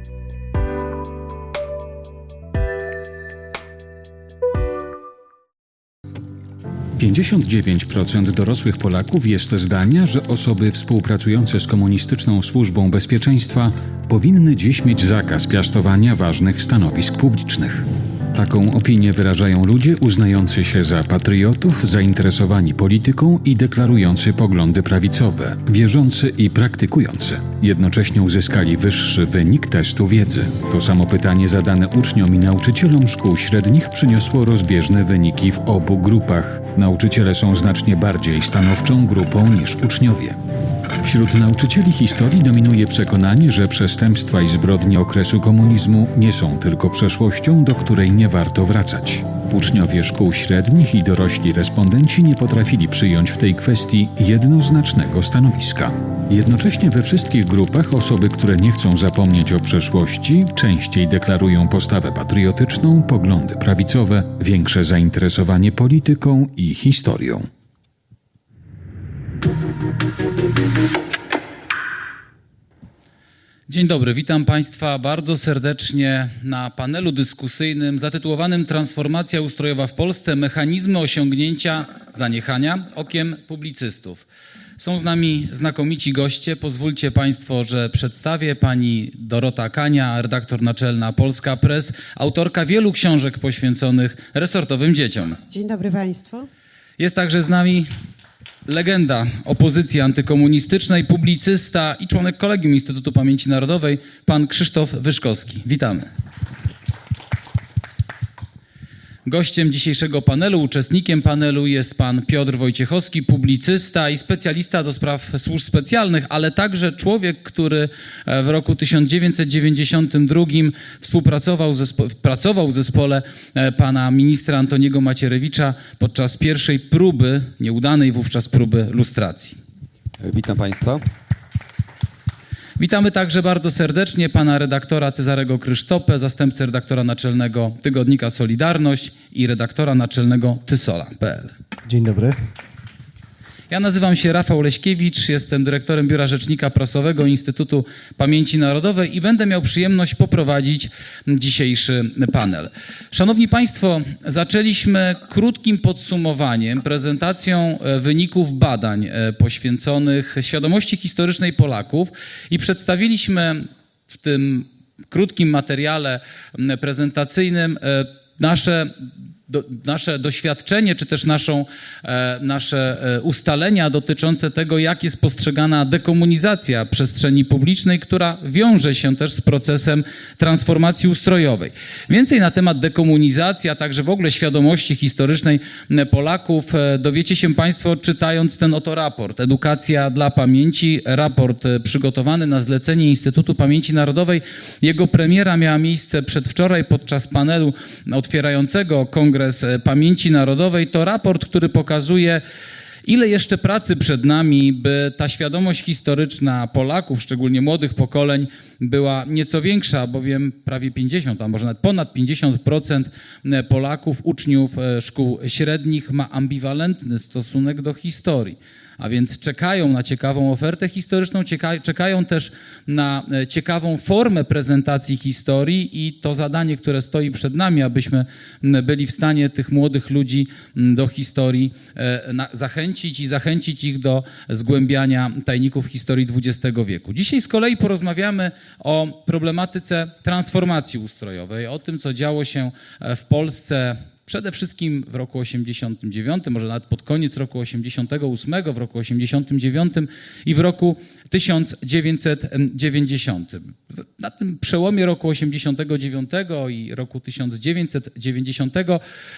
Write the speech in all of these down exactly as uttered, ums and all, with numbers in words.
pięćdziesiąt dziewięć procent dorosłych Polaków jest zdania, że osoby współpracujące z komunistyczną służbą bezpieczeństwa powinny dziś mieć zakaz piastowania ważnych stanowisk publicznych. Taką opinię wyrażają ludzie uznający się za patriotów, zainteresowani polityką i deklarujący poglądy prawicowe, wierzący i praktykujący. Jednocześnie uzyskali wyższy wynik testu wiedzy. To samo pytanie zadane uczniom i nauczycielom szkół średnich przyniosło rozbieżne wyniki w obu grupach. Nauczyciele są znacznie bardziej stanowczą grupą niż uczniowie. Wśród nauczycieli historii dominuje przekonanie, że przestępstwa i zbrodnie okresu komunizmu nie są tylko przeszłością, do której nie warto wracać. Uczniowie szkół średnich i dorośli respondenci nie potrafili przyjąć w tej kwestii jednoznacznego stanowiska. Jednocześnie we wszystkich grupach osoby, które nie chcą zapomnieć o przeszłości, częściej deklarują postawę patriotyczną, poglądy prawicowe, większe zainteresowanie polityką i historią. Dzień dobry, witam Państwa bardzo serdecznie na panelu dyskusyjnym zatytułowanym Transformacja ustrojowa w Polsce – mechanizmy osiągnięcia zaniechania okiem publicystów. Są z nami znakomici goście. Pozwólcie Państwo, że przedstawię pani Dorota Kania, redaktor naczelna Polska Press, autorka wielu książek poświęconych resortowym dzieciom. Dzień dobry Państwu. Jest także z nami legenda opozycji antykomunistycznej, publicysta i członek Kolegium Instytutu Pamięci Narodowej, pan Krzysztof Wyszkowski. Witamy. Gościem dzisiejszego panelu, uczestnikiem panelu jest pan Piotr Wojciechowski, publicysta i specjalista do spraw służb specjalnych, ale także człowiek, który w roku tysiąc dziewięćset dziewięćdziesiątym drugim współpracował zespo- pracował w zespole pana ministra Antoniego Macierewicza podczas pierwszej próby, nieudanej wówczas próby lustracji. Witam Państwa. Witamy także bardzo serdecznie pana redaktora Cezarego Krysztopę, zastępcę redaktora naczelnego tygodnika Solidarność i redaktora naczelnego tysola kropka pe el. Dzień dobry. Ja nazywam się Rafał Leśkiewicz, jestem dyrektorem Biura Rzecznika Prasowego Instytutu Pamięci Narodowej i będę miał przyjemność poprowadzić dzisiejszy panel. Szanowni Państwo, zaczęliśmy krótkim podsumowaniem, prezentacją wyników badań poświęconych świadomości historycznej Polaków i przedstawiliśmy w tym krótkim materiale prezentacyjnym nasze Do, nasze doświadczenie, czy też naszą, e, nasze e, ustalenia dotyczące tego, jak jest postrzegana dekomunizacja przestrzeni publicznej, która wiąże się też z procesem transformacji ustrojowej. Więcej na temat dekomunizacji, a także w ogóle świadomości historycznej Polaków e, dowiecie się Państwo, czytając ten oto raport. Edukacja dla pamięci, raport e, przygotowany na zlecenie Instytutu Pamięci Narodowej. Jego premiera miała miejsce przedwczoraj podczas panelu otwierającego Kongres Pamięci Narodowej. To raport, który pokazuje, ile jeszcze pracy przed nami, by ta świadomość historyczna Polaków, szczególnie młodych pokoleń, była nieco większa, bowiem prawie pięćdziesiąt, a może nawet ponad pięćdziesiąt procent Polaków, uczniów szkół średnich ma ambiwalentny stosunek do historii. A więc czekają na ciekawą ofertę historyczną, czekają też na ciekawą formę prezentacji historii i to zadanie, które stoi przed nami, abyśmy byli w stanie tych młodych ludzi do historii zachęcić i zachęcić ich do zgłębiania tajników historii dwudziestego wieku. Dzisiaj z kolei porozmawiamy o problematyce transformacji ustrojowej, o tym, co działo się w Polsce przede wszystkim w roku osiemdziesiątym dziewiątym, może nawet pod koniec roku osiemdziesiątego ósmego, w roku osiemdziesiątym dziewiątym i w roku tysiąc dziewięćset dziewięćdziesiątym. Na tym przełomie roku osiemdziesiątego dziewiątego i roku tysiąc dziewięćset dziewięćdziesiątego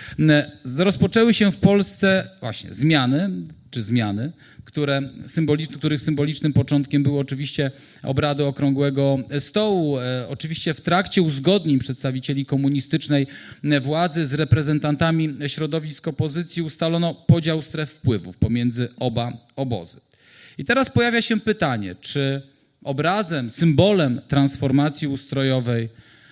rozpoczęły się w Polsce właśnie zmiany, czy zmiany, które symboliczny, których symbolicznym początkiem były oczywiście obrady Okrągłego Stołu. Oczywiście w trakcie uzgodnień przedstawicieli komunistycznej władzy z reprezentantami środowisk opozycji ustalono podział stref wpływów pomiędzy oba obozy. I teraz pojawia się pytanie, czy obrazem, symbolem transformacji ustrojowej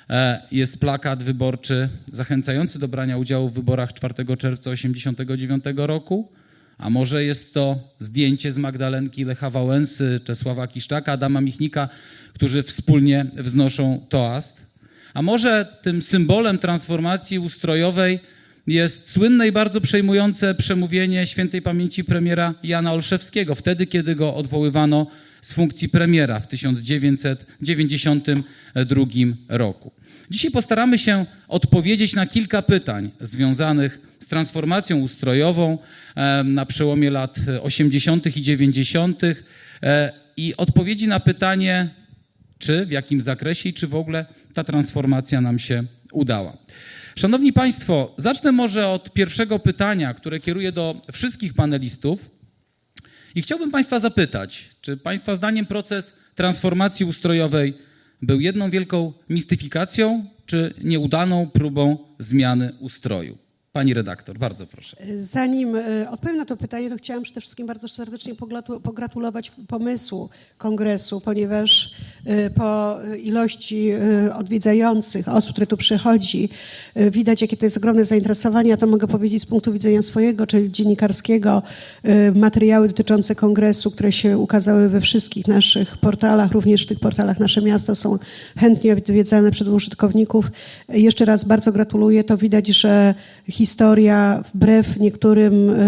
jest plakat wyborczy zachęcający do brania udziału w wyborach czwartego czerwca tysiąc dziewięćset osiemdziesiątego dziewiątego roku, A może jest to zdjęcie z Magdalenki Lecha Wałęsy, Czesława Kiszczaka, Adama Michnika, którzy wspólnie wznoszą toast? A może tym symbolem transformacji ustrojowej jest słynne i bardzo przejmujące przemówienie świętej pamięci premiera Jana Olszewskiego, wtedy, kiedy go odwoływano z funkcji premiera w tysiąc dziewięćset dziewięćdziesiątym drugim roku. Dzisiaj postaramy się odpowiedzieć na kilka pytań związanych z transformacją ustrojową na przełomie lat osiemdziesiątych i dziewięćdziesiątych i odpowiedzi na pytanie, czy, w jakim zakresie i czy w ogóle ta transformacja nam się udała. Szanowni Państwo, zacznę może od pierwszego pytania, które kieruję do wszystkich panelistów i chciałbym Państwa zapytać, czy Państwa zdaniem proces transformacji ustrojowej był jedną wielką mistyfikacją, czy nieudaną próbą zmiany ustroju? Pani redaktor, bardzo proszę. Zanim odpowiem na to pytanie, to chciałam przede wszystkim bardzo serdecznie pogratulować pomysłu kongresu, ponieważ po ilości odwiedzających, osób, które tu przychodzi, widać, jakie to jest ogromne zainteresowanie. A to mogę powiedzieć z punktu widzenia swojego, czyli dziennikarskiego, materiały dotyczące kongresu, które się ukazały we wszystkich naszych portalach, również w tych portalach Nasze Miasto są chętnie odwiedzane przez użytkowników. Jeszcze raz bardzo gratuluję. To widać, że historia, wbrew niektórym y,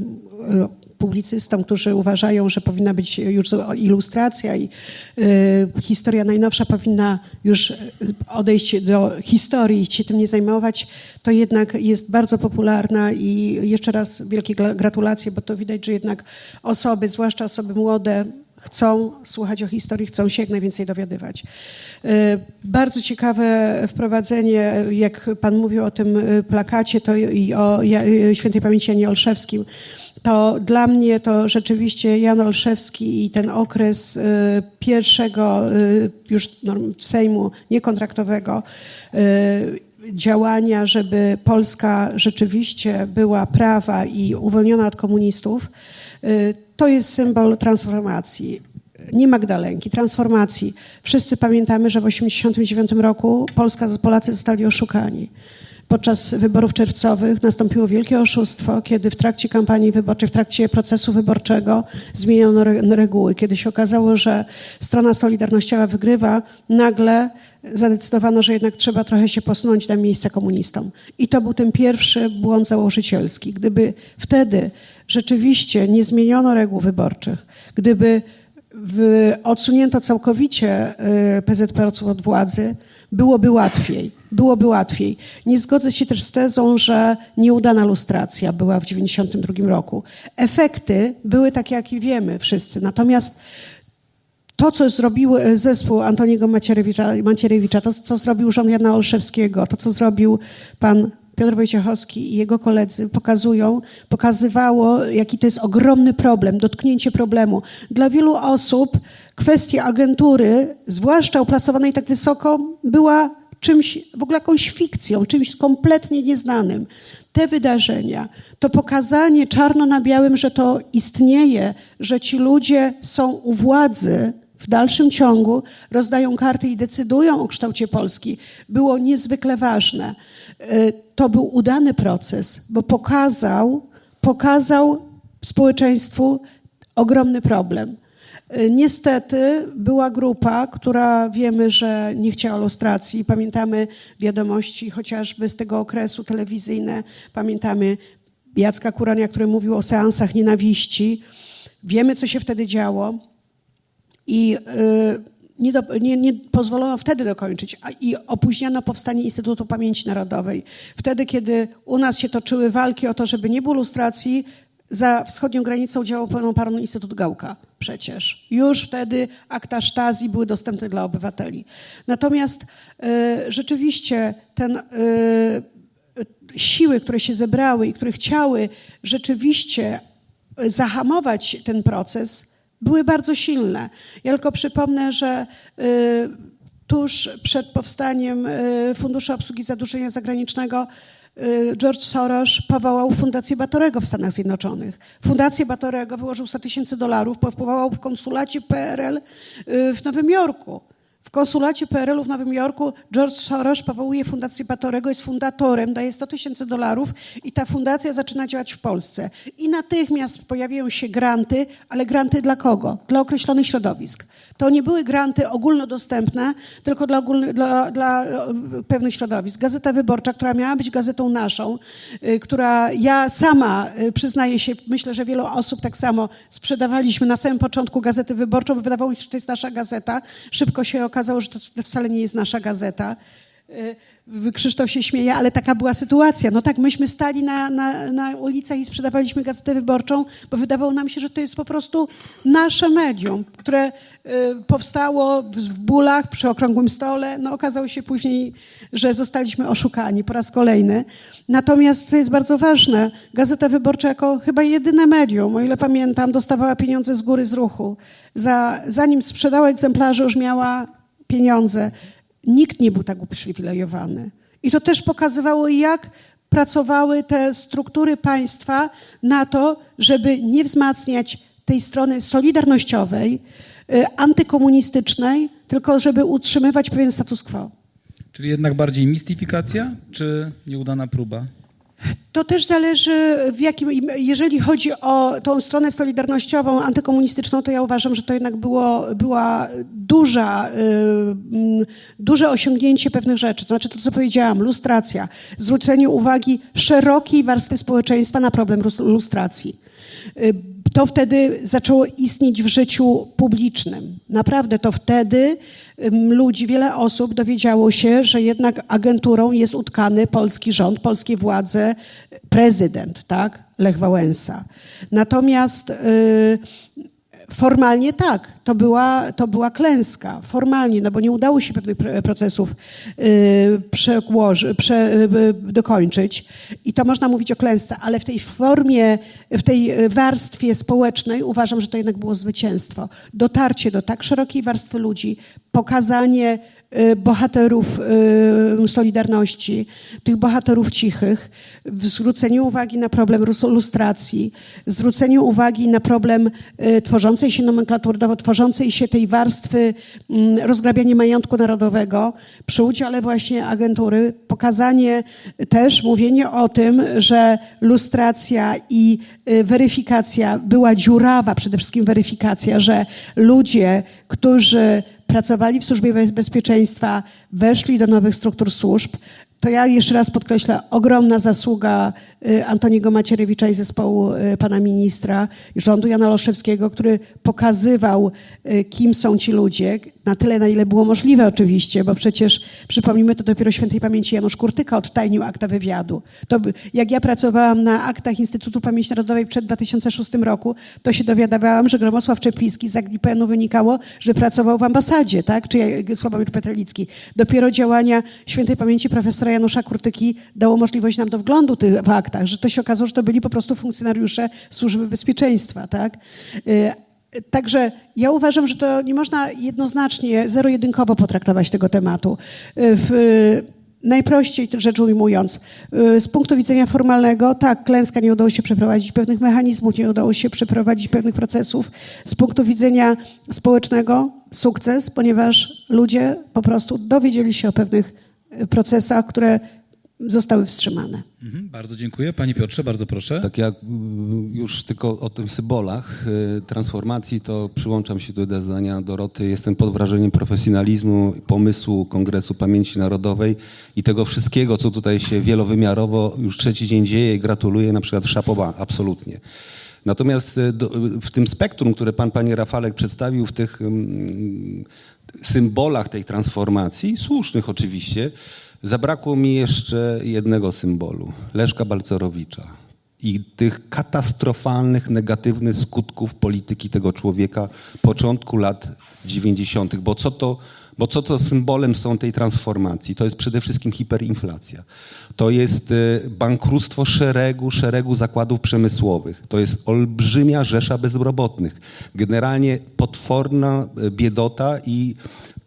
y, publicystom, którzy uważają, że powinna być już ilustracja i y, historia najnowsza powinna już odejść do historii i się tym nie zajmować, to jednak jest bardzo popularna i jeszcze raz wielkie gratulacje, bo to widać, że jednak osoby, zwłaszcza osoby młode, chcą słuchać o historii, chcą się jak najwięcej dowiadywać. Bardzo ciekawe wprowadzenie, jak Pan mówił o tym plakacie to i o świętej pamięci Janie Olszewskim, to dla mnie to rzeczywiście Jan Olszewski i ten okres pierwszego już Sejmu niekontraktowego działania, żeby Polska rzeczywiście była prawa i uwolniona od komunistów, to jest symbol transformacji. Nie Magdalenki, transformacji. Wszyscy pamiętamy, że w osiemdziesiątym dziewiątym roku Polska, Polacy zostali oszukani. Podczas wyborów czerwcowych nastąpiło wielkie oszustwo, kiedy w trakcie kampanii wyborczej, w trakcie procesu wyborczego zmieniono reguły. Kiedy się okazało, że strona solidarnościowa wygrywa, nagle zadecydowano, że jednak trzeba trochę się posunąć na miejsce komunistom. I to był ten pierwszy błąd założycielski. Gdyby wtedy rzeczywiście nie zmieniono reguł wyborczych, gdyby w, odsunięto całkowicie P Z P R-owców od władzy, byłoby łatwiej. Byłoby łatwiej. Nie zgodzę się też z tezą, że nieudana lustracja była w dziewięćdziesiątym drugim roku. Efekty były takie, jakie wiemy wszyscy. Natomiast to, co zrobił zespół Antoniego Macierewicza, Macierewicza to, co zrobił rząd Jana Olszewskiego, to, co zrobił pan Piotr Wojciechowski i jego koledzy pokazują, pokazywało, jaki to jest ogromny problem, dotknięcie problemu. Dla wielu osób kwestia agentury, zwłaszcza uplasowanej tak wysoko, była czymś, w ogóle jakąś fikcją, czymś kompletnie nieznanym. Te wydarzenia, to pokazanie czarno na białym, że to istnieje, że ci ludzie są u władzy, w dalszym ciągu rozdają karty i decydują o kształcie Polski, było niezwykle ważne. To był udany proces, bo pokazał, pokazał społeczeństwu ogromny problem. Niestety była grupa, która wiemy, że nie chciała lustracji. Pamiętamy wiadomości chociażby z tego okresu telewizyjne. Pamiętamy Jacka Kurania, który mówił o seansach nienawiści. Wiemy, co się wtedy działo. I nie, do, nie, nie pozwolono wtedy dokończyć. I opóźniono powstanie Instytutu Pamięci Narodowej. Wtedy, kiedy u nas się toczyły walki o to, żeby nie było lustracji, za wschodnią granicą działał pełnoparny Instytut Gałka przecież. Już wtedy akta Stasi były dostępne dla obywateli. Natomiast y, rzeczywiście ten, y, siły, które się zebrały i które chciały rzeczywiście zahamować ten proces, były bardzo silne. Ja tylko przypomnę, że y, tuż przed powstaniem y, Funduszu Obsługi Zadłużenia Zagranicznego George Soros powołał Fundację Batorego w Stanach Zjednoczonych. Fundację Batorego wyłożył sto tysięcy dolarów, powołał w konsulacie P R L w Nowym Jorku. W konsulacie P R L-u w Nowym Jorku George Soros powołuje Fundację Batorego, jest fundatorem, daje sto tysięcy dolarów i ta fundacja zaczyna działać w Polsce. I natychmiast pojawiają się granty, ale granty dla kogo? Dla określonych środowisk. To nie były granty ogólnodostępne, tylko dla, ogólny, dla, dla pewnych środowisk. Gazeta Wyborcza, która miała być gazetą naszą, y, która ja sama, y, przyznaję się, myślę, że wielu osób tak samo sprzedawaliśmy na samym początku Gazetę Wyborczą, bo wydawało mi się, że to jest nasza gazeta. Szybko się okazało, że to wcale nie jest nasza gazeta. Y, Krzysztof się śmieje, ale taka była sytuacja. No tak, myśmy stali na, na, na ulicach i sprzedawaliśmy Gazetę Wyborczą, bo wydawało nam się, że to jest po prostu nasze medium, które y, powstało w, w bólach, przy okrągłym stole. No okazało się później, że zostaliśmy oszukani po raz kolejny. Natomiast, co jest bardzo ważne, Gazeta Wyborcza jako chyba jedyne medium, o ile pamiętam, dostawała pieniądze z góry, z ruchu. Za, zanim sprzedała egzemplarze, już miała pieniądze. Nikt nie był tak uprzywilejowany. I to też pokazywało, jak pracowały te struktury państwa na to, żeby nie wzmacniać tej strony solidarnościowej, antykomunistycznej, tylko żeby utrzymywać pewien status quo. Czyli jednak bardziej mistyfikacja, czy nieudana próba? To też zależy w jakim, jeżeli chodzi o tą stronę solidarnościową, antykomunistyczną, to ja uważam, że to jednak było, była duża, y, duże osiągnięcie pewnych rzeczy. To znaczy to, co powiedziałam, lustracja, zwrócenie uwagi szerokiej warstwy społeczeństwa na problem lustracji. Y, To wtedy zaczęło istnieć w życiu publicznym. Naprawdę to wtedy um, ludzi, wiele osób dowiedziało się, że jednak agenturą jest utkany polski rząd, polskie władze, prezydent, tak? Lech Wałęsa. Natomiast y, formalnie tak, to była, to była klęska, formalnie, no bo nie udało się pewnych procesów y, przekłoży, prze, y, dokończyć i to można mówić o klęsce, ale w tej formie, w tej warstwie społecznej uważam, że to jednak było zwycięstwo. Dotarcie do tak szerokiej warstwy ludzi, pokazanie y, bohaterów y, Solidarności, tych bohaterów cichych, zwrócenie uwagi na problem lustracji, zwrócenie uwagi na problem y, tworzącej się nomenklaturowo, tworzącej się tej warstwy y, rozgrabiania majątku narodowego przy udziale właśnie agentury, pokazanie też, mówienie o tym, że lustracja i y, weryfikacja była dziurawa, przede wszystkim weryfikacja, że ludzie, którzy pracowali w Służbie Bezpieczeństwa, weszli do nowych struktur służb. To ja jeszcze raz podkreślę, ogromna zasługa Antoniego Macierewicza i zespołu pana ministra, rządu Jana Olszewskiego, który pokazywał, kim są ci ludzie, na tyle, na ile było możliwe oczywiście, bo przecież, przypomnijmy, to dopiero świętej pamięci Janusz Kurtyka odtajnił akta wywiadu. To, jak ja pracowałam na aktach Instytutu Pamięci Narodowej przed dwa tysiące szóstym roku, to się dowiadywałam, że Gromosław Czepliński z akt I P N u wynikało, że pracował w ambasadzie, tak? Czy Sławomir Petelicki. Dopiero działania świętej pamięci profesora Janusza Kurtyki dało możliwość nam do wglądu w aktach, że to się okazało, że to byli po prostu funkcjonariusze Służby Bezpieczeństwa, tak? Także ja uważam, że to nie można jednoznacznie, zero-jedynkowo potraktować tego tematu. W, najprościej rzecz ujmując, z punktu widzenia formalnego, tak, klęska, nie udało się przeprowadzić pewnych mechanizmów, nie udało się przeprowadzić pewnych procesów. Z punktu widzenia społecznego sukces, ponieważ ludzie po prostu dowiedzieli się o pewnych procesach, które zostały wstrzymane. Mhm, bardzo dziękuję. Panie Piotrze, bardzo proszę. Tak jak już tylko o tych symbolach transformacji, to przyłączam się do zdania Doroty. Jestem pod wrażeniem profesjonalizmu, pomysłu Kongresu Pamięci Narodowej i tego wszystkiego, co tutaj się wielowymiarowo już trzeci dzień dzieje. Gratuluję, na przykład szapoba, absolutnie. Natomiast do, w tym spektrum, które pan, panie Rafalek, przedstawił, w tych um, symbolach tej transformacji, słusznych oczywiście, zabrakło mi jeszcze jednego symbolu, Leszka Balcerowicza i tych katastrofalnych, negatywnych skutków polityki tego człowieka początku lat dziewięćdziesiątych. Bo co to, bo co to symbolem są tej transformacji? To jest przede wszystkim hiperinflacja. To jest bankructwo szeregu, szeregu zakładów przemysłowych. To jest olbrzymia rzesza bezrobotnych. Generalnie potworna biedota i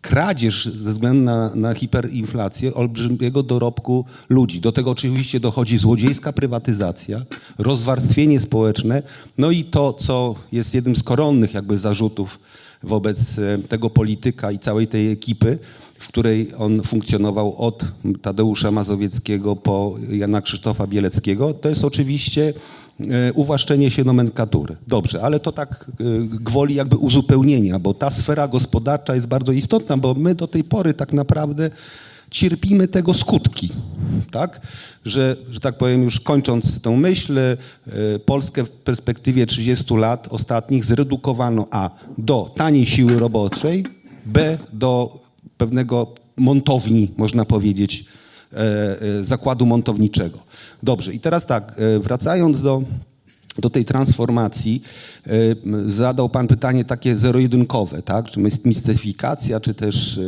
kradzież ze względu na, na hiperinflację olbrzymiego dorobku ludzi. Do tego oczywiście dochodzi złodziejska prywatyzacja, rozwarstwienie społeczne, no i to, co jest jednym z koronnych jakby zarzutów wobec tego polityka i całej tej ekipy, w której on funkcjonował od Tadeusza Mazowieckiego po Jana Krzysztofa Bieleckiego, to jest oczywiście uwłaszczenie się nomenklatury. Dobrze, ale to tak gwoli jakby uzupełnienia, bo ta sfera gospodarcza jest bardzo istotna, bo my do tej pory tak naprawdę cierpimy tego skutki, tak? Że, że tak powiem, już kończąc tę myśl, Polskę w perspektywie trzydziestu lat ostatnich zredukowano a. do taniej siły roboczej, b. do pewnego montowni, można powiedzieć, zakładu montowniczego. Dobrze, i teraz tak, wracając do, do tej transformacji, zadał pan pytanie takie zero-jedynkowe, tak? Czy mistyfikacja, czy też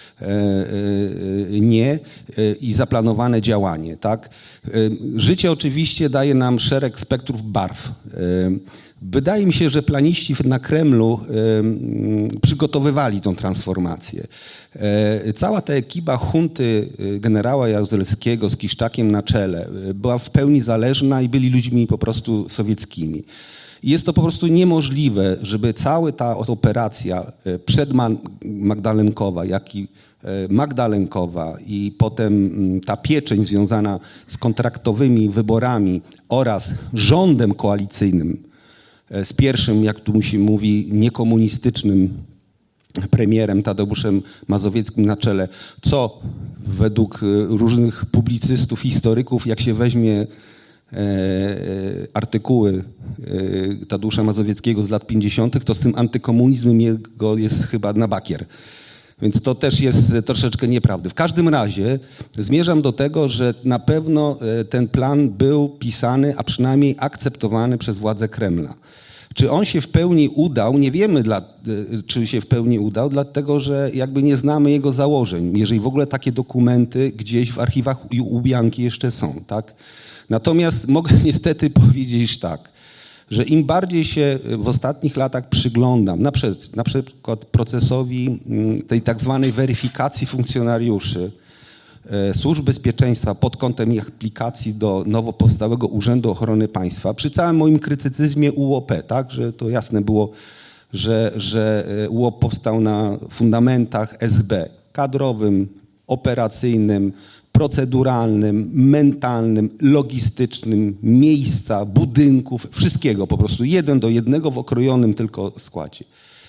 nie i zaplanowane działanie, tak? Życie oczywiście daje nam szereg spektrów barw. Wydaje mi się, że planiści na Kremlu przygotowywali tą transformację. Cała ta ekipa hunty generała Jaruzelskiego z Kiszczakiem na czele była w pełni zależna i byli ludźmi po prostu sowieckimi. I jest to po prostu niemożliwe, żeby cała ta operacja przedmagdalenkowa, jak i Magdalenkowa i potem ta pieczeń związana z kontraktowymi wyborami oraz rządem koalicyjnym, z pierwszym, jak tu się mówi, niekomunistycznym premierem Tadeuszem Mazowieckim na czele, co według różnych publicystów, historyków, jak się weźmie artykuły Tadeusza Mazowieckiego z lat pięćdziesiątych, to z tym antykomunizmem jego jest chyba na bakier. Więc to też jest troszeczkę nieprawdy. W każdym razie zmierzam do tego, że na pewno ten plan był pisany, a przynajmniej akceptowany przez władze Kremla. Czy on się w pełni udał? Nie wiemy, dla, czy się w pełni udał, dlatego że jakby nie znamy jego założeń, jeżeli w ogóle takie dokumenty gdzieś w archiwach u Bianki jeszcze są, tak? Natomiast mogę niestety powiedzieć tak, że im bardziej się w ostatnich latach przyglądam, na, przykład, na przykład procesowi tej tak zwanej weryfikacji funkcjonariuszy Służb Bezpieczeństwa pod kątem ich aplikacji do nowo powstałego Urzędu Ochrony Państwa, przy całym moim krytycyzmie U O P, tak, że to jasne było, że, że U O P powstał na fundamentach S B, kadrowym, operacyjnym, proceduralnym, mentalnym, logistycznym, miejsca, budynków, wszystkiego po prostu jeden do jednego w okrojonym tylko składzie.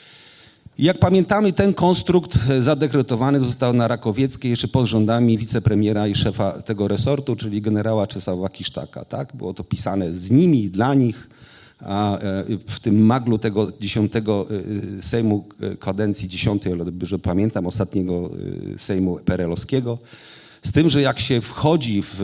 Jak pamiętamy, ten konstrukt zadekretowany został na Rakowieckiej jeszcze pod rządami wicepremiera i szefa tego resortu, czyli generała Czesława Kiszczaka. Tak? Było to pisane z nimi i dla nich, a w tym maglu tego dziesiątego Sejmu kadencji dziesiątej, ale dobrze pamiętam, ostatniego Sejmu P R L-owskiego. Z tym, że jak się wchodzi w,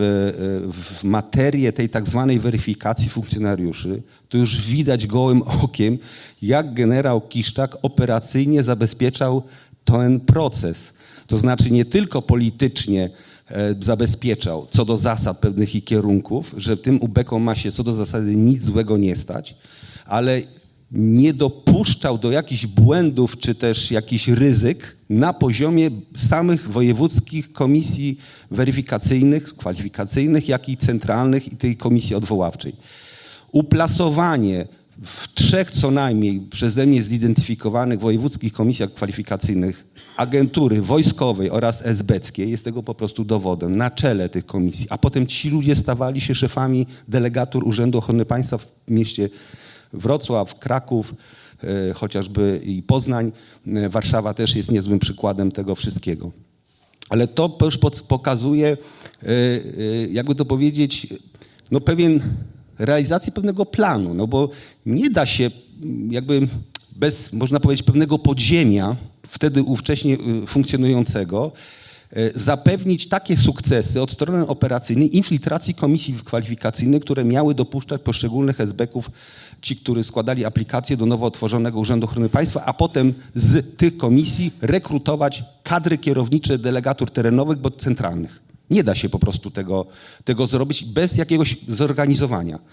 w materię tej tak zwanej weryfikacji funkcjonariuszy, to już widać gołym okiem, jak generał Kiszczak operacyjnie zabezpieczał ten proces. To znaczy nie tylko politycznie zabezpieczał co do zasad pewnych i kierunków, że tym ubekom ma się co do zasady nic złego nie stać, ale nie dopuszczał do jakichś błędów czy też jakichś ryzyk na poziomie samych wojewódzkich komisji weryfikacyjnych, kwalifikacyjnych, jak i centralnych i tej komisji odwoławczej. Uplasowanie w trzech co najmniej przeze mnie zidentyfikowanych wojewódzkich komisjach kwalifikacyjnych agentury wojskowej oraz esbeckiej jest tego po prostu dowodem na czele tych komisji, a potem ci ludzie stawali się szefami delegatur Urzędu Ochrony Państwa w mieście Wrocław, Kraków, chociażby i Poznań. Warszawa też jest niezłym przykładem tego wszystkiego. Ale to już pokazuje, jakby to powiedzieć, no pewien realizację pewnego planu, no bo nie da się jakby bez, można powiedzieć, pewnego podziemia, wtedy ówcześnie funkcjonującego, zapewnić takie sukcesy od strony operacyjnej, infiltracji komisji kwalifikacyjnej, które miały dopuszczać poszczególnych esbeków, ci, którzy składali aplikacje do nowo otworzonego Urzędu Ochrony Państwa, a potem z tych komisji rekrutować kadry kierownicze delegatur terenowych bądź centralnych. Nie da się po prostu tego, tego zrobić bez jakiegoś zorganizowania.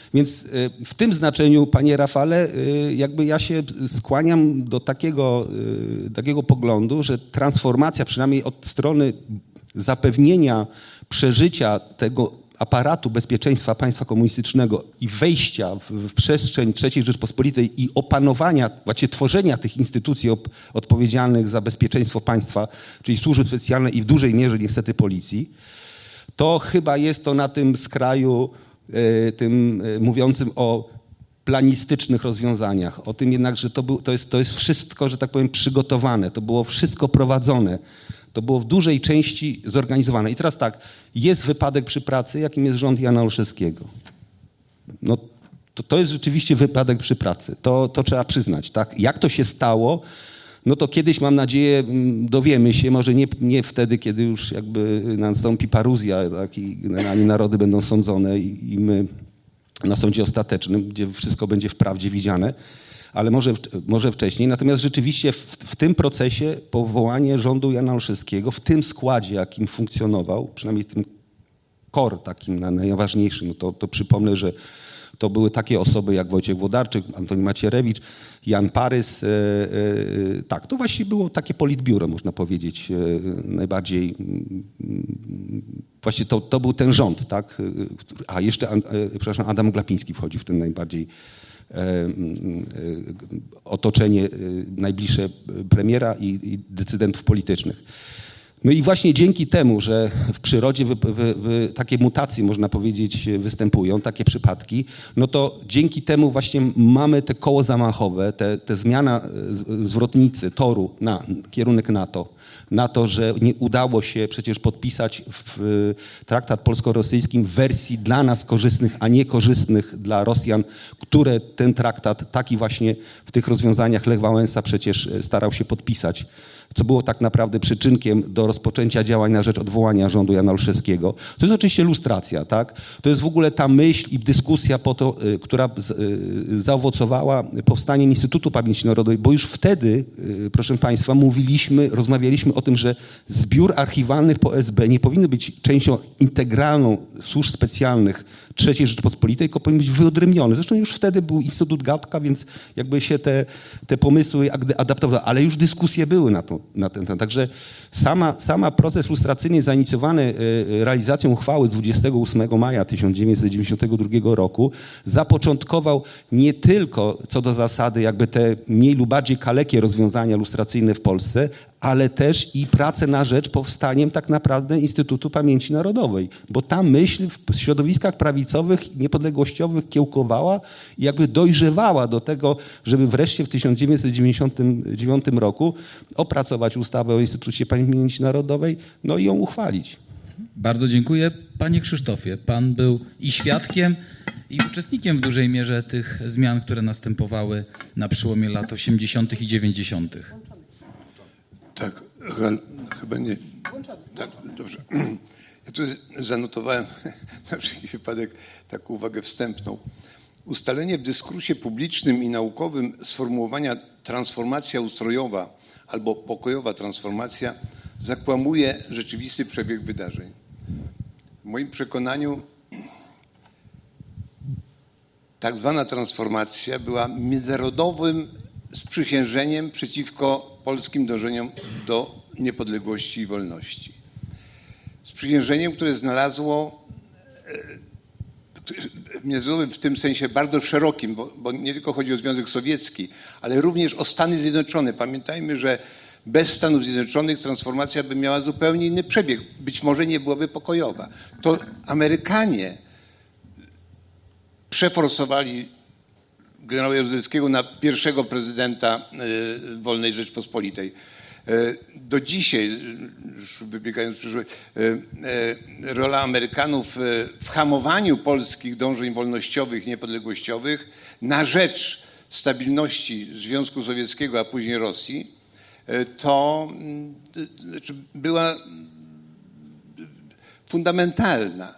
Więc w tym znaczeniu, panie Rafale, jakby ja się skłaniam do takiego, takiego poglądu, że transformacja, przynajmniej od strony zapewnienia przeżycia tego aparatu bezpieczeństwa państwa komunistycznego i wejścia w, w przestrzeń trzeciej Rzeczpospolitej i opanowania, właściwie tworzenia tych instytucji op, odpowiedzialnych za bezpieczeństwo państwa, czyli służby specjalne i w dużej mierze niestety policji, to chyba jest to na tym skraju, y, tym y, mówiącym o planistycznych rozwiązaniach, o tym jednak, że to, był, to, jest, to jest wszystko, że tak powiem, przygotowane, to było wszystko prowadzone. To było w dużej części zorganizowane. I teraz tak, jest wypadek przy pracy, jakim jest rząd Jana Olszewskiego. No, to, to jest rzeczywiście wypadek przy pracy. To, to trzeba przyznać. Tak? Jak to się stało, no to kiedyś, mam nadzieję, dowiemy się, może nie, nie wtedy, kiedy już jakby nastąpi paruzja, tak? I generalnie narody będą sądzone i, i my na sądzie ostatecznym, gdzie wszystko będzie wprawdzie widziane, ale może, może wcześniej. Natomiast rzeczywiście w, w tym procesie powołanie rządu Jana Olszewskiego, w tym składzie, jakim funkcjonował, przynajmniej tym core takim najważniejszym, no to, to przypomnę, że to były takie osoby jak Wojciech Włodarczyk, Antoni Macierewicz, Jan Parys. E, e, tak, to właściwie było takie politbiuro, można powiedzieć, e, najbardziej. Właściwie to, to był ten rząd, tak? A jeszcze, e, przepraszam, Adam Glapiński wchodzi w ten najbardziej otoczenie najbliższe premiera i, i decydentów politycznych. No i właśnie dzięki temu, że w przyrodzie wy, wy, wy, takie mutacje, można powiedzieć, występują, takie przypadki, no to dzięki temu właśnie mamy te koło zamachowe, te, te zmiana zwrotnicy toru na kierunek NATO, na to, że nie udało się przecież podpisać w traktat polsko-rosyjski w wersji dla nas korzystnych, a nie korzystnych dla Rosjan, które ten traktat taki właśnie w tych rozwiązaniach Lech Wałęsa przecież starał się podpisać, co było tak naprawdę przyczynkiem do rozpoczęcia działań na rzecz odwołania rządu Jana Olszewskiego. To jest oczywiście lustracja, tak? To jest w ogóle ta myśl i dyskusja po to, która zaowocowała powstaniem Instytutu Pamięci Narodowej, bo już wtedy, proszę państwa, mówiliśmy, rozmawialiśmy o tym, że zbiór archiwalny po S B nie powinien być częścią integralną służb specjalnych trzeciej Rzeczpospolitej, tylko powinien być wyodrębniony. Zresztą już wtedy był Instytut Gautka, więc jakby się te, te pomysły adaptowały, ale już dyskusje były na, to, na ten temat. Także sama, sama proces lustracyjny zainicjowany realizacją uchwały z dwudziestego ósmego maja tysiąc dziewięćset dziewięćdziesiątego drugiego roku zapoczątkował nie tylko co do zasady jakby te mniej lub bardziej kalekie rozwiązania lustracyjne w Polsce, ale też i pracę na rzecz powstaniem tak naprawdę Instytutu Pamięci Narodowej, bo ta myśl w środowiskach prawicowych, niepodległościowych kiełkowała i jakby dojrzewała do tego, żeby wreszcie w tysiąc dziewięćset dziewięćdziesiątym dziewiątym roku opracować ustawę o Instytucie Pamięci Narodowej, no i ją uchwalić. Bardzo dziękuję. Panie Krzysztofie, pan był i świadkiem, i uczestnikiem w dużej mierze tych zmian, które następowały na przełomie lat osiemdziesiątych i dziewięćdziesiątych. Tak, chyba nie. Tak, dobrze. Ja tu zanotowałem na wszelki wypadek taką uwagę wstępną. Ustalenie w dyskursie publicznym i naukowym sformułowania transformacja ustrojowa albo pokojowa transformacja zakłamuje rzeczywisty przebieg wydarzeń. W moim przekonaniu tak zwana transformacja była międzynarodowym sprzysiężeniem przeciwko polskim dążeniom do niepodległości i wolności. Sprzysiężeniem, które znalazło międzynarodowym w tym sensie bardzo szerokim, bo, bo nie tylko chodzi o Związek Sowiecki, ale również o Stany Zjednoczone. Pamiętajmy, że bez Stanów Zjednoczonych transformacja by miała zupełnie inny przebieg. Być może nie byłaby pokojowa. To Amerykanie przeforsowali generała Jaruzelskiego na pierwszego prezydenta Wolnej Rzeczpospolitej. Do dzisiaj, już wybiegając w przyszłość, rola Amerykanów w hamowaniu polskich dążeń wolnościowych, niepodległościowych na rzecz stabilności Związku Sowieckiego, a później Rosji, to była fundamentalna.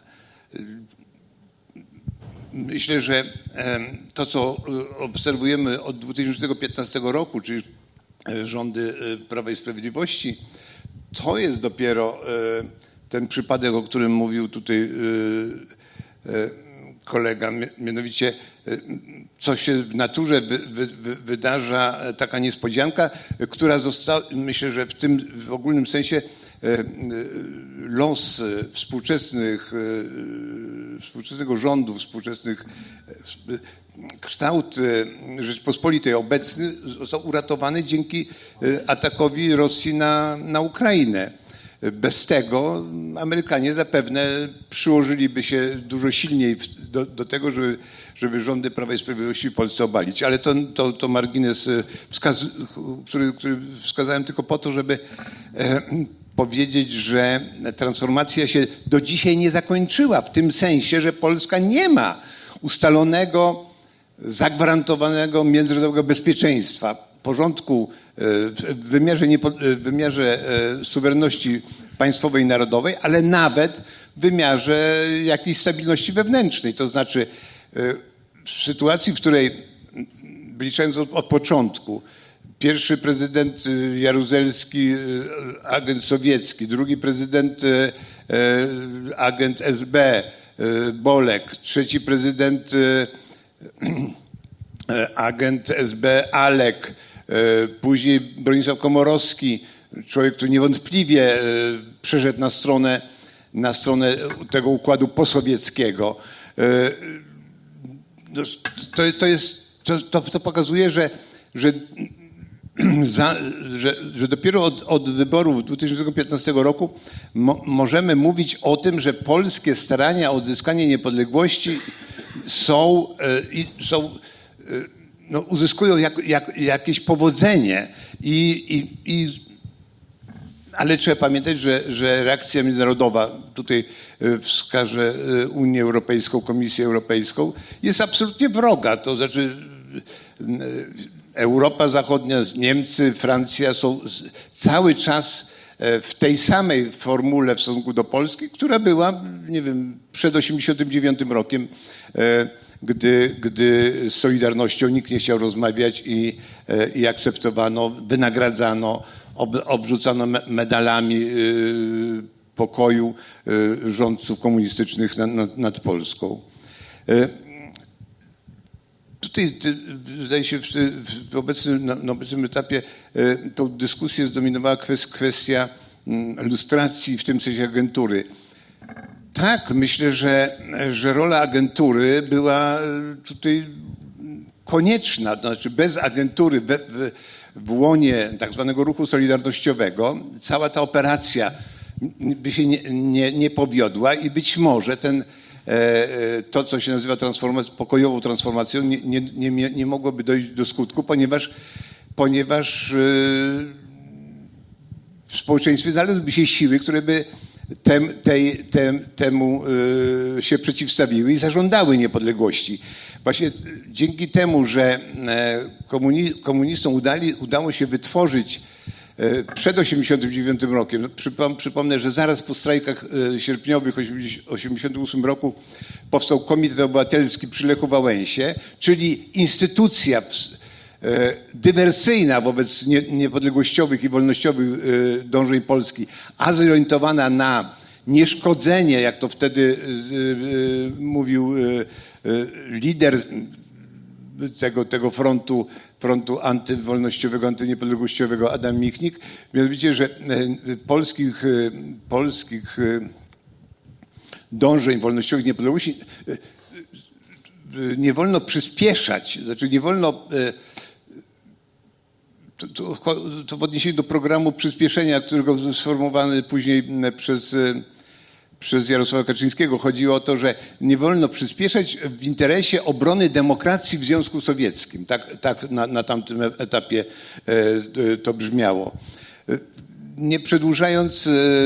Myślę, że to, co obserwujemy od dwa tysiące piętnastego roku, czyli rządy Prawa i Sprawiedliwości, to jest dopiero ten przypadek, o którym mówił tutaj kolega, mianowicie co się w naturze wy, wy, wy, wydarza, taka niespodzianka, która została, myślę, że w tym w ogólnym sensie los współczesnych, współczesnego rządu, współczesnych, kształt Rzeczpospolitej obecny został uratowany dzięki atakowi Rosji na, na Ukrainę. Bez tego Amerykanie zapewne przyłożyliby się dużo silniej do, do tego, żeby, żeby rządy Prawa i Sprawiedliwości w Polsce obalić. Ale to, to, to margines, wskaz, który, który wskazałem tylko po to, żeby e, powiedzieć, że transformacja się do dzisiaj nie zakończyła w tym sensie, że Polska nie ma ustalonego, zagwarantowanego międzynarodowego bezpieczeństwa, porządku w wymiarze, niepo, w wymiarze suwerenności państwowej i narodowej, ale nawet w wymiarze jakiejś stabilności wewnętrznej. To znaczy w sytuacji, w której, wyliczając od, od początku, pierwszy prezydent Jaruzelski, agent sowiecki, drugi prezydent, agent S B, Bolek, trzeci prezydent, agent S B, Alek, później Bronisław Komorowski, człowiek, który niewątpliwie przeszedł na stronę, na stronę tego układu posowieckiego. To, to, jest, to, to pokazuje, że, że, za, że, że dopiero od, od wyborów dwa tysiące piętnastego roku mo, możemy mówić o tym, że polskie starania o odzyskanie niepodległości są, y, są y, no, uzyskują jak, jak, jakieś powodzenie. I, i, i, ale trzeba pamiętać, że, że reakcja międzynarodowa, tutaj wskażę Unię Europejską, Komisję Europejską, jest absolutnie wroga. To znaczy Europa Zachodnia, Niemcy, Francja są cały czas w tej samej formule w stosunku do Polski, która była, nie wiem, przed osiemdziesiątym dziewiątym rokiem, gdy, gdy z Solidarnością nikt nie chciał rozmawiać i, i akceptowano, wynagradzano, ob, obrzucano medalami pokoju rządców komunistycznych nad, nad, nad Polską. Tutaj zdaje się w, w, obecnym, na, na obecnym etapie tą dyskusję zdominowała kwestia lustracji, w tym sensie agentury. Tak, myślę, że, że rola agentury była tutaj konieczna. To znaczy bez agentury w, w, w łonie tak zwanego ruchu solidarnościowego cała ta operacja by się nie, nie, nie powiodła i być może ten, to, co się nazywa transformacją, pokojową transformacją, nie, nie, nie, nie mogłoby dojść do skutku, ponieważ, ponieważ w społeczeństwie znalazłyby się siły, które by Tem, tej, tem, temu y, się przeciwstawiły i zażądały niepodległości. Właśnie dzięki temu, że komuni, komunistom udali, udało się wytworzyć y, przed osiemdziesiątym dziewiątym rokiem, przypom, przypomnę, że zaraz po strajkach y, sierpniowych w osiemdziesiątym ósmym roku powstał Komitet Obywatelski przy Lechu Wałęsie, czyli instytucja w, dywersyjna wobec niepodległościowych i wolnościowych dążeń Polski, a zorientowana na nieszkodzenie, jak to wtedy mówił lider tego, tego frontu, frontu antywolnościowego, antyniepodległościowego Adam Michnik, mianowicie, że polskich, polskich dążeń wolnościowych niepodległości nie wolno przyspieszać, znaczy nie wolno To, to, to w odniesieniu do programu przyspieszenia, którego sformułowany później przez, przez Jarosława Kaczyńskiego, chodziło o to, że nie wolno przyspieszać w interesie obrony demokracji w Związku Sowieckim. Tak, tak na, na tamtym etapie to brzmiało. Nie przedłużając,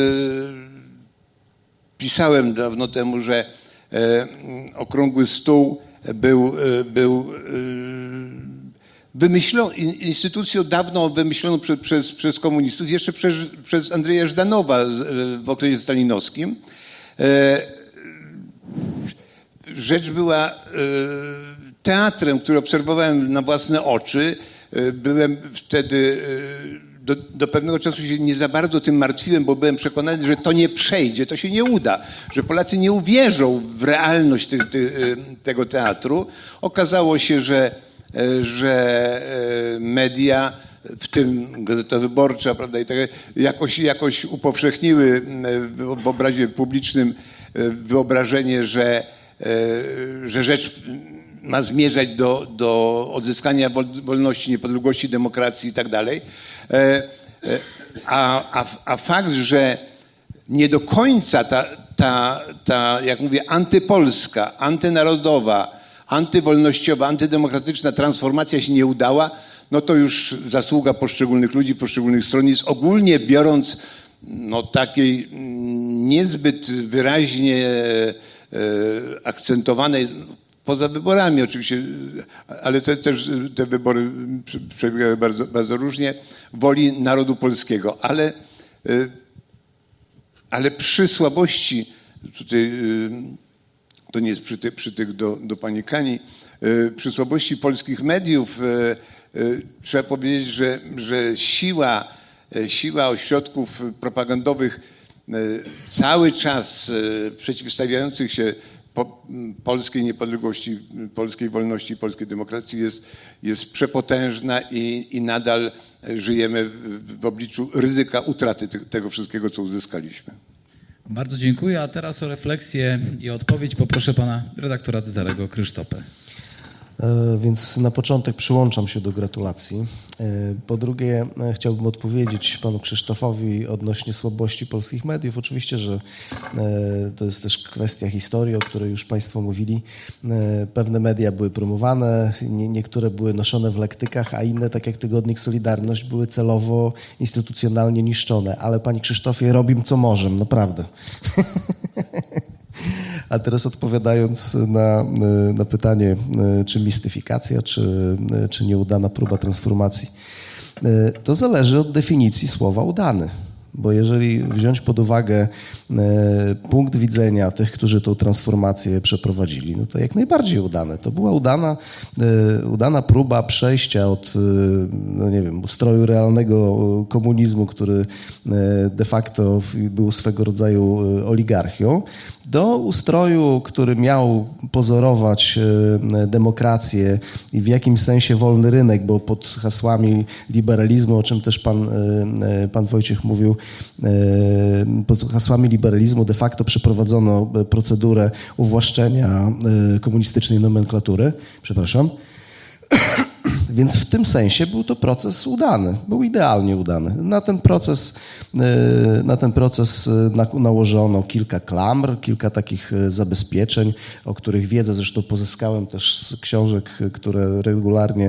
pisałem dawno temu, że okrągły stół był, był wymyśloną, instytucją dawno wymyśloną przez, przez, przez komunistów, jeszcze przez, przez Andrzeja Żdanowa w okresie stalinowskim. Rzecz była teatrem, który obserwowałem na własne oczy. Byłem wtedy do, do pewnego czasu się nie za bardzo tym martwiłem, bo byłem przekonany, że to nie przejdzie, to się nie uda, że Polacy nie uwierzą w realność ty, ty, tego teatru. Okazało się, że, że media, w tym Gazeta Wyborcza, prawda, i tak, jakoś, jakoś upowszechniły w obrazie publicznym wyobrażenie, że, że rzecz ma zmierzać do, do odzyskania wolności, niepodległości, demokracji i tak dalej. A, a, a fakt, że nie do końca ta, ta, ta, jak mówię, antypolska, antynarodowa, antywolnościowa, antydemokratyczna transformacja się nie udała, no to już zasługa poszczególnych ludzi, poszczególnych stronnictw. Ogólnie biorąc, no takiej niezbyt wyraźnie e, akcentowanej, poza wyborami oczywiście, ale te, też te wybory przebiegały bardzo, bardzo różnie, woli narodu polskiego. Ale, ale przy słabości, tutaj to nie jest przytyk, przytyk do, do pani Kani, przy słabości polskich mediów trzeba powiedzieć, że, że siła, siła ośrodków propagandowych cały czas przeciwstawiających się po polskiej niepodległości, polskiej wolności, polskiej demokracji jest, jest przepotężna i, i nadal żyjemy w, w obliczu ryzyka utraty te, tego wszystkiego, co uzyskaliśmy. Bardzo dziękuję, a teraz o refleksję i odpowiedź poproszę pana redaktora Cezarego Krysztopę. Więc na początek przyłączam się do gratulacji. Po drugie, chciałbym odpowiedzieć panu Krzysztofowi odnośnie słabości polskich mediów. Oczywiście, że to jest też kwestia historii, o której już państwo mówili. Pewne media były promowane, niektóre były noszone w lektykach, a inne, tak jak Tygodnik Solidarność, były celowo, instytucjonalnie niszczone. Ale panie Krzysztofie, robimy co możemy, naprawdę. A teraz odpowiadając na, na pytanie, czy mistyfikacja, czy, czy nieudana próba transformacji, to zależy od definicji słowa udany. Bo jeżeli wziąć pod uwagę punkt widzenia tych, którzy tą transformację przeprowadzili, no to jak najbardziej udane. To była udana, udana próba przejścia od, no nie wiem, ustroju realnego komunizmu, który de facto był swego rodzaju oligarchią, do ustroju, który miał pozorować demokrację i w jakimś sensie wolny rynek, bo pod hasłami liberalizmu, o czym też pan, pan Wojciech mówił, pod hasłami liberalizmu de facto przeprowadzono procedurę uwłaszczenia komunistycznej nomenklatury. Przepraszam. Więc w tym sensie był to proces udany, był idealnie udany. Na ten proces, na ten proces nałożono kilka klamr, kilka takich zabezpieczeń, o których wiedzę zresztą pozyskałem też z książek, które regularnie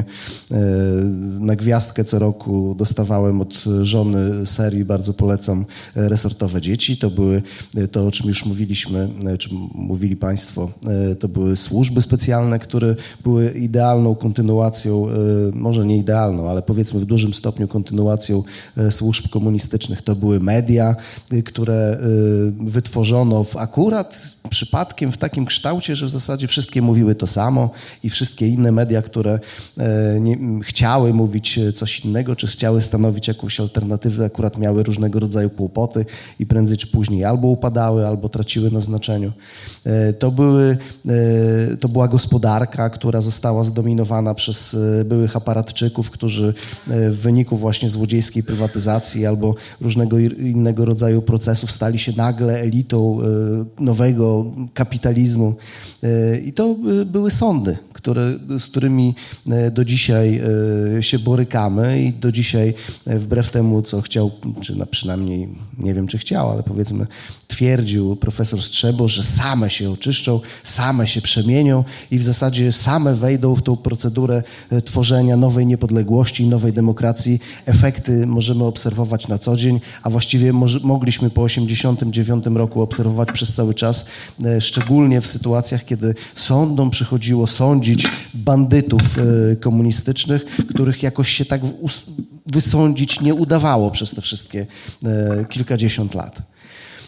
na gwiazdkę co roku dostawałem od żony serii, bardzo polecam, Resortowe Dzieci. To były to, o czym już mówiliśmy, czy mówili państwo, to były służby specjalne, które były idealną kontynuacją, może nie idealną, ale powiedzmy w dużym stopniu kontynuacją służb komunistycznych. To były media, które wytworzono w akurat przypadkiem w takim kształcie, że w zasadzie wszystkie mówiły to samo i wszystkie inne media, które nie, chciały mówić coś innego, czy chciały stanowić jakąś alternatywę, akurat miały różnego rodzaju kłopoty i prędzej czy później albo upadały, albo traciły na znaczeniu. To, były, to była gospodarka, która została zdominowana przez byłych aparatczyków, którzy w wyniku właśnie złodziejskiej prywatyzacji albo różnego innego rodzaju procesów stali się nagle elitą nowego kapitalizmu. I to były sądy, które, z którymi do dzisiaj się borykamy i do dzisiaj wbrew temu, co chciał, czy na przynajmniej nie wiem, czy chciał, ale powiedzmy twierdził profesor Strzebo, że same się oczyszczą, same się przemienią i w zasadzie same wejdą w tą procedurę tworzenia nowej niepodległości, nowej demokracji. Efekty możemy obserwować na co dzień, a właściwie może, mogliśmy po osiemdziesiątym dziewiątym roku obserwować przez cały czas, szczególnie w sytuacjach, kiedy sądom przychodziło sądzić bandytów komunistycznych, których jakoś się tak wysądzić nie udawało przez te wszystkie kilkadziesiąt lat.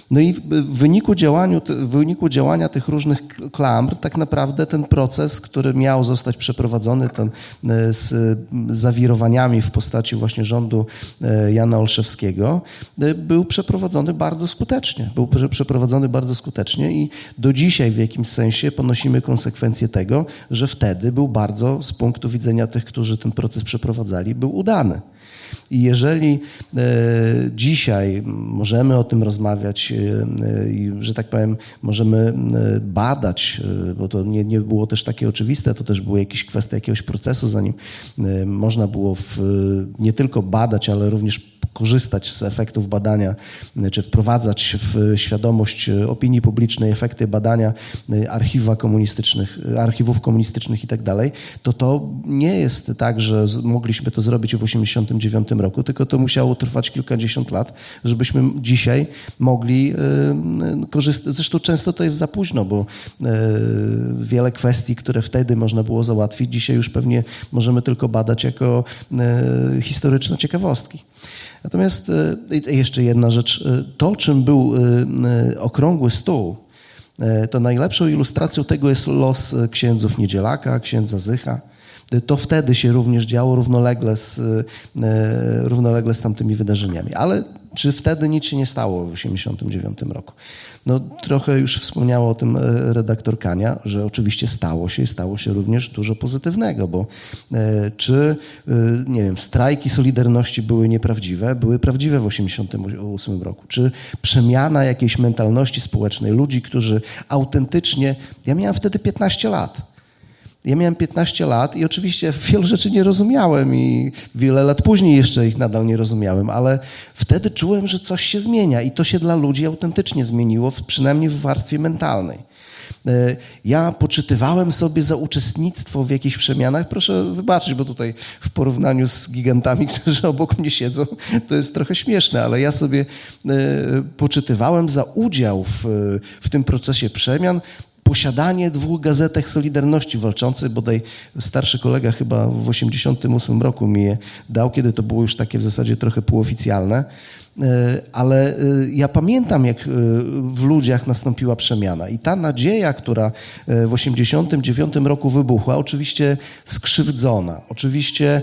No i w wyniku, działaniu, w wyniku działania tych różnych klamr tak naprawdę ten proces, który miał zostać przeprowadzony ten, z zawirowaniami w postaci właśnie rządu Jana Olszewskiego, był przeprowadzony bardzo skutecznie. Był przeprowadzony bardzo skutecznie i do dzisiaj w jakimś sensie ponosimy konsekwencje tego, że wtedy był bardzo, z punktu widzenia tych, którzy ten proces przeprowadzali, był udany. I jeżeli e, dzisiaj możemy o tym rozmawiać i, e, że tak powiem, możemy e, badać, e, bo to nie, nie było też takie oczywiste, to też były jakieś kwestie jakiegoś procesu, zanim e, można było w, nie tylko badać, ale również korzystać z efektów badania, czy wprowadzać w świadomość opinii publicznej efekty badania archiwa komunistycznych, archiwów komunistycznych i tak dalej, to to nie jest tak, że mogliśmy to zrobić w osiemdziesiątym dziewiątym roku, tylko to musiało trwać kilkadziesiąt lat, żebyśmy dzisiaj mogli korzystać. Zresztą często to jest za późno, bo wiele kwestii, które wtedy można było załatwić, dzisiaj już pewnie możemy tylko badać jako historyczne ciekawostki. Natomiast jeszcze jedna rzecz, to czym był okrągły stół, to najlepszą ilustracją tego jest los księdzów Niedzielaka, księdza Zycha. To wtedy się również działo równolegle z, równolegle z tamtymi wydarzeniami. Ale czy wtedy nic się nie stało w osiemdziesiątym dziewiątym roku? No trochę już wspomniała o tym redaktor Kania, że oczywiście stało się i stało się również dużo pozytywnego, bo czy, nie wiem, strajki Solidarności były nieprawdziwe? Były prawdziwe w osiemdziesiątym ósmym roku. Czy przemiana jakiejś mentalności społecznej, ludzi, którzy autentycznie... Ja miałem wtedy piętnaście lat. Ja miałem piętnaście lat i oczywiście wielu rzeczy nie rozumiałem i wiele lat później jeszcze ich nadal nie rozumiałem, ale wtedy czułem, że coś się zmienia i to się dla ludzi autentycznie zmieniło, przynajmniej w warstwie mentalnej. Ja poczytywałem sobie za uczestnictwo w jakichś przemianach. Proszę wybaczyć, bo tutaj w porównaniu z gigantami, którzy obok mnie siedzą, to jest trochę śmieszne, ale ja sobie poczytywałem za udział w, w tym procesie przemian, posiadanie dwóch gazetek Solidarności Walczącej, bodaj starszy kolega chyba w osiemdziesiątym ósmym roku mi je dał, kiedy to było już takie w zasadzie trochę półoficjalne, ale ja pamiętam, jak w ludziach nastąpiła przemiana i ta nadzieja, która w osiemdziesiątym dziewiątym roku wybuchła, oczywiście skrzywdzona, oczywiście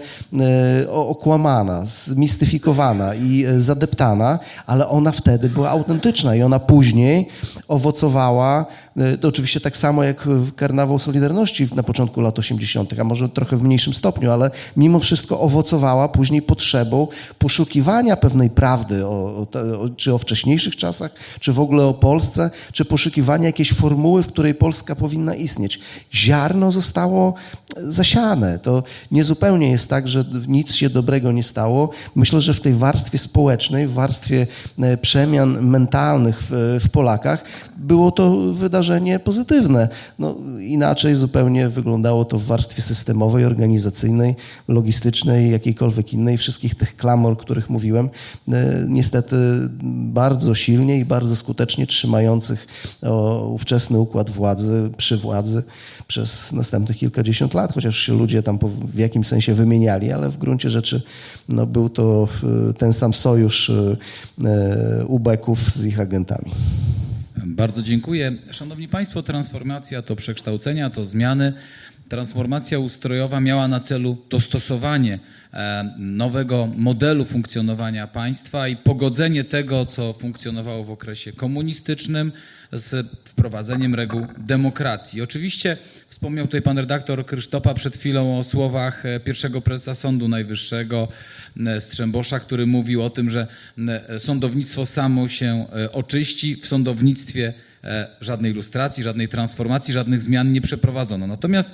okłamana, zmistyfikowana i zadeptana, ale ona wtedy była autentyczna i ona później owocowała, to oczywiście tak samo jak karnawał Solidarności na początku lat osiemdziesiątych, a może trochę w mniejszym stopniu, ale mimo wszystko owocowała później potrzebą poszukiwania pewnej prawdy, O, o, czy o wcześniejszych czasach, czy w ogóle o Polsce, czy poszukiwania jakiejś formuły, w której Polska powinna istnieć. Ziarno zostało zasiane. To niezupełnie jest tak, że nic się dobrego nie stało. Myślę, że w tej warstwie społecznej, w warstwie przemian mentalnych w, w Polakach było to wydarzenie pozytywne. No, inaczej zupełnie wyglądało to w warstwie systemowej, organizacyjnej, logistycznej, jakiejkolwiek innej. Wszystkich tych klamor, o których mówiłem, niestety bardzo silnie i bardzo skutecznie trzymających o, ówczesny układ władzy, przy władzy przez następnych kilkadziesiąt lat, chociaż się ludzie tam po, w jakimś sensie wymieniali, ale w gruncie rzeczy no, był to ten sam sojusz e, ubeków z ich agentami. Bardzo dziękuję. Szanowni Państwo, transformacja to przekształcenia, to zmiany. Transformacja ustrojowa miała na celu dostosowanie nowego modelu funkcjonowania państwa i pogodzenie tego, co funkcjonowało w okresie komunistycznym, z wprowadzeniem reguł demokracji. Oczywiście wspomniał tutaj pan redaktor Krysztopa przed chwilą o słowach pierwszego prezesa Sądu Najwyższego Strzembosza, który mówił o tym, że sądownictwo samo się oczyści. W sądownictwie żadnej lustracji, żadnej transformacji, żadnych zmian nie przeprowadzono. Natomiast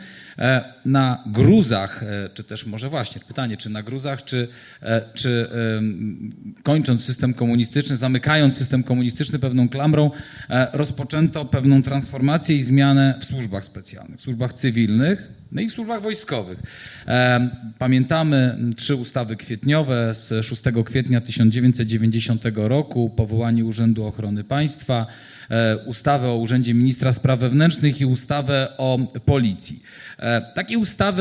na gruzach, czy też może właśnie pytanie, czy na gruzach, czy, czy kończąc system komunistyczny, zamykając system komunistyczny pewną klamrą, rozpoczęto pewną transformację i zmianę w służbach specjalnych, w służbach cywilnych, no i w służbach wojskowych. Pamiętamy trzy ustawy kwietniowe z szóstego kwietnia tysiąc dziewięćset dziewięćdziesiątego roku, powołanie Urzędu Ochrony Państwa, ustawę o Urzędzie Ministra Spraw Wewnętrznych i ustawę o Policji. Takie ustawy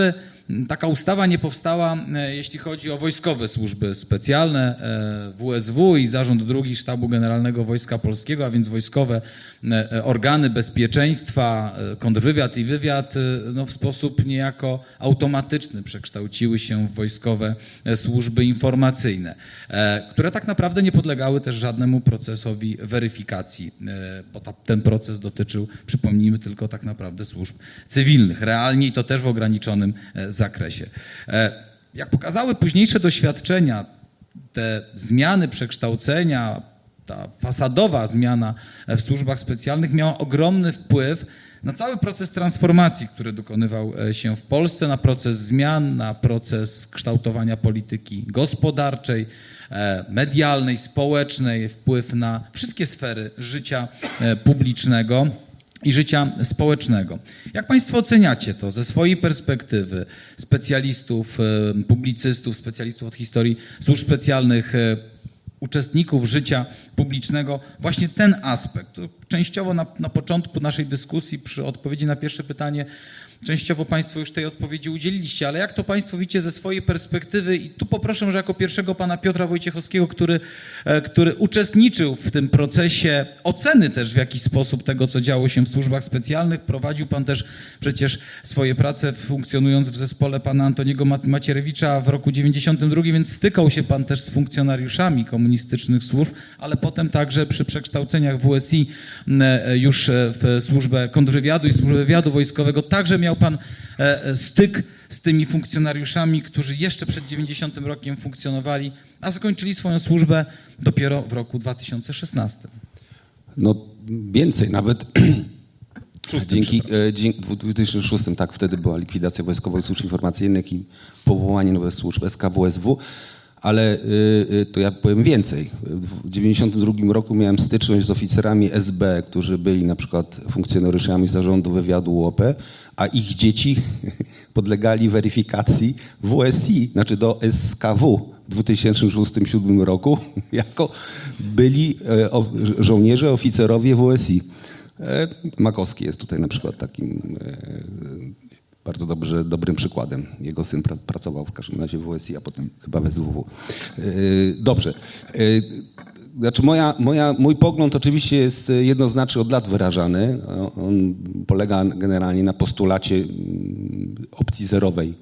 taka ustawa nie powstała, jeśli chodzi o wojskowe służby specjalne, W S W i Zarząd drugi Sztabu Generalnego Wojska Polskiego, a więc wojskowe organy bezpieczeństwa, kontrwywiad i wywiad no, w sposób niejako automatyczny przekształciły się w wojskowe służby informacyjne, które tak naprawdę nie podlegały też żadnemu procesowi weryfikacji, bo ta, ten proces dotyczył, przypomnijmy, tylko tak naprawdę służb cywilnych, realnie i to też w ograniczonym zakresie. Jak pokazały późniejsze doświadczenia, te zmiany, przekształcenia, ta fasadowa zmiana w służbach specjalnych miała ogromny wpływ na cały proces transformacji, który dokonywał się w Polsce, na proces zmian, na proces kształtowania polityki gospodarczej, medialnej, społecznej, wpływ na wszystkie sfery życia publicznego i życia społecznego. Jak Państwo oceniacie to ze swojej perspektywy specjalistów, publicystów, specjalistów od historii służb specjalnych, uczestników życia publicznego, właśnie ten aspekt? Częściowo na, na początku naszej dyskusji przy odpowiedzi na pierwsze pytanie częściowo Państwo już tej odpowiedzi udzieliliście, ale jak to Państwo widzicie ze swojej perspektywy? I tu poproszę może jako pierwszego pana Piotra Wojciechowskiego, który, który uczestniczył w tym procesie oceny też w jakiś sposób tego, co działo się w służbach specjalnych. Prowadził pan też przecież swoje prace funkcjonując w zespole pana Antoniego Macierewicza w roku dziewięćdziesiątym drugim, więc stykał się pan też z funkcjonariuszami komunistycznych służb, ale potem także przy przekształceniach W S I już w służbę kontrwywiadu i służbę wywiadu wojskowego także miał pan styk z tymi funkcjonariuszami, którzy jeszcze przed dziewięćdziesiątym rokiem funkcjonowali, a zakończyli swoją służbę dopiero w roku dwa tysiące szesnastym. No więcej nawet. Dzięki, dzięki w dwa tysiące szóstym, tak, wtedy była likwidacja Wojskowych Służb Informacyjnych i powołanie nowych służb S K W S W. Ale y, to ja powiem więcej. W dziewięćdziesiątym drugim roku miałem styczność z oficerami S B, którzy byli na przykład funkcjonariuszami Zarządu Wywiadu U O P, a ich dzieci podlegali weryfikacji W S I, znaczy do S K W w dwa tysiące szóstym do dwa tysiące siódmego roku, jako byli e, o, żołnierze, oficerowie W S I. E, Makowski jest tutaj na przykład takim e, bardzo dobrze, dobrym przykładem. Jego syn pra, pracował w każdym razie w W S I, a potem chyba w S W W. Yy, dobrze. Yy, znaczy moja, moja, mój pogląd oczywiście jest jednoznacznie od lat wyrażany. On polega generalnie na postulacie opcji zerowej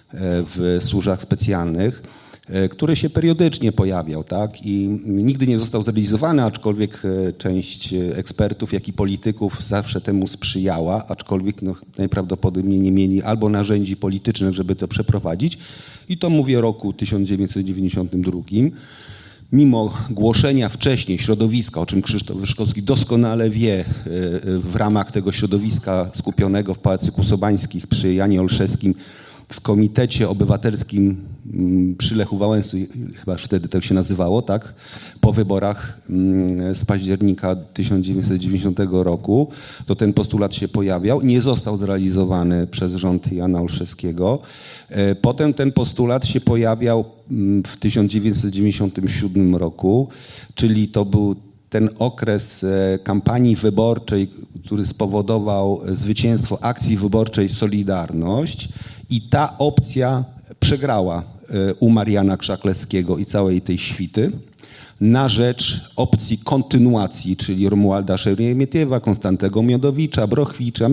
w służbach specjalnych, który się periodycznie pojawiał, tak? I nigdy nie został zrealizowany, aczkolwiek część ekspertów, jak i polityków zawsze temu sprzyjała, aczkolwiek no, najprawdopodobniej nie mieli albo narzędzi politycznych, żeby to przeprowadzić. I to mówię o roku tysiąc dziewięćset dziewięćdziesiątym drugim. Mimo głoszenia wcześniej środowiska, o czym Krzysztof Wyszkowski doskonale wie, w ramach tego środowiska skupionego w Pałacyku Sobańskich przy Janie Olszewskim, w Komitecie Obywatelskim przy Lechu Wałęsy, chyba wtedy tak się nazywało, tak, po wyborach z października tysiąc dziewięćset dziewięćdziesiątego roku, to ten postulat się pojawiał. Nie został zrealizowany przez rząd Jana Olszewskiego. Potem ten postulat się pojawiał w tysiąc dziewięćset dziewięćdziesiątym siódmym roku, czyli to był ten okres kampanii wyborczej, który spowodował zwycięstwo akcji wyborczej Solidarność, i ta opcja przegrała u Mariana Krzaklewskiego i całej tej świty na rzecz opcji kontynuacji, czyli Romualda Szeremietiewa, Konstantego Miodowicza, Brochwicza,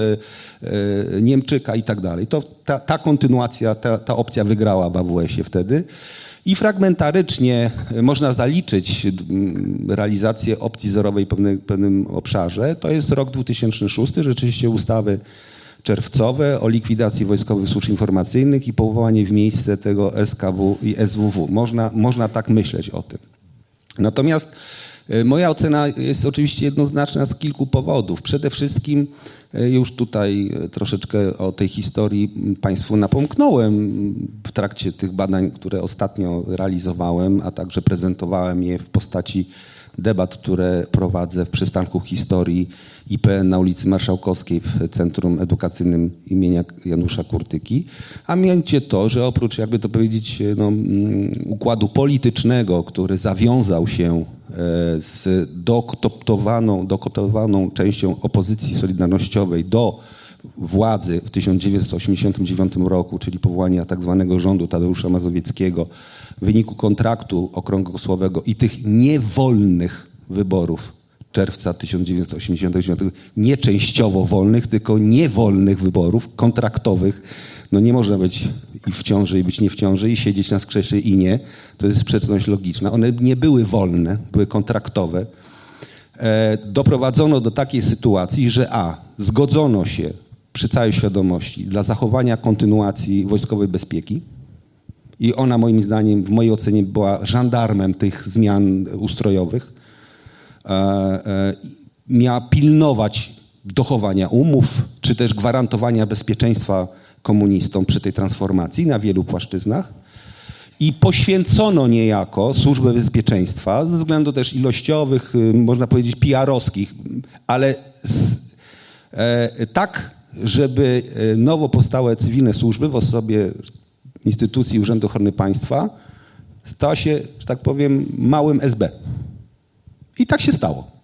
Niemczyka i tak dalej. To ta, ta kontynuacja, ta, ta opcja wygrała w A W S-ie wtedy. I fragmentarycznie można zaliczyć realizację opcji zerowej w pewnym, pewnym obszarze. To jest rok dwa tysiące szósty, rzeczywiście ustawy czerwcowe o likwidacji Wojskowych Służb Informacyjnych i powołanie w miejsce tego S K W i S W W. Można, można tak myśleć o tym. Natomiast moja ocena jest oczywiście jednoznaczna z kilku powodów. Przede wszystkim już tutaj troszeczkę o tej historii Państwu napomknąłem w trakcie tych badań, które ostatnio realizowałem, a także prezentowałem je w postaci debat, które prowadzę w przystanku historii I P N na ulicy Marszałkowskiej w Centrum Edukacyjnym imienia Janusza Kurtyki, a mianowicie to, że oprócz, jakby to powiedzieć, no, układu politycznego, który zawiązał się z dokoptowaną, dokoptowaną częścią opozycji solidarnościowej do władzy w tysiąc dziewięćset osiemdziesiątym dziewiątym roku, czyli powołania tak zwanego rządu Tadeusza Mazowieckiego, w wyniku kontraktu okrągłosłowego i tych niewolnych wyborów czerwca tysiąc dziewięćset osiemdziesiątego dziewiątego, nie częściowo wolnych, tylko niewolnych wyborów, kontraktowych. No nie można być i w ciąży, i być nie w ciąży, i siedzieć na skrzeszy, i nie. To jest sprzeczność logiczna. One nie były wolne, były kontraktowe. E, doprowadzono do takiej sytuacji, że a, zgodzono się przy całej świadomości dla zachowania kontynuacji wojskowej bezpieki i ona moim zdaniem, w mojej ocenie była żandarmem tych zmian ustrojowych. E, e, miała pilnować dochowania umów, czy też gwarantowania bezpieczeństwa komunistom przy tej transformacji na wielu płaszczyznach i poświęcono niejako Służbę Bezpieczeństwa ze względów też ilościowych, można powiedzieć P R-owskich, ale z, e, tak, żeby nowo powstałe cywilne służby w osobie instytucji Urzędu Ochrony Państwa stała się, że tak powiem, małym S B. I tak się stało.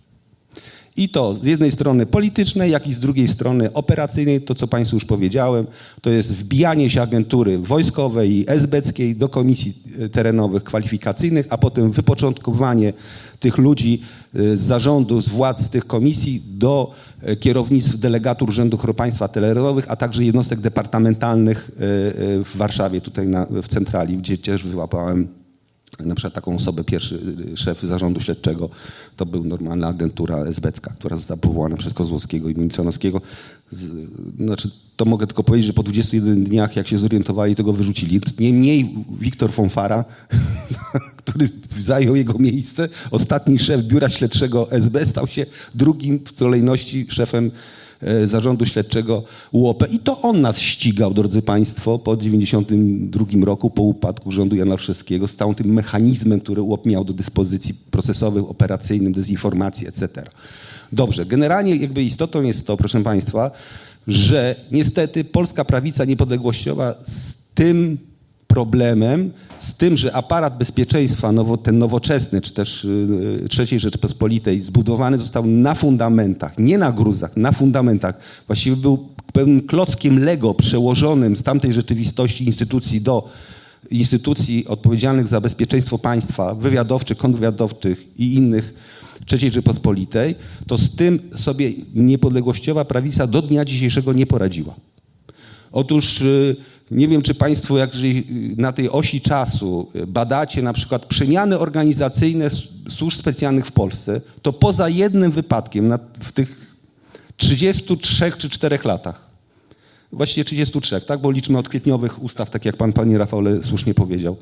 I to z jednej strony politycznej, jak i z drugiej strony operacyjnej, to co Państwu już powiedziałem, to jest wbijanie się agentury wojskowej i esbeckiej do komisji terenowych kwalifikacyjnych, a potem wypoczątkowanie tych ludzi z zarządu, z władz z tych komisji do kierownictw delegatur Urzędu Ochrony Państwa terenowych, a także jednostek departamentalnych w Warszawie, tutaj na, w centrali, gdzie też wyłapałem na przykład taką osobę, pierwszy szef zarządu śledczego, to był normalna agentura esbecka, która została powołana przez Kozłowskiego i Milczanowskiego. Znaczy, to mogę tylko powiedzieć, że po dwudziestu jeden dniach, jak się zorientowali, to go wyrzucili. Niemniej Wiktor Fonfara, który zajął jego miejsce, ostatni szef biura śledczego S B, stał się drugim w kolejności szefem zarządu śledczego U O P. I to on nas ścigał, drodzy Państwo, po dziewięćdziesiątym drugim roku, po upadku rządu Jana Olszewskiego, z całym tym mechanizmem, który U O P miał do dyspozycji procesowych, operacyjnym, dezinformacji, et cetera. Dobrze, generalnie jakby istotą jest to, proszę Państwa, że niestety polska prawica niepodległościowa z tym problemem, z tym, że aparat bezpieczeństwa, nowo, ten nowoczesny, czy też y, trzeciej Rzeczpospolitej zbudowany został na fundamentach, nie na gruzach, na fundamentach. Właściwie był pewnym klockiem Lego przełożonym z tamtej rzeczywistości instytucji do instytucji odpowiedzialnych za bezpieczeństwo państwa, wywiadowczych, kontrwywiadowczych i innych trzeciej Rzeczpospolitej, to z tym sobie niepodległościowa prawica do dnia dzisiejszego nie poradziła. Otóż y, nie wiem, czy Państwo jak na tej osi czasu badacie na przykład przemiany organizacyjne służb specjalnych w Polsce, to poza jednym wypadkiem na, w tych trzydziestu trzech czy czterech latach, właściwie trzydziestu trzech, tak, bo liczmy od kwietniowych ustaw, tak jak pan, panie Rafale słusznie powiedział,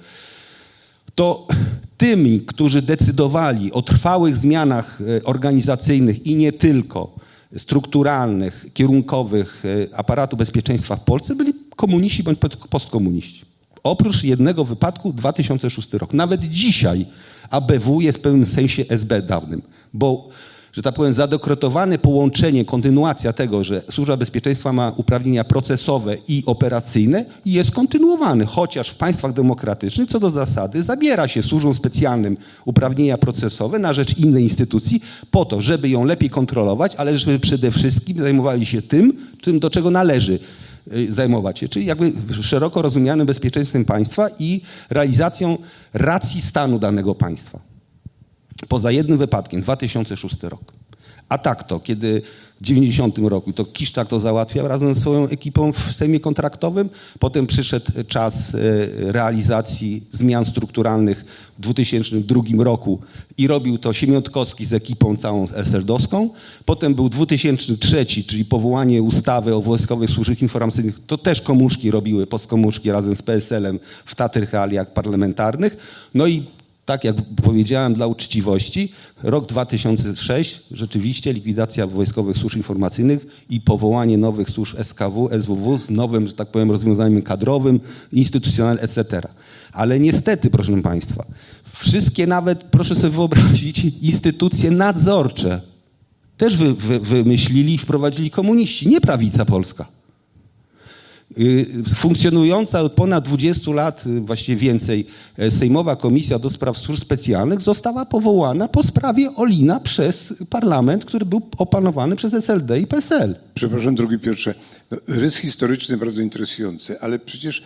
to tymi, którzy decydowali o trwałych zmianach organizacyjnych i nie tylko, strukturalnych, kierunkowych aparatu bezpieczeństwa w Polsce byli komuniści bądź postkomuniści. Oprócz jednego wypadku dwa tysiące szósty rok. Nawet dzisiaj A B W jest w pewnym sensie S B dawnym, bo, że tak powiem, zadekretowane połączenie, kontynuacja tego, że Służba Bezpieczeństwa ma uprawnienia procesowe i operacyjne jest kontynuowany, chociaż w państwach demokratycznych co do zasady zabiera się służbom specjalnym uprawnienia procesowe na rzecz innej instytucji po to, żeby ją lepiej kontrolować, ale żeby przede wszystkim zajmowali się tym, tym do czego należy zajmować się, czyli jakby szeroko rozumianym bezpieczeństwem państwa i realizacją racji stanu danego państwa. Poza jednym wypadkiem, dwa tysiące szósty rok. A tak to, kiedy w dziewięćdziesiątym roku to Kiszczak to załatwiał razem ze swoją ekipą w Sejmie kontraktowym, potem przyszedł czas realizacji zmian strukturalnych w dwa tysiące drugim roku i robił to Siemiątkowski z ekipą całą es el dowską. Potem był dwa tysiące trzeci, czyli powołanie ustawy o wojskowych służbach informacyjnych. To też komuszki robiły, postkomuszki razem z P S el em w tatrych realiach parlamentarnych. No i tak jak powiedziałem dla uczciwości, rok dwa tysiące szósty, rzeczywiście likwidacja wojskowych służb informacyjnych i powołanie nowych służb S K W, S W W z nowym, że tak powiem, rozwiązaniem kadrowym, instytucjonalnym, et cetera. Ale niestety, proszę Państwa, wszystkie nawet, proszę sobie wyobrazić, instytucje nadzorcze też wy, wy, wymyślili i wprowadzili komuniści, nie prawica polska. Funkcjonująca od ponad dwudziestu lat, właściwie więcej, Sejmowa Komisja do Spraw Służb Specjalnych została powołana po sprawie Olina przez parlament, który był opanowany przez S L D i P S L. Przepraszam, drogi Piotrze, no, rys historyczny bardzo interesujący, ale przecież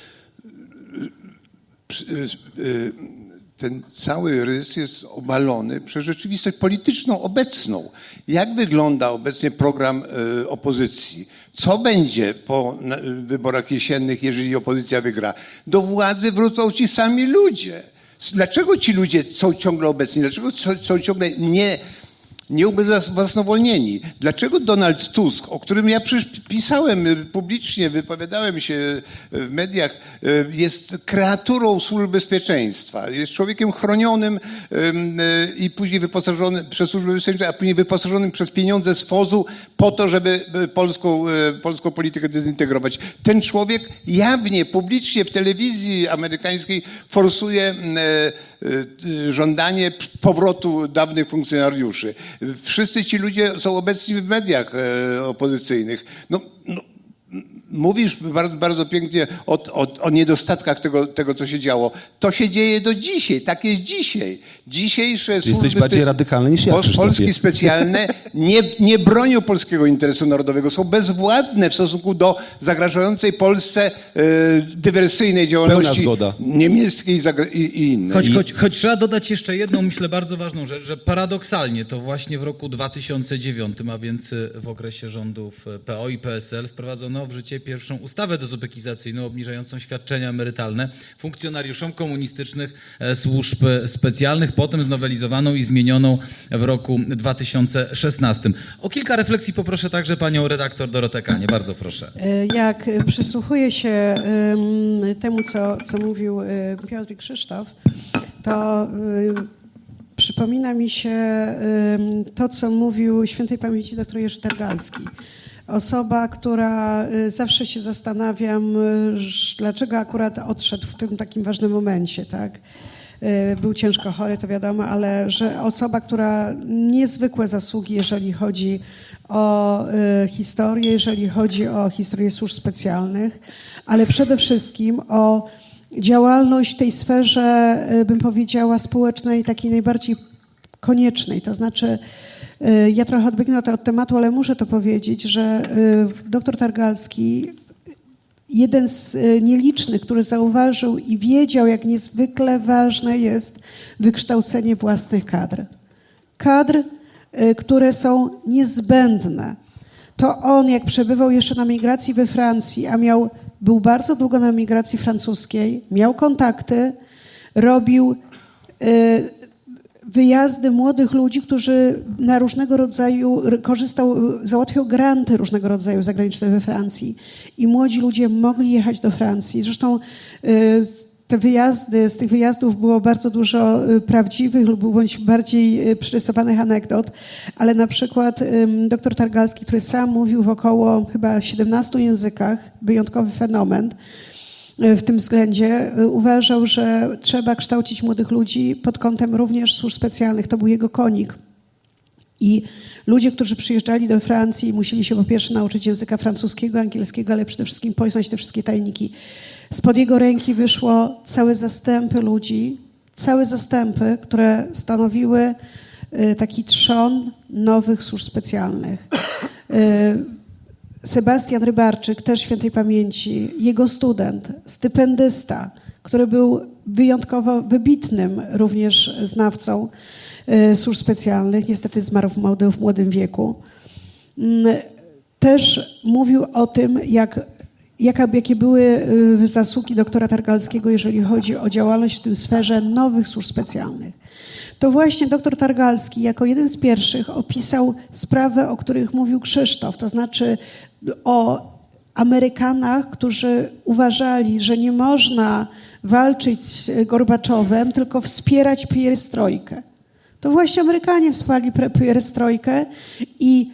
ten cały rys jest obalony przez rzeczywistość polityczną obecną. Jak wygląda obecnie program opozycji? Co będzie po wyborach jesiennych, jeżeli opozycja wygra? Do władzy wrócą ci sami ludzie. Dlaczego ci ludzie są ciągle obecni? Dlaczego są ciągle nie... nie ubezwłasnowolnieni? Dlaczego Donald Tusk, o którym ja przecież pisałem publicznie, wypowiadałem się w mediach, jest kreaturą służb bezpieczeństwa, jest człowiekiem chronionym i później wyposażonym przez służbę bezpieczeństwa, a później wyposażonym przez pieniądze z F O Z-u po to, żeby polską, polską politykę dezintegrować. Ten człowiek jawnie, publicznie w telewizji amerykańskiej forsuje żądanie powrotu dawnych funkcjonariuszy. Wszyscy ci ludzie są obecni w mediach opozycyjnych. No, no, mówisz bardzo, bardzo pięknie o, o, o niedostatkach tego, tego, co się działo. To się dzieje do dzisiaj. Tak jest dzisiaj. Dzisiejsze służby... Jesteś bardziej spe... radykalny niż ja, Polskie specjalne nie, nie bronią polskiego interesu narodowego. Są bezwładne w stosunku do zagrażającej Polsce e, dywersyjnej działalności niemieckiej i, i innej. Choć, choć, choć trzeba dodać jeszcze jedną, myślę, bardzo ważną rzecz, że paradoksalnie to właśnie w roku dwa tysiące dziewiątym, a więc w okresie rządów P O i P S L, wprowadzono w życie pierwszą ustawę dezubekizacyjną obniżającą świadczenia emerytalne funkcjonariuszom komunistycznych służb specjalnych, potem znowelizowaną i zmienioną w roku dwa tysiące szesnastym. O kilka refleksji poproszę także panią redaktor Dorotę Kanię. Bardzo proszę. Jak przysłuchuję się temu, co, co mówił Piotr i Krzysztof, to przypomina mi się to, co mówił świętej pamięci dr Jerzy Targalski. Osoba, która zawsze się zastanawiam, dlaczego akurat odszedł w tym takim ważnym momencie, tak? Był ciężko chory, to wiadomo, ale że osoba, która niezwykłe zasługi, jeżeli chodzi o historię, jeżeli chodzi o historię służb specjalnych, ale przede wszystkim o działalność w tej sferze, bym powiedziała, społecznej, takiej najbardziej koniecznej, to znaczy ja trochę odbiegnę od tematu, ale muszę to powiedzieć, że dr Targalski, jeden z nielicznych, który zauważył i wiedział, jak niezwykle ważne jest wykształcenie własnych kadr. Kadr, które są niezbędne. To on, jak przebywał jeszcze na migracji we Francji, a miał, był bardzo długo na migracji francuskiej, miał kontakty, robił wyjazdy młodych ludzi, którzy na różnego rodzaju, korzystał, załatwiał granty różnego rodzaju zagraniczne we Francji i młodzi ludzie mogli jechać do Francji. Zresztą te wyjazdy, z tych wyjazdów było bardzo dużo prawdziwych lub bądź bardziej przyrysowanych anegdot, ale na przykład dr Targalski, który sam mówił w około chyba siedemnastu językach, wyjątkowy fenomen, w tym względzie uważał, że trzeba kształcić młodych ludzi pod kątem również służb specjalnych. To był jego konik. I ludzie, którzy przyjeżdżali do Francji, musieli się po pierwsze nauczyć języka francuskiego, angielskiego, ale przede wszystkim poznać te wszystkie tajniki. Spod jego ręki wyszło całe zastępy ludzi, całe zastępy, które stanowiły taki trzon nowych służb specjalnych. Sebastian Rybarczyk, też świętej pamięci, jego student, stypendysta, który był wyjątkowo wybitnym również znawcą służb specjalnych, niestety zmarł w młodym, w młodym wieku, też mówił o tym, jak, jaka, jakie były zasługi doktora Targalskiego, jeżeli chodzi o działalność w tym sferze nowych służb specjalnych. To właśnie dr Targalski jako jeden z pierwszych opisał sprawę, o których mówił Krzysztof, to znaczy o Amerykanach, którzy uważali, że nie można walczyć z Gorbaczowem, tylko wspierać pierestrojkę. To właśnie Amerykanie wsparli pierestrojkę i,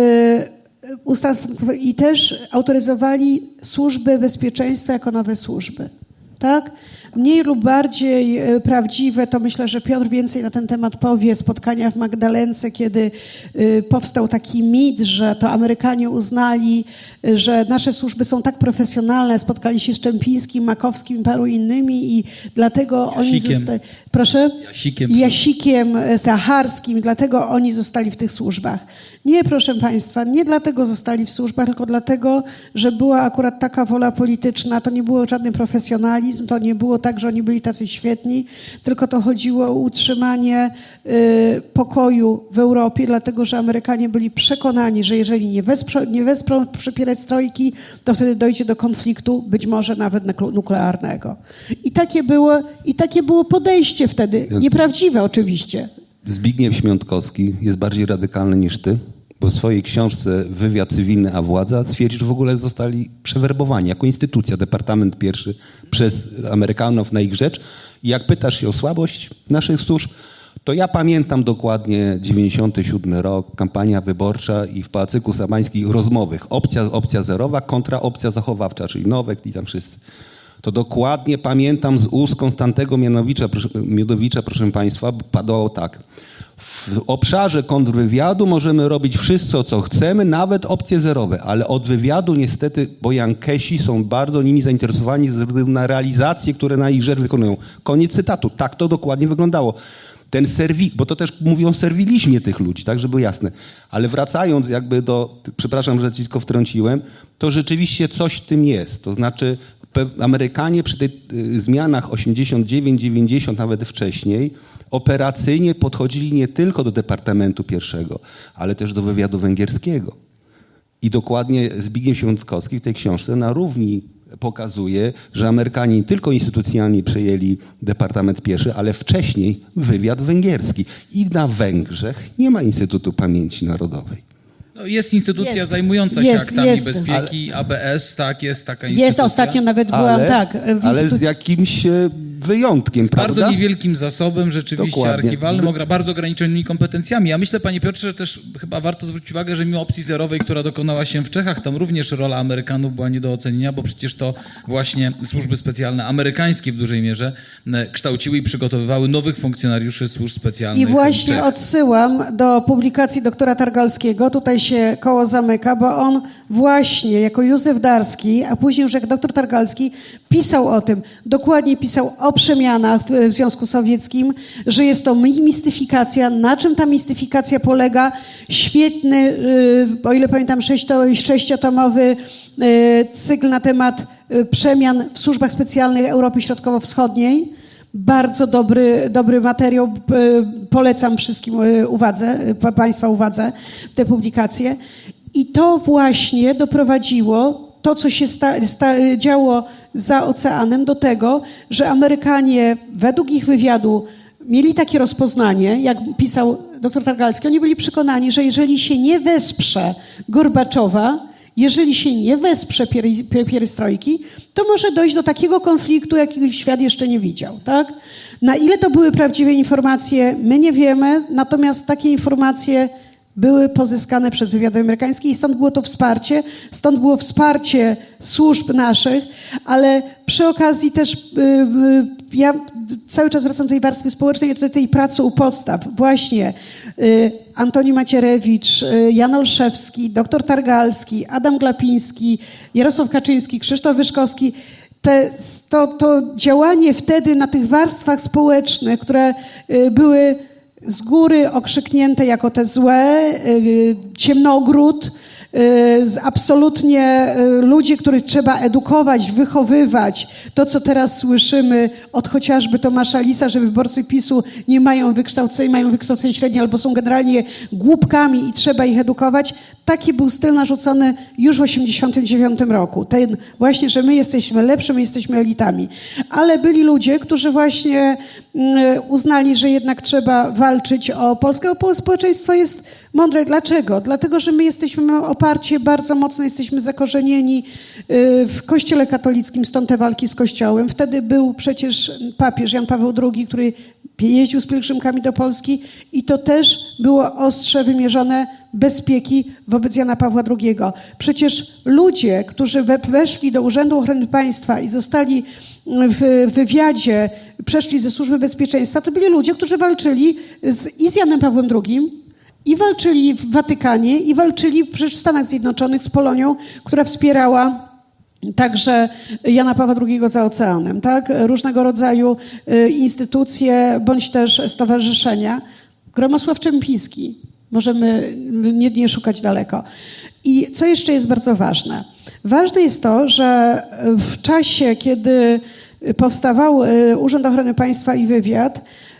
yy, i też autoryzowali służby bezpieczeństwa jako nowe służby. Tak? Mniej lub bardziej prawdziwe, to myślę, że Piotr więcej na ten temat powie, spotkania w Magdalence, kiedy powstał taki mit, że to Amerykanie uznali, że nasze służby są tak profesjonalne, spotkali się z Czempińskim, Makowskim i paru innymi i dlatego Jasikiem. oni zostali... Proszę? Jasikiem. Jasikiem Sacharskim, dlatego oni zostali w tych służbach. Nie, proszę Państwa, nie dlatego zostali w służbach, tylko dlatego, że była akurat taka wola polityczna, to nie było żaden profesjonalizm, to nie było tak, że oni byli tacy świetni, tylko to chodziło o utrzymanie y, pokoju w Europie, dlatego, że Amerykanie byli przekonani, że jeżeli nie wesprą, nie wesprą przy perestrojki, to wtedy dojdzie do konfliktu, być może nawet nuklearnego. I takie było, i takie było podejście wtedy, nieprawdziwe oczywiście. Zbigniew Świątkowski jest bardziej radykalny niż ty, bo w swojej książce Wywiad cywilny a władza stwierdzi, że w ogóle zostali przewerbowani jako instytucja, Departament Pierwszy przez Amerykanów na ich rzecz. I jak pytasz się o słabość naszych służb, to ja pamiętam dokładnie dziewięćdziesiąty siódmy rok, kampania wyborcza i w Pałacyku Sabańskich rozmowych. Opcja, opcja zerowa kontra opcja zachowawcza, czyli Nowek i tam wszyscy. To dokładnie pamiętam z ust Konstantego Mianowicza, proszę, Miodowicza, proszę Państwa, padało tak. W obszarze kontrwywiadu możemy robić wszystko, co chcemy, nawet opcje zerowe, ale od wywiadu niestety, bo Jankesi są bardzo nimi zainteresowani ze względu na realizacje, które na ich rzecz wykonują. Koniec cytatu. Tak to dokładnie wyglądało. Ten serwi, bo to też mówią o serwilizmie tych ludzi, tak, żeby było jasne. Ale wracając jakby do, przepraszam, że ci tylko wtrąciłem, to rzeczywiście coś w tym jest. To znaczy Amerykanie przy tych zmianach osiemdziesiąt dziewięć dziewięćdziesiąt, nawet wcześniej, operacyjnie podchodzili nie tylko do Departamentu Pierwszego, ale też do wywiadu węgierskiego. I dokładnie Zbigniew Świątkowski w tej książce na równi pokazuje, że Amerykanie nie tylko instytucjonalnie przejęli Departament Pierwszy, ale wcześniej wywiad węgierski. I na Węgrzech nie ma Instytutu Pamięci Narodowej. No jest instytucja jest. zajmująca jest, się aktami jest. bezpieki, ale, A B S, tak, jest taka instytucja. Jest, ostatnio nawet byłam, ale, tak. W ale instytut... z jakimś wyjątkiem, z prawda? bardzo niewielkim zasobem, rzeczywiście Dokładnie. archiwalnym, Wy... bardzo ograniczonymi kompetencjami. Ja myślę, panie Piotrze, że też chyba warto zwrócić uwagę, że mimo opcji zerowej, która dokonała się w Czechach, tam również rola Amerykanów była nie do ocenienia, bo przecież to właśnie służby specjalne amerykańskie w dużej mierze kształciły i przygotowywały nowych funkcjonariuszy służb specjalnych. I właśnie Czech. odsyłam do publikacji doktora Targalskiego, tutaj się koło zamyka, bo on właśnie jako Józef Darski, a później już jak doktor Targalski pisał o tym, dokładnie pisał o przemianach w Związku Sowieckim, że jest to mistyfikacja. Na czym ta mistyfikacja polega? Świetny, o ile pamiętam, sześciotomowy cykl na temat przemian w służbach specjalnych Europy Środkowo-Wschodniej. Bardzo dobry, dobry materiał. Polecam wszystkim uwadze, Państwa uwadze te publikacje. I to właśnie doprowadziło, to co się sta, sta, działo za oceanem, do tego, że Amerykanie według ich wywiadu mieli takie rozpoznanie, jak pisał dr Targalski, oni byli przekonani, że jeżeli się nie wesprze Gorbaczowa, jeżeli się nie wesprze pierestrojki, to może dojść do takiego konfliktu, jakiego świat jeszcze nie widział. Tak? Na ile to były prawdziwe informacje, my nie wiemy, natomiast takie informacje były pozyskane przez wywiad amerykański i stąd było to wsparcie, stąd było wsparcie służb naszych, ale przy okazji też yy, ja cały czas wracam do tej warstwy społecznej, do tej pracy u podstaw. Właśnie yy, Antoni Macierewicz, yy, Jan Olszewski, doktor Targalski, Adam Glapiński, Jarosław Kaczyński, Krzysztof Wyszkowski. Te, to, to działanie wtedy na tych warstwach społecznych, które yy, były z góry okrzyknięte jako te złe, yy, ciemnogród, yy, absolutnie yy, ludzie, których trzeba edukować, wychowywać. To, co teraz słyszymy od chociażby Tomasza Lisa, że wyborcy PiSu nie mają wykształcenia, mają wykształcenie średnie albo są generalnie głupkami i trzeba ich edukować. Taki był styl narzucony już w osiemdziesiątym dziewiątym roku. Ten właśnie, że my jesteśmy lepsi, my jesteśmy elitami. Ale byli ludzie, którzy właśnie uznali, że jednak trzeba walczyć o Polskę, bo społeczeństwo jest mądre. Dlaczego? Dlatego, że my jesteśmy oparcie bardzo mocno, jesteśmy zakorzenieni w Kościele katolickim, stąd te walki z Kościołem. Wtedy był przecież papież Jan Paweł drugi, który jeździł z pielgrzymkami do Polski i to też było ostrze wymierzone bezpieki wobec Jana Pawła drugiego. Przecież ludzie, którzy we, weszli do Urzędu Ochrony Państwa i zostali w wywiadzie, przeszli ze Służby Bezpieczeństwa, to byli ludzie, którzy walczyli z, i z Janem Pawłem drugim, i walczyli w Watykanie, i walczyli przecież w Stanach Zjednoczonych z Polonią, która wspierała także Jana Pawła drugiego za oceanem, tak? Różnego rodzaju instytucje bądź też stowarzyszenia. Gromosław Czempiński. Możemy nie, nie szukać daleko. I co jeszcze jest bardzo ważne? Ważne jest to, że w czasie, kiedy powstawał Urząd Ochrony Państwa i Wywiad,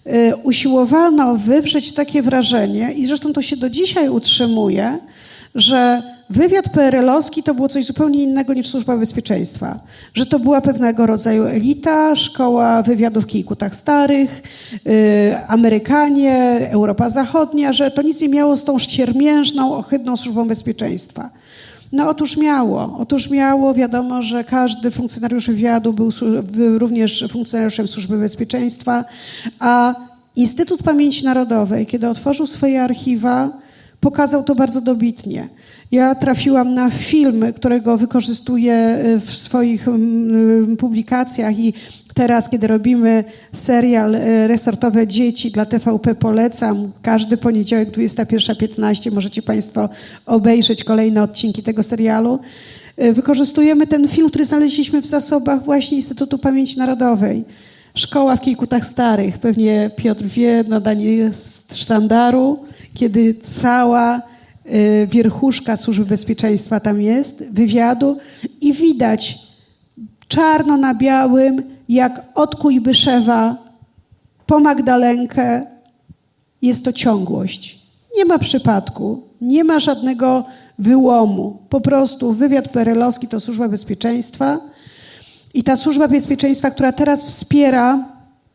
usiłowano wywrzeć takie wrażenie, i zresztą to się do dzisiaj utrzymuje, że wywiad P R L-owski to było coś zupełnie innego niż Służba Bezpieczeństwa. Że to była pewnego rodzaju elita, szkoła wywiadu w Kiejkutach Starych, yy, Amerykanie, Europa Zachodnia, że to nic nie miało z tą siermiężną, ohydną Służbą Bezpieczeństwa. No otóż miało. Otóż miało. Wiadomo, że każdy funkcjonariusz wywiadu był, był również funkcjonariuszem Służby Bezpieczeństwa, a Instytut Pamięci Narodowej, kiedy otworzył swoje archiwa, pokazał to bardzo dobitnie. Ja trafiłam na film, którego wykorzystuję w swoich publikacjach i teraz, kiedy robimy serial Resortowe Dzieci dla T V P, polecam. Każdy poniedziałek dwudziesta pierwsza piętnaście możecie Państwo obejrzeć kolejne odcinki tego serialu. Wykorzystujemy ten film, który znaleźliśmy w zasobach właśnie Instytutu Pamięci Narodowej. Szkoła w Kiejkutach Starych. Pewnie Piotr wie, nadanie sztandaru, kiedy cała wierchuszka Służby Bezpieczeństwa tam jest, wywiadu, i widać czarno na białym, jak od Kujbyszewa po Magdalenkę jest to ciągłość. Nie ma przypadku, nie ma żadnego wyłomu. Po prostu wywiad P R L-owski to Służba Bezpieczeństwa i ta Służba Bezpieczeństwa, która teraz wspiera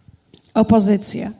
opozycję.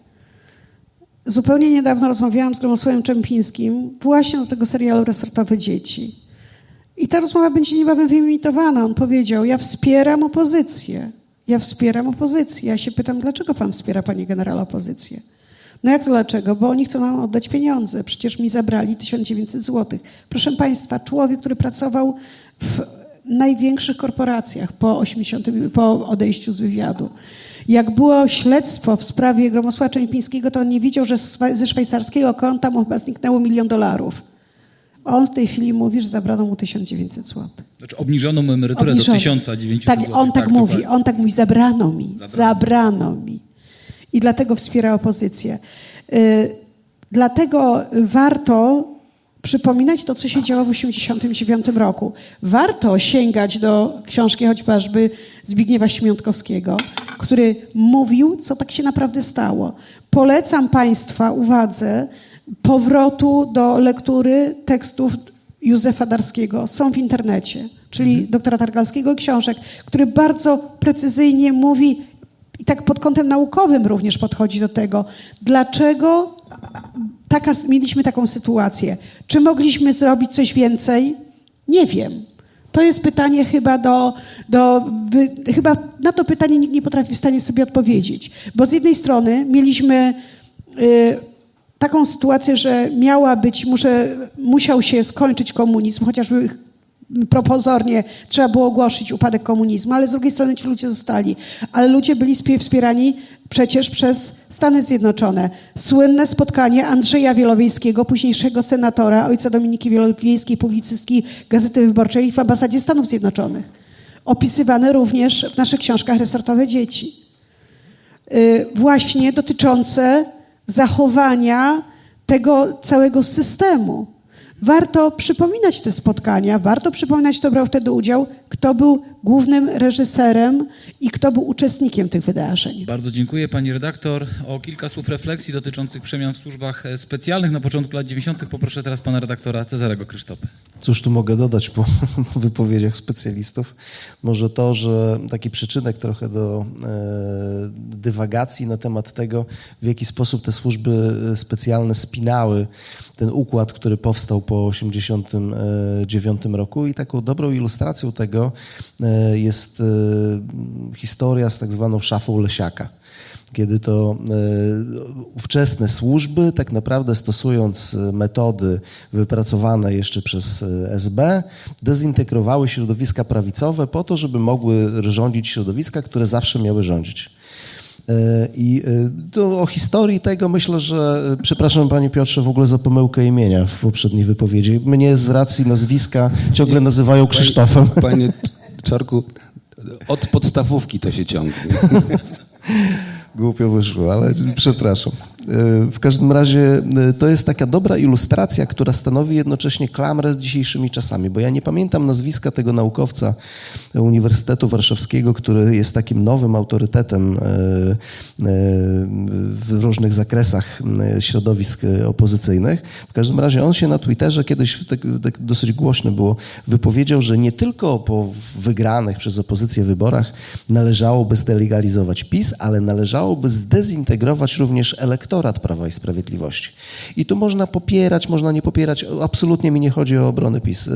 Zupełnie niedawno rozmawiałam z Gromosławem Czempińskim właśnie do tego serialu Resortowe Dzieci. I ta rozmowa będzie niebawem wyimitowana. On powiedział: ja wspieram opozycję. Ja wspieram opozycję. Ja się pytam, dlaczego pan wspiera, panie generał, opozycję? No jak to dlaczego? Bo oni chcą nam oddać pieniądze. Przecież mi zabrali tysiąc dziewięćset złotych. Proszę państwa, człowiek, który pracował w największych korporacjach po osiemdziesiątym, po odejściu z wywiadu. Jak było śledztwo w sprawie Gromosława Czempińskiego, to on nie widział, że ze szwajcarskiego konta mu chyba zniknęło milion dolarów. On w tej chwili mówi, że zabrano mu tysiąc dziewięćset złotych. Znaczy obniżono mu emeryturę Obniżono. do tysiąc dziewięćset tak, złotych. On tak, tak mówi, dokładnie. on tak mówi, zabrano mi, zabrano, zabrano mi. I dlatego wspiera opozycję. Yy, dlatego warto przypominać to, co się działo w osiemdziesiątym dziewiątym roku. Warto sięgać do książki chociażby Zbigniewa Świątkowskiego, który mówił, co tak się naprawdę stało. Polecam Państwa uwadze powrotu do lektury tekstów Józefa Darskiego. Są w internecie, czyli mhm. doktora Targalskiego, książek, który bardzo precyzyjnie mówi i tak pod kątem naukowym również podchodzi do tego, dlaczego taka, mieliśmy taką sytuację. Czy mogliśmy zrobić coś więcej? Nie wiem. To jest pytanie chyba do, do wy, chyba na to pytanie nikt nie potrafi w stanie sobie odpowiedzieć. Bo z jednej strony mieliśmy y, taką sytuację, że miała być, muszę, musiał się skończyć komunizm, chociażby propozornie trzeba było ogłosić upadek komunizmu, ale z drugiej strony ci ludzie zostali. Ale ludzie byli wspierani przecież przez Stany Zjednoczone. Słynne spotkanie Andrzeja Wielowiejskiego, późniejszego senatora, ojca Dominiki Wielowiejskiej, publicystki Gazety Wyborczej w ambasadzie Stanów Zjednoczonych. Opisywane również w naszych książkach Resortowe Dzieci. Yy, właśnie dotyczące zachowania tego całego systemu. Warto przypominać te spotkania, warto przypominać, kto brał wtedy udział, kto był głównym reżyserem i kto był uczestnikiem tych wydarzeń. Bardzo dziękuję pani redaktor. O kilka słów refleksji dotyczących przemian w służbach specjalnych na początku lat dziewięćdziesiątych poproszę teraz pana redaktora Cezarego Krysztopę. Cóż tu mogę dodać po wypowiedziach specjalistów? Może to, że taki przyczynek trochę do e, dywagacji na temat tego, w jaki sposób te służby specjalne spinały ten układ, który powstał po osiemdziesiątym dziewiątym roku, i taką dobrą ilustracją tego jest historia z tak zwaną szafą Lesiaka. kiedy to ówczesne służby, tak naprawdę stosując metody wypracowane jeszcze przez S B, dezintegrowały środowiska prawicowe po to, żeby mogły rządzić środowiska, które zawsze miały rządzić. I to o historii tego myślę, że, przepraszam Panie Piotrze w ogóle za pomyłkę imienia w poprzedniej wypowiedzi. Mnie z racji nazwiska ciągle nazywają Krzysztofem. Panie, panie Czarku, od podstawówki to się ciągnie. Głupio wyszło, ale przepraszam. W każdym razie to jest taka dobra ilustracja, która stanowi jednocześnie klamrę z dzisiejszymi czasami, bo ja nie pamiętam nazwiska tego naukowca Uniwersytetu Warszawskiego, który jest takim nowym autorytetem w różnych zakresach środowisk opozycyjnych. W każdym razie on się na Twitterze kiedyś, tak, tak dosyć głośno było, wypowiedział, że nie tylko po wygranych przez opozycję wyborach należałoby zdelegalizować PiS, ale należałoby zdezintegrować również elektorat Prawa i Sprawiedliwości. I tu można popierać, można nie popierać. Absolutnie mi nie chodzi o obronę PiS.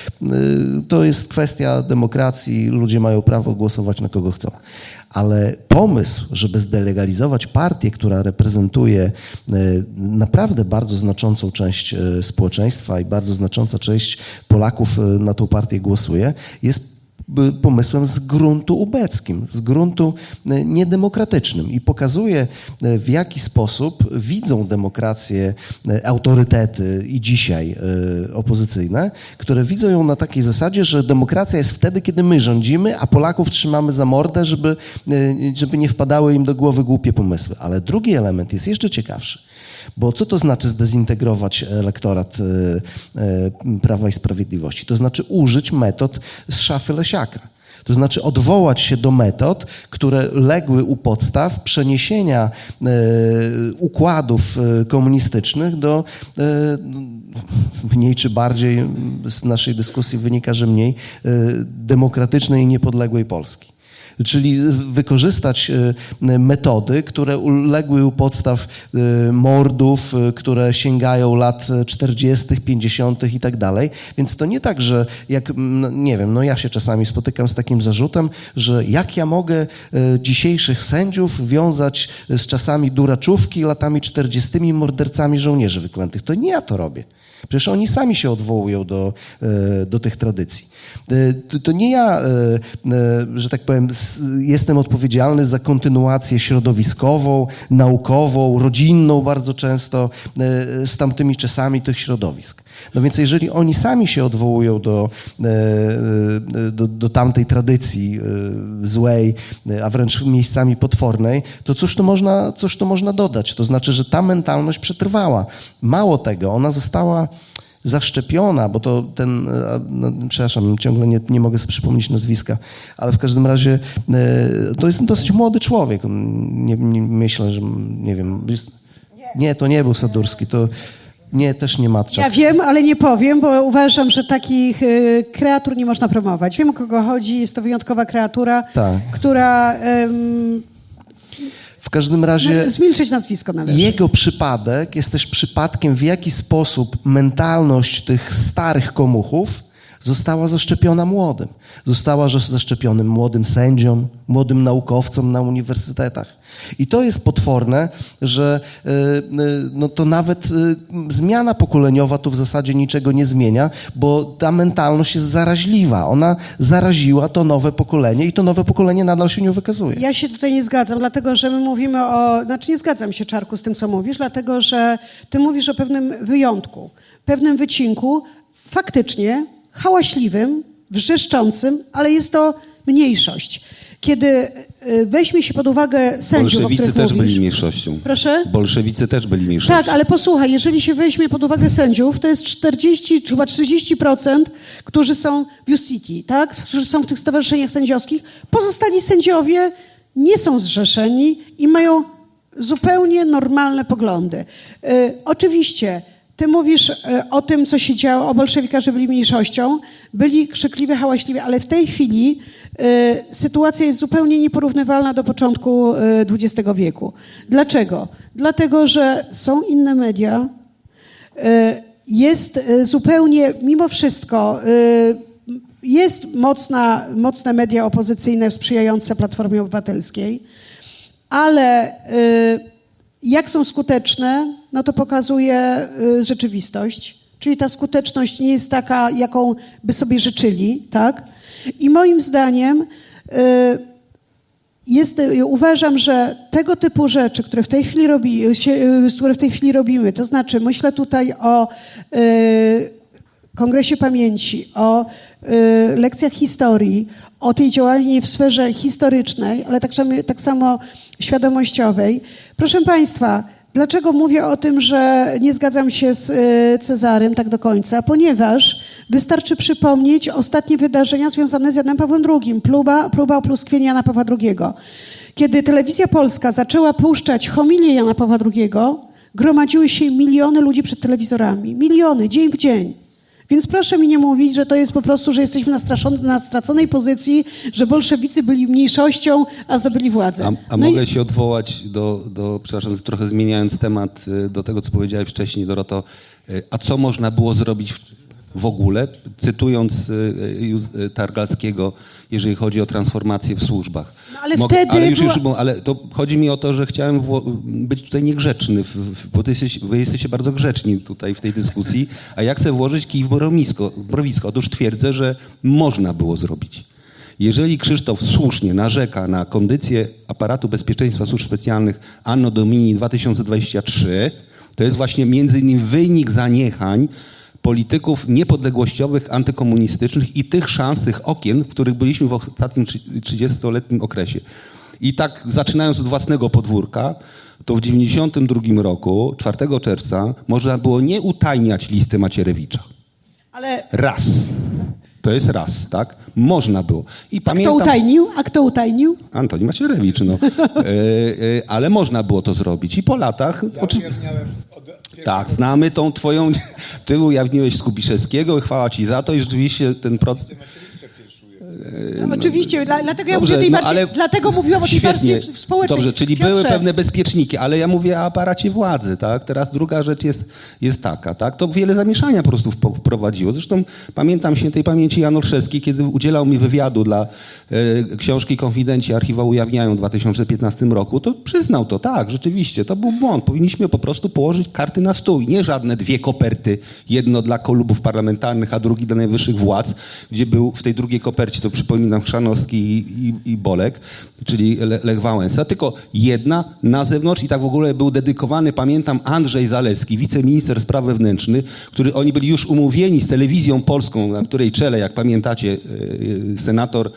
To jest kwestia demokracji, ludzie mają prawo głosować na kogo chcą. Ale pomysł, żeby zdelegalizować partię, która reprezentuje naprawdę bardzo znaczącą część społeczeństwa i bardzo znacząca część Polaków na tą partię głosuje, jest pomysłem z gruntu ubeckim, z gruntu niedemokratycznym i pokazuje, w jaki sposób widzą demokrację autorytety i dzisiaj opozycyjne, które widzą ją na takiej zasadzie, że demokracja jest wtedy, kiedy my rządzimy, a Polaków trzymamy za mordę, żeby, żeby nie wpadały im do głowy głupie pomysły. Ale drugi element jest jeszcze ciekawszy. Bo co to znaczy zdezintegrować elektorat Prawa i Sprawiedliwości? To znaczy użyć metod z szafy Lesiaka. To znaczy odwołać się do metod, które legły u podstaw przeniesienia układów komunistycznych do mniej czy bardziej, z naszej dyskusji wynika, że mniej, demokratycznej i niepodległej Polski. Czyli wykorzystać metody, które uległy u podstaw mordów, które sięgają lat czterdziestych, pięćdziesiątych i tak dalej. Więc to nie tak, że jak, nie wiem, no ja się czasami spotykam z takim zarzutem, że jak ja mogę dzisiejszych sędziów wiązać z czasami duraczówki, latami czterdziestymi, mordercami żołnierzy wyklętych. To nie ja to robię. Przecież oni sami się odwołują do, do tych tradycji. To nie ja, że tak powiem, jestem odpowiedzialny za kontynuację środowiskową, naukową, rodzinną bardzo często z tamtymi czasami tych środowisk. No więc jeżeli oni sami się odwołują do, do, do tamtej tradycji złej, a wręcz miejscami potwornej, to cóż to można, cóż to można dodać? To znaczy, że ta mentalność przetrwała. Mało tego, ona została zaszczepiona, bo to ten, no, przepraszam, ciągle nie, nie mogę sobie przypomnieć nazwiska, ale w każdym razie to jest dosyć młody człowiek. Nie, nie, myślę, że nie wiem, jest, nie, to nie był Sadurski, to nie, też nie Matczak. Ja wiem, ale nie powiem, bo uważam, że takich y, kreatur nie można promować. Wiem, o kogo chodzi, jest to wyjątkowa kreatura, tak. która... Ym, W każdym razie zmilczyć nazwisko należy. Jego przypadek jest też przypadkiem, w jaki sposób mentalność tych starych komuchów została zaszczepiona młodym. Została zaszczepionym młodym sędziom, młodym naukowcom na uniwersytetach. I to jest potworne, że no to nawet zmiana pokoleniowa tu w zasadzie niczego nie zmienia, bo ta mentalność jest zaraźliwa. Ona zaraziła to nowe pokolenie i to nowe pokolenie nadal się nie wykazuje. Ja się tutaj nie zgadzam, dlatego że my mówimy o... Znaczy nie zgadzam się, Czarku, z tym, co mówisz, dlatego że ty mówisz o pewnym wyjątku, pewnym wycinku, faktycznie hałaśliwym, wrzeszczącym, ale jest to mniejszość. Kiedy weźmie się pod uwagę sędziów, Bolszewicy o których też mówisz, byli mniejszością. Proszę? Bolszewicy też byli mniejszością. Tak, ale posłuchaj, jeżeli się weźmie pod uwagę sędziów, to jest czterdzieści, chyba trzydzieści procent, którzy są w Justiti, tak? Którzy są w tych stowarzyszeniach sędziowskich. Pozostali sędziowie nie są zrzeszeni i mają zupełnie normalne poglądy. Y, oczywiście ty mówisz o tym, co się działo, o bolszewikach, że byli mniejszością, byli krzykliwi, hałaśliwi, ale w tej chwili y, sytuacja jest zupełnie nieporównywalna do początku y, dwudziestego wieku. Dlaczego? Dlatego, że są inne media, y, jest y, zupełnie, mimo wszystko, y, jest mocna, mocne media opozycyjne sprzyjające Platformie Obywatelskiej. ale y, jak są skuteczne, no to pokazuje y, rzeczywistość. Czyli ta skuteczność nie jest taka, jaką by sobie życzyli, tak? I moim zdaniem y, jest, uważam, że tego typu rzeczy, które w tej chwili robi, które w tej chwili robimy, to znaczy myślę tutaj o y, Kongresie Pamięci, o y, lekcjach historii, o tej działaniu w sferze historycznej, ale tak, tak samo świadomościowej. Proszę Państwa, dlaczego mówię o tym, że nie zgadzam się z y, Cezarym tak do końca? Ponieważ wystarczy przypomnieć ostatnie wydarzenia związane z Janem Pawłem drugim, próba, próba opluskwienia Jana Pawła drugiego. Kiedy Telewizja Polska zaczęła puszczać homilię Jana Pawła drugiego, gromadziły się miliony ludzi przed telewizorami. Miliony, dzień w dzień. Więc proszę mi nie mówić, że to jest po prostu, że jesteśmy na, na straconej pozycji, że bolszewicy byli mniejszością, a zdobyli władzę. A, a no mogę i... się odwołać do, do, przepraszam, trochę zmieniając temat, do tego, co powiedziałeś wcześniej, Doroto. A co można było zrobić w, w ogóle, cytując Targalskiego, jeżeli chodzi o transformację w służbach? No, ale Mogę, wtedy ale już, była... już, bo, ale to chodzi mi o to, że chciałem być tutaj niegrzeczny, w, w, bo ty jesteś, wy jesteście bardzo grzeczni tutaj w tej dyskusji, a ja chcę włożyć kij w mrowisko. mrowisko. Otóż twierdzę, że można było zrobić. Jeżeli Krzysztof słusznie narzeka na kondycję aparatu bezpieczeństwa służb specjalnych Anno Domini dwa tysiące dwadzieścia trzy, to jest właśnie między innymi wynik zaniechań polityków niepodległościowych, antykomunistycznych i tych szans, tych okien, w których byliśmy w ostatnim trzydziestoletnim okresie. I tak zaczynając od własnego podwórka, to w dziewięćdziesiątym drugim roku, czwartego czerwca, można było nie utajniać listy Macierewicza. Ale... Raz. To jest raz, tak? Można było. I pamiętam... Kto utajnił? A kto utajnił? Antoni Macierewicz, no. e, e, ale można było to zrobić. I po latach... Ja oczy... Tak, znamy tą twoją... Ty ujawniłeś Skubiszewskiego i chwała ci za to i rzeczywiście ten proces... No, oczywiście, dla, dlatego, Dobrze, ja mówię tej no, warstwie, ale dlatego mówiłam o tej świetnie. warstwie społecznej. Dobrze, czyli Piotrze. były pewne bezpieczniki, ale ja mówię o aparacie władzy, tak? Teraz druga rzecz jest, jest taka, tak? To wiele zamieszania po prostu wprowadziło. Zresztą pamiętam świętej pamięci Jan Olszewski, kiedy udzielał mi wywiadu dla e, książki Konfidenci, archiwa ujawniają w dwa tysiące piętnastym roku, to przyznał to, tak, rzeczywiście, to był błąd. Powinniśmy po prostu położyć karty na stół i nie żadne dwie koperty, jedno dla klubów parlamentarnych, a drugi dla najwyższych władz, gdzie był w tej drugiej kopercie, to przypominam, Chrzanowski i, i, i Bolek, czyli Le, Lech Wałęsa, tylko jedna na zewnątrz i tak w ogóle był dedykowany, pamiętam, Andrzej Zalewski, wiceminister spraw wewnętrznych, który oni byli już umówieni z telewizją polską, na której czele, jak pamiętacie, senator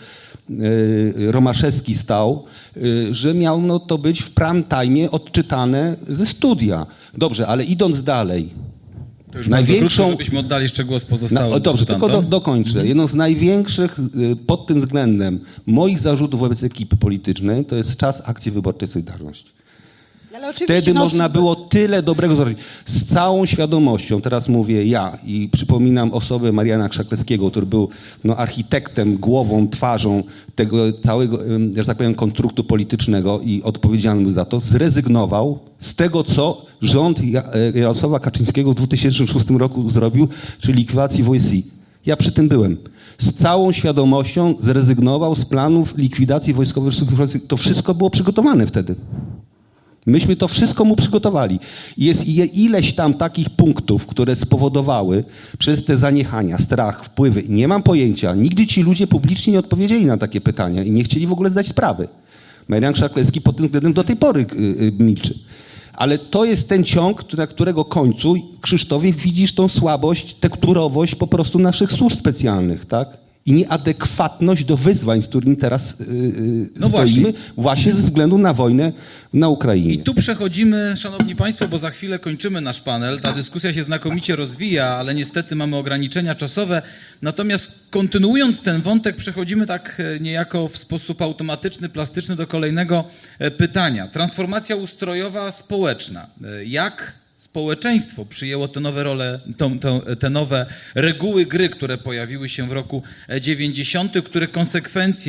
Romaszewski stał, że miał no, to być w prime time odczytane ze studia. Dobrze, ale idąc dalej, to już największą... krótko, żebyśmy oddali jeszcze głos pozostałym no, dobrze, tylko do, dokończę. Mhm. Jedną z największych pod tym względem moich zarzutów wobec ekipy politycznej to jest czas akcji wyborczej Solidarność. Wtedy no, można było tyle dobrego zrobić. Z całą świadomością, teraz mówię ja i przypominam osobę Mariana Krzaklewskiego, który był no, architektem, głową, twarzą tego całego, że tak powiem, konstruktu politycznego i odpowiedzialny za to, zrezygnował z tego, co rząd Jarosława Kaczyńskiego w dwa tysiące szóstym roku zrobił, czyli likwidacji W S I. Ja przy tym byłem. Z całą świadomością zrezygnował z planów likwidacji wojskowych struktur. To wszystko było przygotowane wtedy. Myśmy to wszystko mu przygotowali. Jest ileś tam takich punktów, które spowodowały przez te zaniechania, strach, wpływy. Nie mam pojęcia. Nigdy ci ludzie publicznie nie odpowiedzieli na takie pytania i nie chcieli w ogóle zdać sprawy. Marian Krzaklewski pod tym względem do tej pory milczy. Ale to jest ten ciąg, na którego końcu, Krzysztofie, widzisz tą słabość, tekturowość po prostu naszych służb specjalnych, tak? I nieadekwatność do wyzwań, z którymi teraz yy, no stoimy, właśnie. właśnie ze względu na wojnę na Ukrainie. I tu przechodzimy, szanowni państwo, bo za chwilę kończymy nasz panel. Ta dyskusja się znakomicie rozwija, ale niestety mamy ograniczenia czasowe. Natomiast kontynuując ten wątek, przechodzimy tak niejako w sposób automatyczny, plastyczny do kolejnego pytania. Transformacja ustrojowa społeczna. Jak społeczeństwo przyjęło te nowe role, to, to, te nowe reguły gry, które pojawiły się w roku dziewięćdziesiątym, które konsekwencje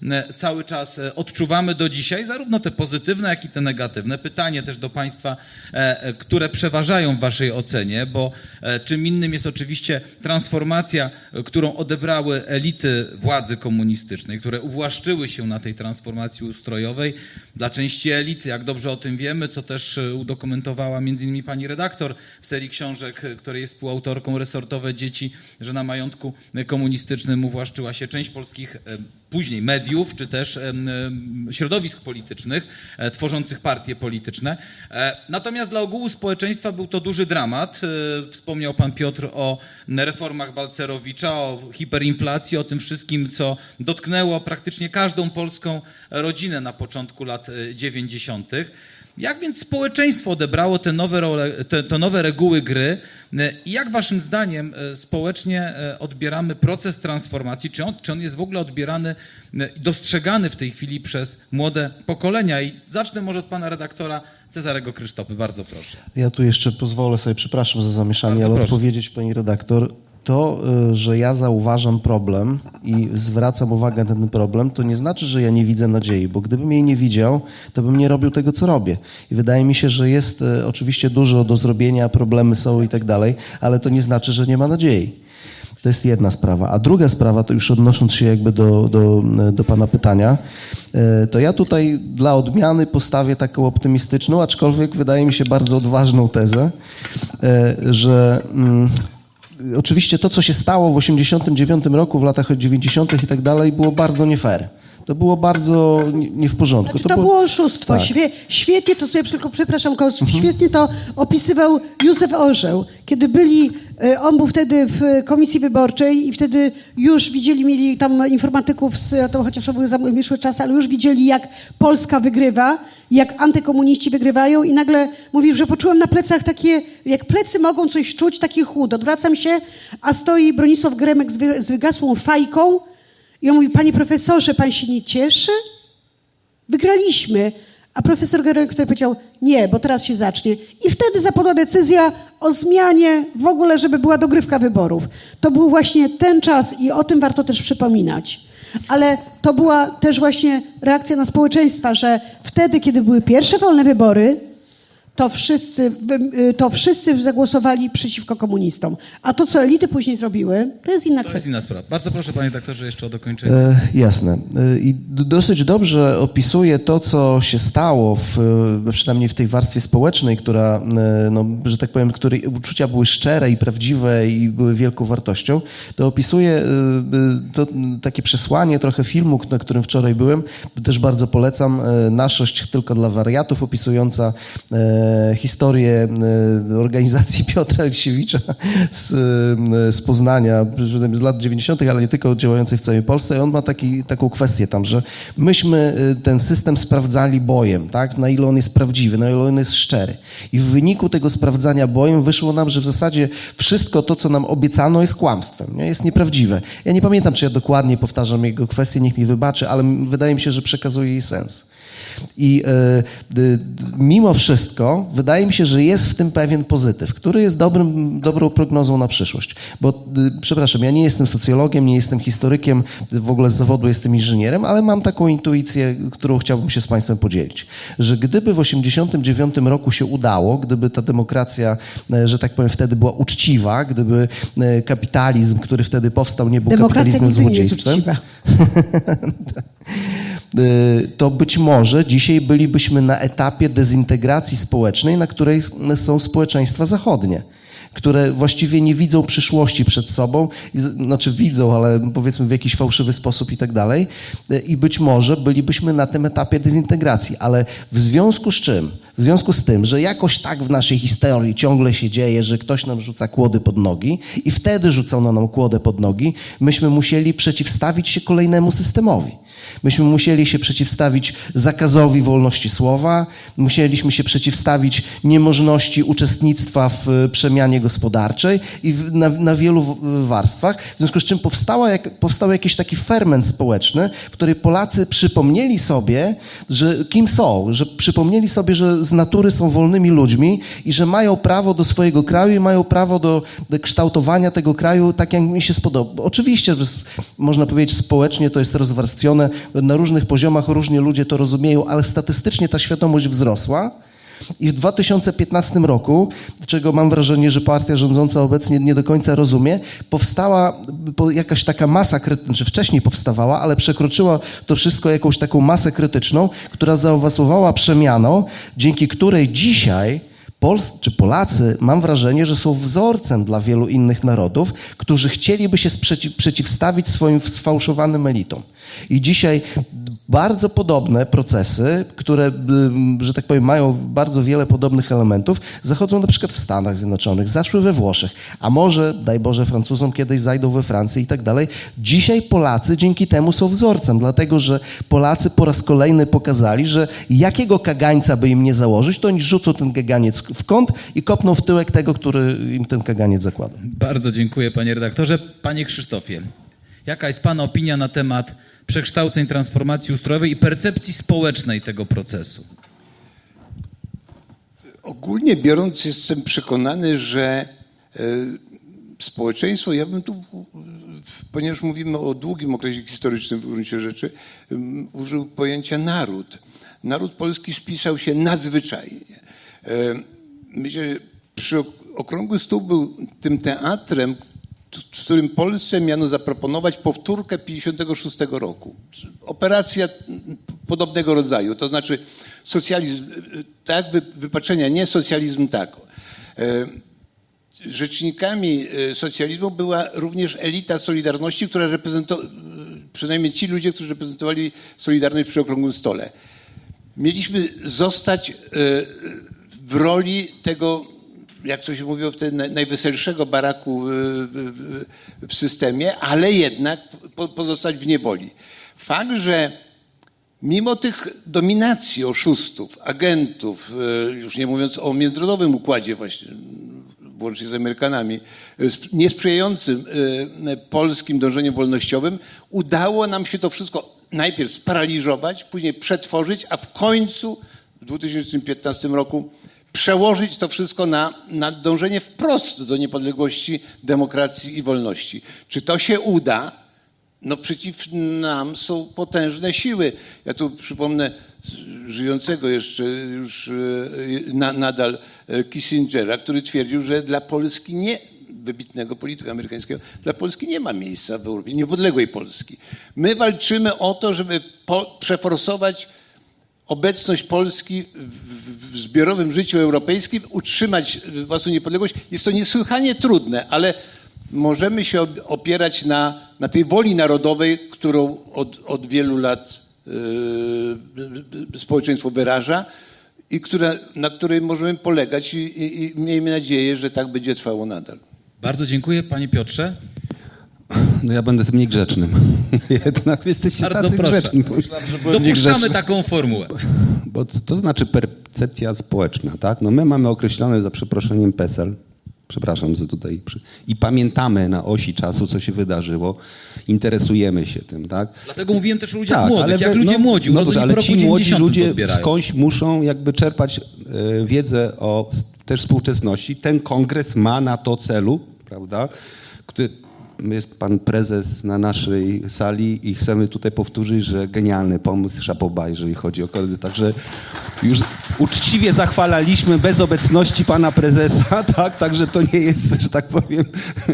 cały czas odczuwamy do dzisiaj, zarówno te pozytywne, jak i te negatywne. Pytanie też do państwa, które przeważają w waszej ocenie, bo czym innym jest oczywiście transformacja, którą odebrały elity władzy komunistycznej, które uwłaszczyły się na tej transformacji ustrojowej. Dla części elit, jak dobrze o tym wiemy, co też udokumentowała między innymi pani redaktor w serii książek, której jest współautorką, Resortowe dzieci, że na majątku komunistycznym uwłaszczyła się część polskich później mediów, czy też środowisk politycznych, tworzących partie polityczne. Natomiast dla ogółu społeczeństwa był to duży dramat. Wspomniał pan Piotr o reformach Balcerowicza, o hiperinflacji, o tym wszystkim, co dotknęło praktycznie każdą polską rodzinę na początku lat dziewięćdziesiątych. Jak więc społeczeństwo odebrało te nowe, role, te, te nowe reguły gry i jak waszym zdaniem społecznie odbieramy proces transformacji? Czy on, czy on jest w ogóle odbierany, dostrzegany w tej chwili przez młode pokolenia? I zacznę może od pana redaktora Cezarego Krysztopy. Bardzo proszę. Ja tu jeszcze pozwolę sobie, przepraszam za zamieszanie, Bardzo ale proszę. odpowiedzieć pani redaktor. To, że ja zauważam problem i zwracam uwagę na ten problem, to nie znaczy, że ja nie widzę nadziei, bo gdybym jej nie widział, to bym nie robił tego, co robię. I wydaje mi się, że jest oczywiście dużo do zrobienia, problemy są i tak dalej, ale to nie znaczy, że nie ma nadziei. To jest jedna sprawa. A druga sprawa, to już odnosząc się jakby do, do, do pana pytania, to ja tutaj dla odmiany postawię taką optymistyczną, aczkolwiek wydaje mi się bardzo odważną tezę, że oczywiście to, co się stało w osiemdziesiątym dziewiątym roku, w latach dziewięćdziesiątych i tak dalej, było bardzo nie fair. To było bardzo nie, nie w porządku. Znaczy, to, to było oszustwo. Tak. Świe, świetnie to sobie, tylko przepraszam, świetnie to opisywał Józef Orzeł. Kiedy byli, on był wtedy w komisji wyborczej i wtedy już widzieli, mieli tam informatyków, z, to chociaż to były zamieszłe czasy, ale już widzieli, jak Polska wygrywa, jak antykomuniści wygrywają i nagle mówił, że poczułem na plecach takie, jak plecy mogą coś czuć, taki chłód. Odwracam się, a stoi Bronisław Geremek z, wy, z wygasłą fajką i on mówi, panie profesorze, pan się nie cieszy? Wygraliśmy. A profesor Geremek wtedy powiedział, nie, bo teraz się zacznie. I wtedy zapadła decyzja o zmianie w ogóle, żeby była dogrywka wyborów. To był właśnie ten czas i o tym warto też przypominać. Ale to była też właśnie reakcja na społeczeństwa, że wtedy, kiedy były pierwsze wolne wybory, to wszyscy, to wszyscy zagłosowali przeciwko komunistom. A to, co elity później zrobiły, to jest inna To kwestia. jest inna sprawa. Bardzo proszę, panie doktorze, jeszcze o dokończenie. E, jasne. E, I dosyć dobrze opisuje to, co się stało, w, przynajmniej w tej warstwie społecznej, która, e, no, że tak powiem, której uczucia były szczere i prawdziwe i były wielką wartością. To opisuje e, to, takie przesłanie, trochę filmu, na którym wczoraj byłem. Też bardzo polecam. E, Naszość tylko dla wariatów, opisująca e, historię organizacji Piotra Elksiewicza z, z Poznania, z lat dziewięćdziesiątych, ale nie tylko, działającej w całej Polsce. I on ma taki, taką kwestię tam, że myśmy ten system sprawdzali bojem, tak? Na ile on jest prawdziwy, na ile on jest szczery. I w wyniku tego sprawdzania bojem wyszło nam, że w zasadzie wszystko to, co nam obiecano, jest kłamstwem, nie? Jest nieprawdziwe. Ja nie pamiętam, czy ja dokładnie powtarzam jego kwestię, niech mi wybaczy, ale wydaje mi się, że przekazuje jej sens. I y, y, mimo wszystko wydaje mi się, że jest w tym pewien pozytyw, który jest dobrym, dobrą prognozą na przyszłość. Bo, y, przepraszam, ja nie jestem socjologiem, nie jestem historykiem, w ogóle z zawodu jestem inżynierem, ale mam taką intuicję, którą chciałbym się z państwem podzielić. Że gdyby w osiemdziesiątym dziewiątym roku się udało, gdyby ta demokracja, że tak powiem, wtedy była uczciwa, gdyby kapitalizm, który wtedy powstał, nie był Demokracja kapitalizmem nigdy nie jest złodziejstwem, uczciwa. to być może dzisiaj bylibyśmy na etapie dezintegracji społecznej, na której są społeczeństwa zachodnie, które właściwie nie widzą przyszłości przed sobą, znaczy widzą, ale powiedzmy w jakiś fałszywy sposób i tak dalej. I być może bylibyśmy na tym etapie dezintegracji, ale w związku z czym? W związku z tym, że jakoś tak w naszej historii ciągle się dzieje, że ktoś nam rzuca kłody pod nogi i wtedy rzucano nam kłodę pod nogi, myśmy musieli przeciwstawić się kolejnemu systemowi. Myśmy musieli się przeciwstawić zakazowi wolności słowa, musieliśmy się przeciwstawić niemożności uczestnictwa w przemianie gospodarczej i w, na, na wielu warstwach, w związku z czym powstała, jak, powstał jakiś taki ferment społeczny, w którym Polacy przypomnieli sobie, że kim są, że przypomnieli sobie, że z natury są wolnymi ludźmi i że mają prawo do swojego kraju i mają prawo do, do kształtowania tego kraju tak, jak mi się spodoba. Oczywiście, że można powiedzieć, społecznie to jest rozwarstwione, na różnych poziomach różnie ludzie to rozumieją, ale statystycznie ta świadomość wzrosła. I w dwa tysiące piętnastym roku, czego mam wrażenie, że partia rządząca obecnie nie do końca rozumie, powstała jakaś taka masa krytyczna, czy wcześniej powstawała, ale przekroczyła to wszystko jakąś taką masę krytyczną, która zaowocowała przemianą, dzięki której dzisiaj Pols- czy Polacy, mam wrażenie, że są wzorcem dla wielu innych narodów, którzy chcieliby się sprzeciw- przeciwstawić swoim sfałszowanym elitom. I dzisiaj bardzo podobne procesy, które, że tak powiem, mają bardzo wiele podobnych elementów, zachodzą na przykład w Stanach Zjednoczonych, zaszły we Włoszech, a może, daj Boże, Francuzom kiedyś zajdą we Francji i tak dalej. Dzisiaj Polacy dzięki temu są wzorcem, dlatego że Polacy po raz kolejny pokazali, że jakiego kagańca by im nie założyć, to oni rzucą ten kaganiec w kąt i kopną w tyłek tego, który im ten kaganiec zakłada. Bardzo dziękuję, panie redaktorze. Panie Krzysztofie, jaka jest pana opinia na temat przekształceń, transformacji ustrojowej i percepcji społecznej tego procesu? Ogólnie biorąc, jestem przekonany, że y, społeczeństwo, ja bym tu, ponieważ mówimy o długim okresie historycznym w gruncie rzeczy, y, użył pojęcia naród. Naród polski spisał się nadzwyczajnie. Y, myślę, że przy okrągły stół był tym teatrem, w którym Polsce miano zaproponować powtórkę pięćdziesiątego szóstego roku. Operacja podobnego rodzaju, to znaczy socjalizm, tak, wypaczenia, nie socjalizm, tak. Rzecznikami socjalizmu była również elita Solidarności, która reprezentowała, przynajmniej ci ludzie, którzy reprezentowali Solidarność przy okrągłym stole. Mieliśmy zostać w roli tego, jak to się mówiło wtedy, najweselszego baraku w, w, w systemie, ale jednak pozostać w niewoli. Fakt, że mimo tych dominacji oszustów, agentów, już nie mówiąc o międzynarodowym układzie właśnie, włącznie z Amerykanami, niesprzyjającym polskim dążeniom wolnościowym, udało nam się to wszystko najpierw sparaliżować, później przetworzyć, a w końcu w dwa tysiące piętnastym roku przełożyć to wszystko na, na dążenie wprost do niepodległości, demokracji i wolności. Czy to się uda? No przeciw nam są potężne siły. Ja tu przypomnę żyjącego jeszcze już na, nadal Kissingera, który twierdził, że dla Polski nie, wybitnego polityka amerykańskiego, dla Polski nie ma miejsca w Europie, niepodległej Polski. My walczymy o to, żeby po, przeforsować obecność Polski w, w zbiorowym życiu europejskim, utrzymać własną niepodległość. Jest to niesłychanie trudne, ale możemy się opierać na, na tej woli narodowej, którą od, od wielu lat yy, społeczeństwo wyraża i która, na której możemy polegać i, i, i miejmy nadzieję, że tak będzie trwało nadal. Bardzo dziękuję. Panie Piotrze. No ja będę tym niegrzecznym. Jednak jesteście Bardzo tacy proszę. grzeczni. Dopuszczamy taką formułę. Bo to znaczy percepcja społeczna, tak? No my mamy określone za przeproszeniem PESEL, przepraszam, że tutaj przy... i pamiętamy na osi czasu, co się wydarzyło, interesujemy się tym, tak? Dlatego mówiłem też o ludziach tak, młodych, ale jak wy, ludzie no, młodzi, no dobrze, ale ci młodzi ludzie odbierają. skądś muszą jakby czerpać e, wiedzę o też współczesności. Ten kongres ma na to celu, prawda? Który, jest pan prezes na naszej sali i chcemy tutaj powtórzyć, że genialny pomysł, szapoba, jeżeli chodzi o koledzy. Także już uczciwie zachwalaliśmy bez obecności pana prezesa, tak? Także to nie jest, że tak powiem,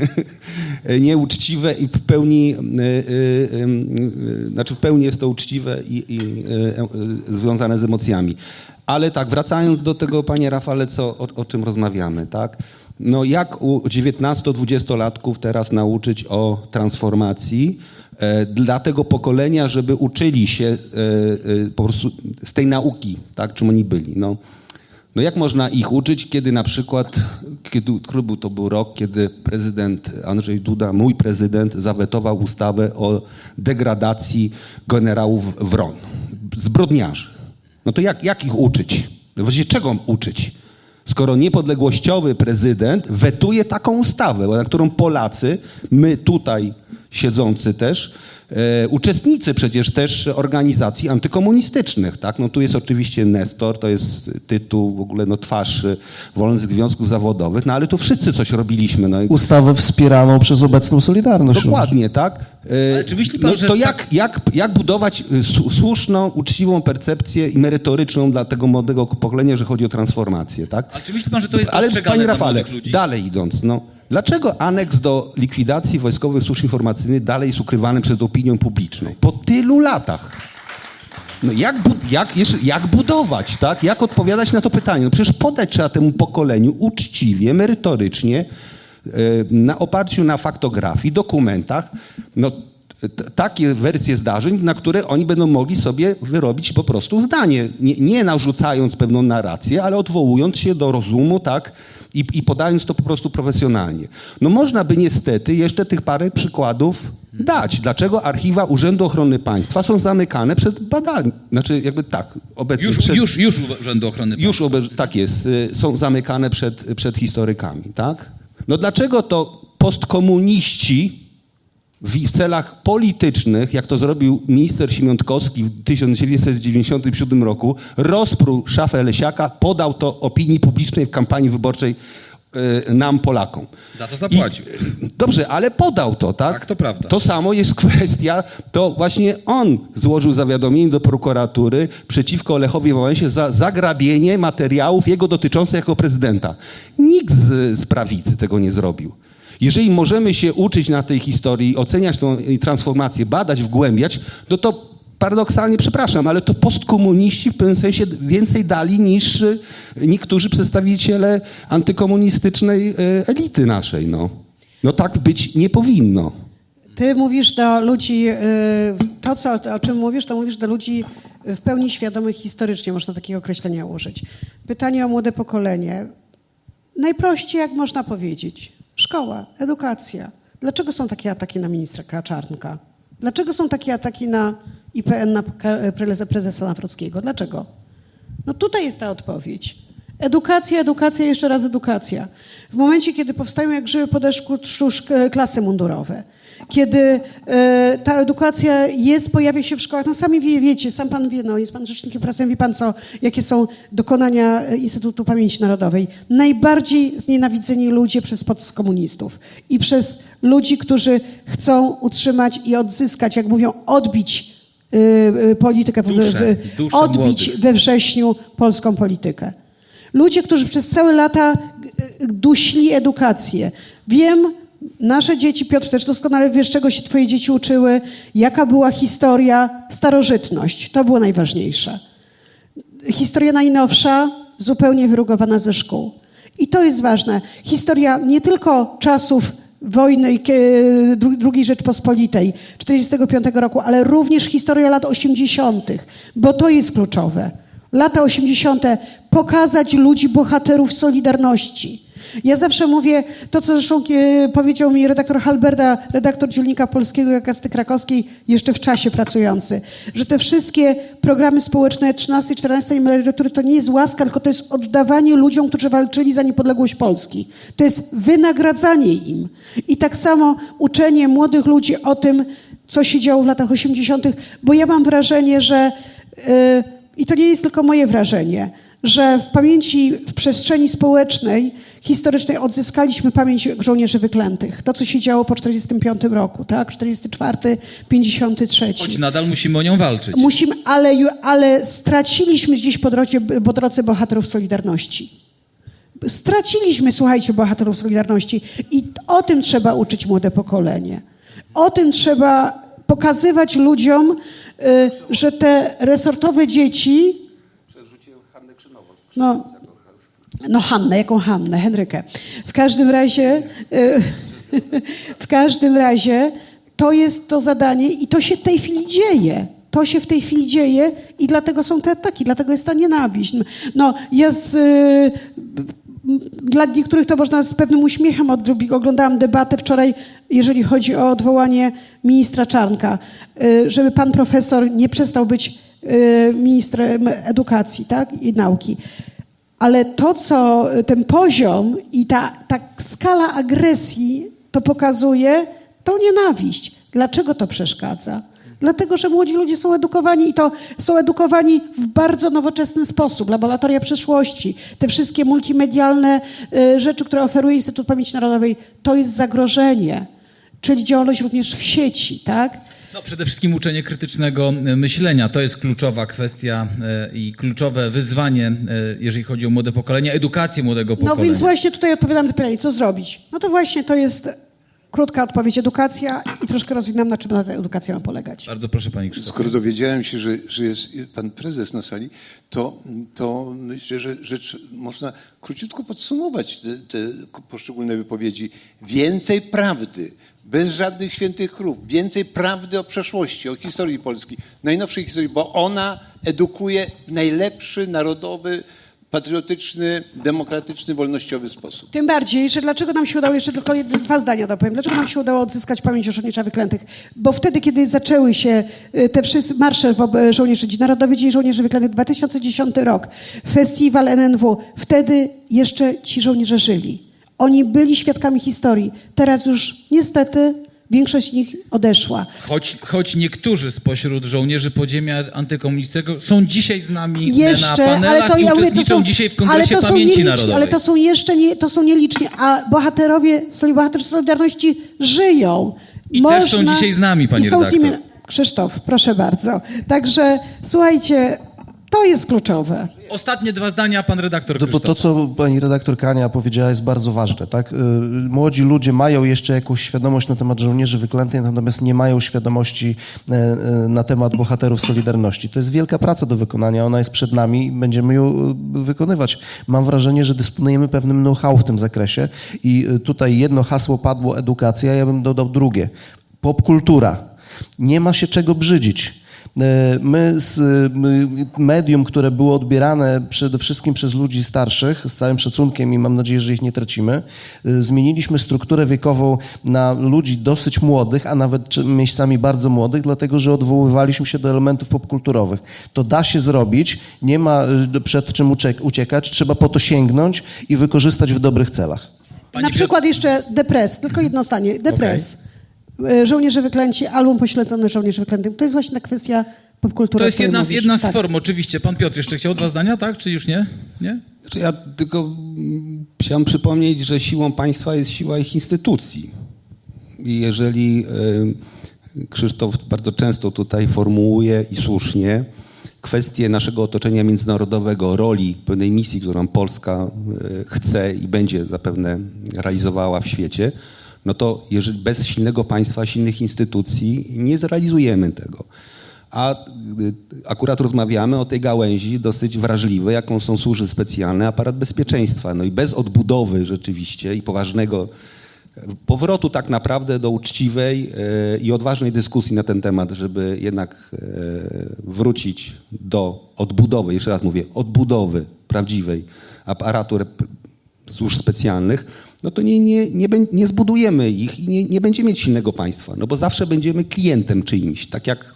nieuczciwe i w pełni, yy, yy, yy, znaczy w pełni jest to uczciwe i, i yy, związane z emocjami. Ale tak, wracając do tego, panie Rafale, co, o, o czym rozmawiamy, tak? No jak u dziewiętnasto-dwudziestolatków teraz nauczyć o transformacji e, dla tego pokolenia, żeby uczyli się e, e, po prostu z tej nauki, tak, czym oni byli. No, no jak można ich uczyć, kiedy na przykład, kiedy, który był, to był rok, kiedy prezydent Andrzej Duda, mój prezydent, zawetował ustawę o degradacji generałów W R O N, zbrodniarzy. No to jak, jak ich uczyć? Właściwie czego uczyć? Skoro niepodległościowy prezydent wetuje taką ustawę, na którą Polacy, my tutaj siedzący też, e, uczestnicy przecież też organizacji antykomunistycznych, tak? No tu jest oczywiście Nestor, to jest tytuł, w ogóle no twarz Wolnych Związków Zawodowych, no ale tu wszyscy coś robiliśmy. No. Ustawę wspieraną przez obecną Solidarność. Dokładnie, tak? E, Ale czy myśli pan, no, że to tak- jak, jak, jak budować słuszną, uczciwą percepcję i merytoryczną dla tego młodego pokolenia, że chodzi o transformację, tak? Ale czy myśli pan, że to jest Ale dostrzegane panie dla Rafale, młodych ludzi? dalej idąc, no, dlaczego aneks do likwidacji wojskowych służb informacyjnych dalej jest ukrywany przed opinią publiczną? Po tylu latach. No jak, bu- jak, jeszcze, jak budować, tak? Jak odpowiadać na to pytanie? No przecież podać trzeba temu pokoleniu uczciwie, merytorycznie, yy, na oparciu na faktografii, dokumentach, no, t- takie wersje zdarzeń, na które oni będą mogli sobie wyrobić po prostu zdanie. Nie, nie narzucając pewną narrację, ale odwołując się do rozumu, tak? I, I podając to po prostu profesjonalnie. No można by niestety jeszcze tych parę przykładów dać. Dlaczego archiwa Urzędu Ochrony Państwa są zamykane przed badaniem? Znaczy jakby tak, obecnie Już, przez... już, już Urzędu Ochrony Państwa. Już obe- tak jest, y, są zamykane przed, przed historykami, tak? No dlaczego to postkomuniści w, w celach politycznych, jak to zrobił minister Siemiątkowski w tysiąc dziewięćset dziewięćdziesiątym siódmym roku, rozprół szafę Lesiaka, podał to opinii publicznej w kampanii wyborczej y, nam, Polakom. Za co zapłacił. I, dobrze, ale podał to, tak? Tak, to prawda. To samo jest kwestia, to właśnie on złożył zawiadomienie do prokuratury przeciwko Lechowi Wałęsie za zagrabienie materiałów jego dotyczących jako prezydenta. Nikt z, z prawicy tego nie zrobił. Jeżeli możemy się uczyć na tej historii, oceniać tą transformację, badać, wgłębiać, no to paradoksalnie, przepraszam, ale to postkomuniści w pewnym sensie więcej dali niż niektórzy przedstawiciele antykomunistycznej elity naszej. No, no tak być nie powinno. Ty mówisz do ludzi, to co, o czym mówisz, to mówisz do ludzi w pełni świadomych historycznie, można takiego określenia użyć. Pytanie o młode pokolenie. Najprościej, jak można powiedzieć. Szkoła, edukacja. Dlaczego są takie ataki na ministra Czarnka? Dlaczego są takie ataki na I P N, na prezesa, prezesa Nawrockiego? Dlaczego? No tutaj jest ta odpowiedź. Edukacja, edukacja, jeszcze raz edukacja. W momencie, kiedy powstają jak grzyby po deszczu klasy mundurowe, kiedy e, ta edukacja jest, pojawia się w szkołach, no sami wie, wiecie, sam pan wie, no jest pan rzecznikiem prasowym, wie pan co, jakie są dokonania Instytutu Pamięci Narodowej. Najbardziej znienawidzeni ludzie przez postkomunistów i przez ludzi, którzy chcą utrzymać i odzyskać, jak mówią, odbić y, y, politykę, Duszę, w, duszę odbić młodych. we wrześniu polską politykę. Ludzie, którzy przez całe lata duśli edukację. Wiem, nasze dzieci, Piotr też doskonale wiesz, czego się twoje dzieci uczyły, jaka była historia, starożytność. To było najważniejsze. Historia najnowsza, zupełnie wyrugowana ze szkół. I to jest ważne. Historia nie tylko czasów wojny drugiej Rzeczpospolitej czterdziestego piątego roku, ale również historia lat osiemdziesiątych, bo to jest kluczowe. Lata osiemdziesiąte pokazać ludzi bohaterów Solidarności. Ja zawsze mówię to, co zresztą powiedział mi redaktor Halberda, redaktor Dziennika Polskiego Gazety Krakowskiej, jeszcze w czasie pracujący, że te wszystkie programy społeczne trzynastej, czternastej emerytury to nie jest łaska, tylko to jest oddawanie ludziom, którzy walczyli za niepodległość Polski. To jest wynagradzanie im. I tak samo uczenie młodych ludzi o tym, co się działo w latach osiemdziesiątych, bo ja mam wrażenie, że yy, i to nie jest tylko moje wrażenie, że w pamięci, w przestrzeni społecznej, historycznej odzyskaliśmy pamięć żołnierzy wyklętych. To, co się działo po czterdziestym piątym roku, tak? czterdziesty czwarty, pięćdziesiąty trzeci. Choć nadal musimy o nią walczyć. Musimy, ale, ale straciliśmy gdzieś po drodze, po drodze bohaterów Solidarności. Straciliśmy, słuchajcie, bohaterów Solidarności. I o tym trzeba uczyć młode pokolenie. O tym trzeba pokazywać ludziom, y, że te resortowe dzieci... No, no Hannę, jaką Hannę? Henrykę. W każdym razie, y, w każdym razie to jest to zadanie i to się w tej chwili dzieje. To się w tej chwili dzieje i dlatego są te ataki, dlatego jest ta nienawiść. No, ja z... Y, Dla niektórych to można z pewnym uśmiechem odrobić. Oglądałam debatę wczoraj, jeżeli chodzi o odwołanie ministra Czarnka, żeby pan profesor nie przestał być ministrem edukacji, tak, i nauki. Ale to, co ten poziom i ta, ta skala agresji to pokazuje, to nienawiść. Dlaczego to przeszkadza? Dlatego, że młodzi ludzie są edukowani i to są edukowani w bardzo nowoczesny sposób. Laboratoria przyszłości, te wszystkie multimedialne y, rzeczy, które oferuje Instytut Pamięci Narodowej, to jest zagrożenie, czyli działalność również w sieci, tak? No, przede wszystkim uczenie krytycznego myślenia. To jest kluczowa kwestia i kluczowe wyzwanie, jeżeli chodzi o młode pokolenia, edukację młodego pokolenia. No więc właśnie tutaj odpowiadam na pytanie, co zrobić? No to właśnie to jest krótka odpowiedź, edukacja i troszkę rozwinam, na czym ta edukacja ma polegać. Bardzo proszę, pani Krzysztof. Skoro dowiedziałem się, że, że jest pan prezes na sali, to, to myślę, że, że można króciutko podsumować te, te poszczególne wypowiedzi. Więcej prawdy, bez żadnych świętych krów, więcej prawdy o przeszłości, o historii Polski, najnowszej historii, bo ona edukuje w najlepszy, narodowy, patriotyczny, demokratyczny, wolnościowy sposób. Tym bardziej, że dlaczego nam się udało, jeszcze tylko jedne, dwa zdania dopowiem, dlaczego nam się udało odzyskać pamięć o żołnierzach wyklętych? Bo wtedy, kiedy zaczęły się te wszystkie marsze żołnierzy, Narodowy Dzień Żołnierzy Wyklętych, dwa tysiące dziesiąty rok, festiwal N N W, wtedy jeszcze ci żołnierze żyli. Oni byli świadkami historii. Teraz już niestety większość z nich odeszła. Choć, choć niektórzy spośród żołnierzy podziemia antykomunistycznego są dzisiaj z nami jeszcze, na panelach ale to, i ja uczestniczą mówię, to są, dzisiaj w Kongresie ale to Pamięci są Narodowej. Ale to są jeszcze nie, to są nieliczni, a bohaterowie, bohaterzy Solidarności żyją. I Można, też są dzisiaj z nami, pani i są redaktor. Z nimi, Krzysztof, proszę bardzo. Także słuchajcie, to jest kluczowe. Ostatnie dwa zdania, pan redaktor To, Krzysztof. to, co pani redaktor Kania powiedziała, jest bardzo ważne. Tak? Młodzi ludzie mają jeszcze jakąś świadomość na temat żołnierzy wyklętych, natomiast nie mają świadomości na temat bohaterów Solidarności. To jest wielka praca do wykonania, ona jest przed nami i będziemy ją wykonywać. Mam wrażenie, że dysponujemy pewnym know-how w tym zakresie i tutaj jedno hasło padło, edukacja, ja bym dodał drugie. Popkultura. Nie ma się czego brzydzić. My z medium, które było odbierane przede wszystkim przez ludzi starszych, z całym szacunkiem i mam nadzieję, że ich nie tracimy, zmieniliśmy strukturę wiekową na ludzi dosyć młodych, a nawet miejscami bardzo młodych, dlatego że odwoływaliśmy się do elementów popkulturowych. To da się zrobić, nie ma przed czym uciekać, trzeba po to sięgnąć i wykorzystać w dobrych celach. Pani Na przykład jeszcze Depres, tylko jedno zdanie. Depres. Okay. Żołnierze wyklęci, album pośledzony żołnierzy wyklętych. To jest właśnie ta kwestia popkultury. To jest jedna, z, jedna z tak. form, oczywiście. Pan Piotr jeszcze chciał dwa zdania, tak? Czy już nie? Nie? Znaczy ja tylko chciałem przypomnieć, że siłą państwa jest siła ich instytucji. I jeżeli y, Krzysztof bardzo często tutaj formułuje i słusznie kwestie naszego otoczenia międzynarodowego, roli pewnej misji, którą Polska y, chce i będzie zapewne realizowała w świecie, no to jeżeli bez silnego państwa, silnych instytucji nie zrealizujemy tego. A akurat rozmawiamy o tej gałęzi dosyć wrażliwej, jaką są służby specjalne, aparat bezpieczeństwa. No i bez odbudowy rzeczywiście i poważnego powrotu tak naprawdę do uczciwej i odważnej dyskusji na ten temat, żeby jednak wrócić do odbudowy, jeszcze raz mówię, odbudowy prawdziwej aparatu służb specjalnych, no to nie, nie, nie, nie zbudujemy ich i nie, nie będziemy mieć silnego państwa, no bo zawsze będziemy klientem czyimś, tak jak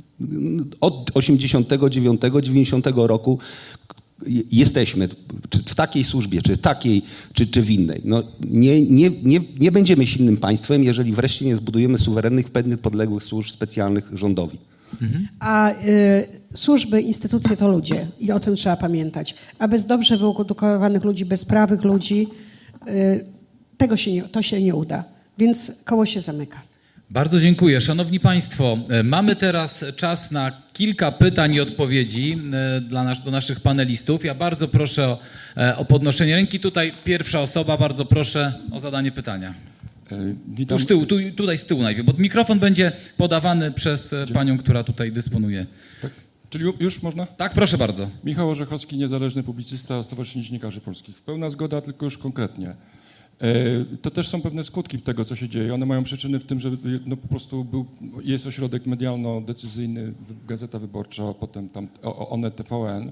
od osiemdziesiątego dziewiątego, dziewięćdziesiątego roku jesteśmy, czy w takiej służbie, czy takiej, czy, czy w innej. No nie, nie, nie, nie będziemy silnym państwem, jeżeli wreszcie nie zbudujemy suwerennych, pewnych podległych służb specjalnych rządowi. A y, służby, instytucje to ludzie i o tym trzeba pamiętać. A bez dobrze wyedukowanych ludzi, bez prawych ludzi, y, tego się nie, to się nie uda. Więc koło się zamyka. Bardzo dziękuję. Szanowni Państwo, mamy teraz czas na kilka pytań i odpowiedzi dla nas, do naszych panelistów. Ja bardzo proszę o, o podnoszenie ręki. Tutaj pierwsza osoba, bardzo proszę o zadanie pytania. Witam. Tu z tyłu, tu, tutaj z tyłu najpierw, bo mikrofon będzie podawany przez panią, która tutaj dysponuje. Tak. Czyli już można? Tak, proszę bardzo. Michał Orzechowski, niezależny publicysta, Stowarzyszenie Dziennikarzy Polskich. Pełna zgoda, tylko już konkretnie. To też są pewne skutki tego, co się dzieje. One mają przyczyny w tym, że no po prostu był, jest ośrodek medialno-decyzyjny, Gazeta Wyborcza, potem tam Onet, T V N.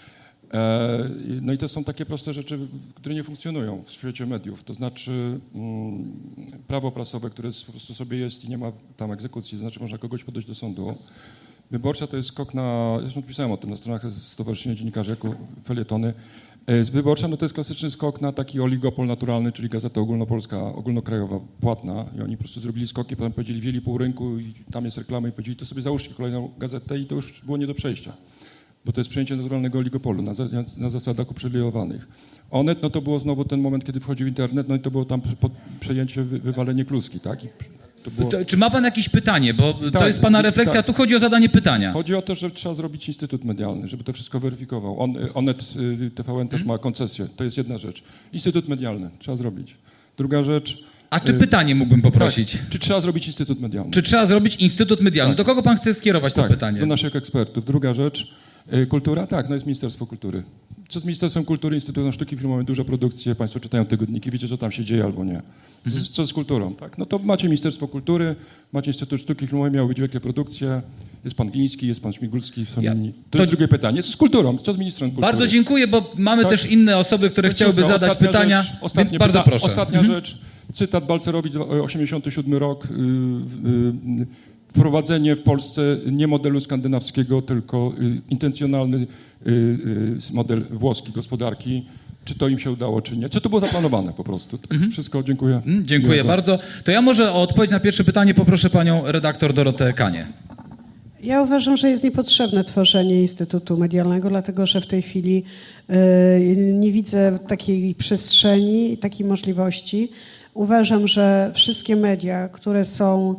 No i to są takie proste rzeczy, które nie funkcjonują w świecie mediów. To znaczy mm, prawo prasowe, które po prostu sobie jest i nie ma tam egzekucji, to znaczy można kogoś podać do sądu. Wyborcza to jest skok na, zresztą pisałem o tym na stronach Stowarzyszenia Dziennikarzy jako felietony, Wyborcza no to jest klasyczny skok na taki oligopol naturalny, czyli Gazeta Ogólnopolska, ogólnokrajowa, płatna i oni po prostu zrobili skoki, potem powiedzieli, wzięli pół rynku i tam jest reklama i powiedzieli, to sobie załóżcie kolejną gazetę i to już było nie do przejścia, bo to jest przejęcie naturalnego oligopolu na, na zasadach uprzywilejowanych. Onet, no to było znowu ten moment, kiedy wchodził internet, no i to było tam przejęcie, wywalenie kluski, tak? I to było... to, czy ma pan jakieś pytanie, bo tak, to jest pana refleksja, tak. Tu chodzi o zadanie pytania. Chodzi o to, że trzeba zrobić instytut medialny, żeby to wszystko weryfikował. On, Onet, T V N też ma koncesję, to jest jedna rzecz. Instytut medialny trzeba zrobić. Druga rzecz... A czy pytanie mógłbym poprosić? Tak, czy trzeba zrobić instytut medialny? Czy trzeba zrobić instytut medialny? Tak. Do kogo pan chce skierować tak, to pytanie? Do naszych ekspertów. Druga rzecz, kultura? Tak, no jest Ministerstwo Kultury. Co z Ministerstwem Kultury, Instytutem Sztuki Filmowej, duże produkcje, państwo czytają tygodniki, wiecie, co tam się dzieje albo nie. Co, mhm. co z kulturą, tak? No to macie Ministerstwo Kultury, macie Instytut Sztuki Filmowej, miały być wielkie produkcje, jest pan Gliński, jest pan Śmigulski, są ja, inni. To, to jest drugie pytanie. Co z kulturą? Co z ministrem kultury? Bardzo dziękuję, bo mamy tak? też inne osoby, które to chciałyby wszystko. zadać Ostatnia pytania, rzecz, ostatnie więc bardzo pyta- proszę. Ostatnia mhm. rzecz, cytat Balcerowicz, osiemdziesiąty siódmy rok, yy, yy, wprowadzenie w Polsce nie modelu skandynawskiego, tylko y, intencjonalny y, y, model włoski gospodarki. Czy to im się udało, czy nie? Czy to było zaplanowane po prostu? Tak, mhm. Wszystko, dziękuję. Mhm, dziękuję bardzo. To ja może o odpowiedź na pierwsze pytanie poproszę panią redaktor Dorotę Kanię. Ja uważam, że jest niepotrzebne tworzenie Instytutu Medialnego, dlatego że w tej chwili y, nie widzę takiej przestrzeni i takiej możliwości. Uważam, że wszystkie media, które są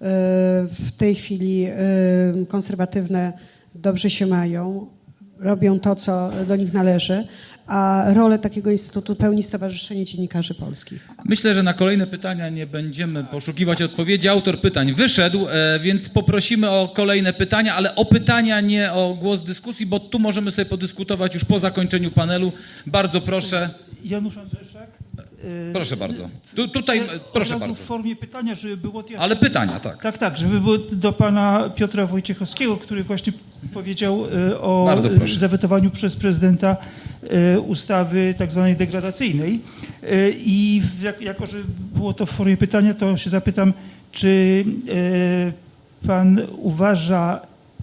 w tej chwili konserwatywne, dobrze się mają, robią to, co do nich należy, a rolę takiego instytutu pełni Stowarzyszenie Dziennikarzy Polskich. Myślę, że na kolejne pytania nie będziemy poszukiwać odpowiedzi. Autor pytań wyszedł, więc poprosimy o kolejne pytania, ale o pytania, nie o głos dyskusji, bo tu możemy sobie podyskutować już po zakończeniu panelu. Bardzo proszę. Janusz Andrzeszak. Proszę bardzo. Tu, tutaj, proszę bardzo. W formie pytania, żeby było... Jasne, ale pytania, tak. Tak, tak, żeby było do pana Piotra Wojciechowskiego, który właśnie powiedział o zawetowaniu przez prezydenta ustawy tak zwanej degradacyjnej. I jako, że było to w formie pytania, to się zapytam, czy pan uważa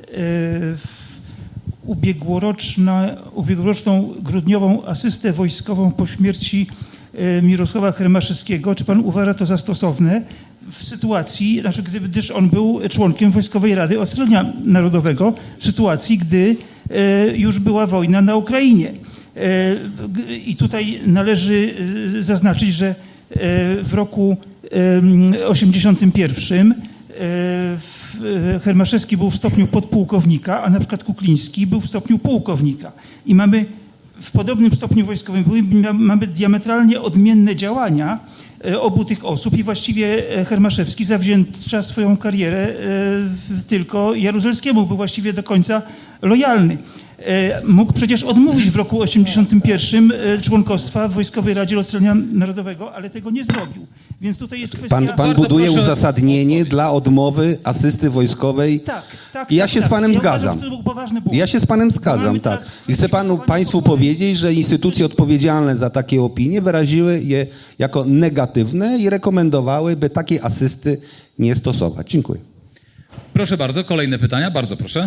ubiegłoroczną, ubiegłoroczną grudniową asystę wojskową po śmierci Mirosława Hermaszewskiego, czy pan uważa to za stosowne w sytuacji, znaczy gdyż on był członkiem Wojskowej Rady Ocalenia Narodowego, w sytuacji, gdy już była wojna na Ukrainie. I tutaj należy zaznaczyć, że w roku osiemdziesiątym pierwszym Hermaszewski był w stopniu podpułkownika, a na przykład Kukliński był w stopniu pułkownika. I mamy w podobnym stopniu wojskowym były, mamy diametralnie odmienne działania obu tych osób i właściwie Hermaszewski zawdzięcza swoją karierę tylko Jaruzelskiemu, był właściwie do końca lojalny. Mógł przecież odmówić w roku osiemdziesiątym pierwszym członkostwa w Wojskowej Radzie Ocalenia Narodowego, ale tego nie zrobił. Więc tutaj jest kwestia... Pan, pan buduje proszę... uzasadnienie dla odmowy asysty wojskowej. Tak, tak. I ja tak, się tak. z panem ja zgadzam. Uważam, że to był poważny błąd. Ja się z panem zgadzam, tak. I chcę panu, państwu powiedzieć, że instytucje odpowiedzialne za takie opinie wyraziły je jako negatywne i rekomendowały, by takiej asysty nie stosować. Dziękuję. Proszę bardzo, kolejne pytania. Bardzo proszę.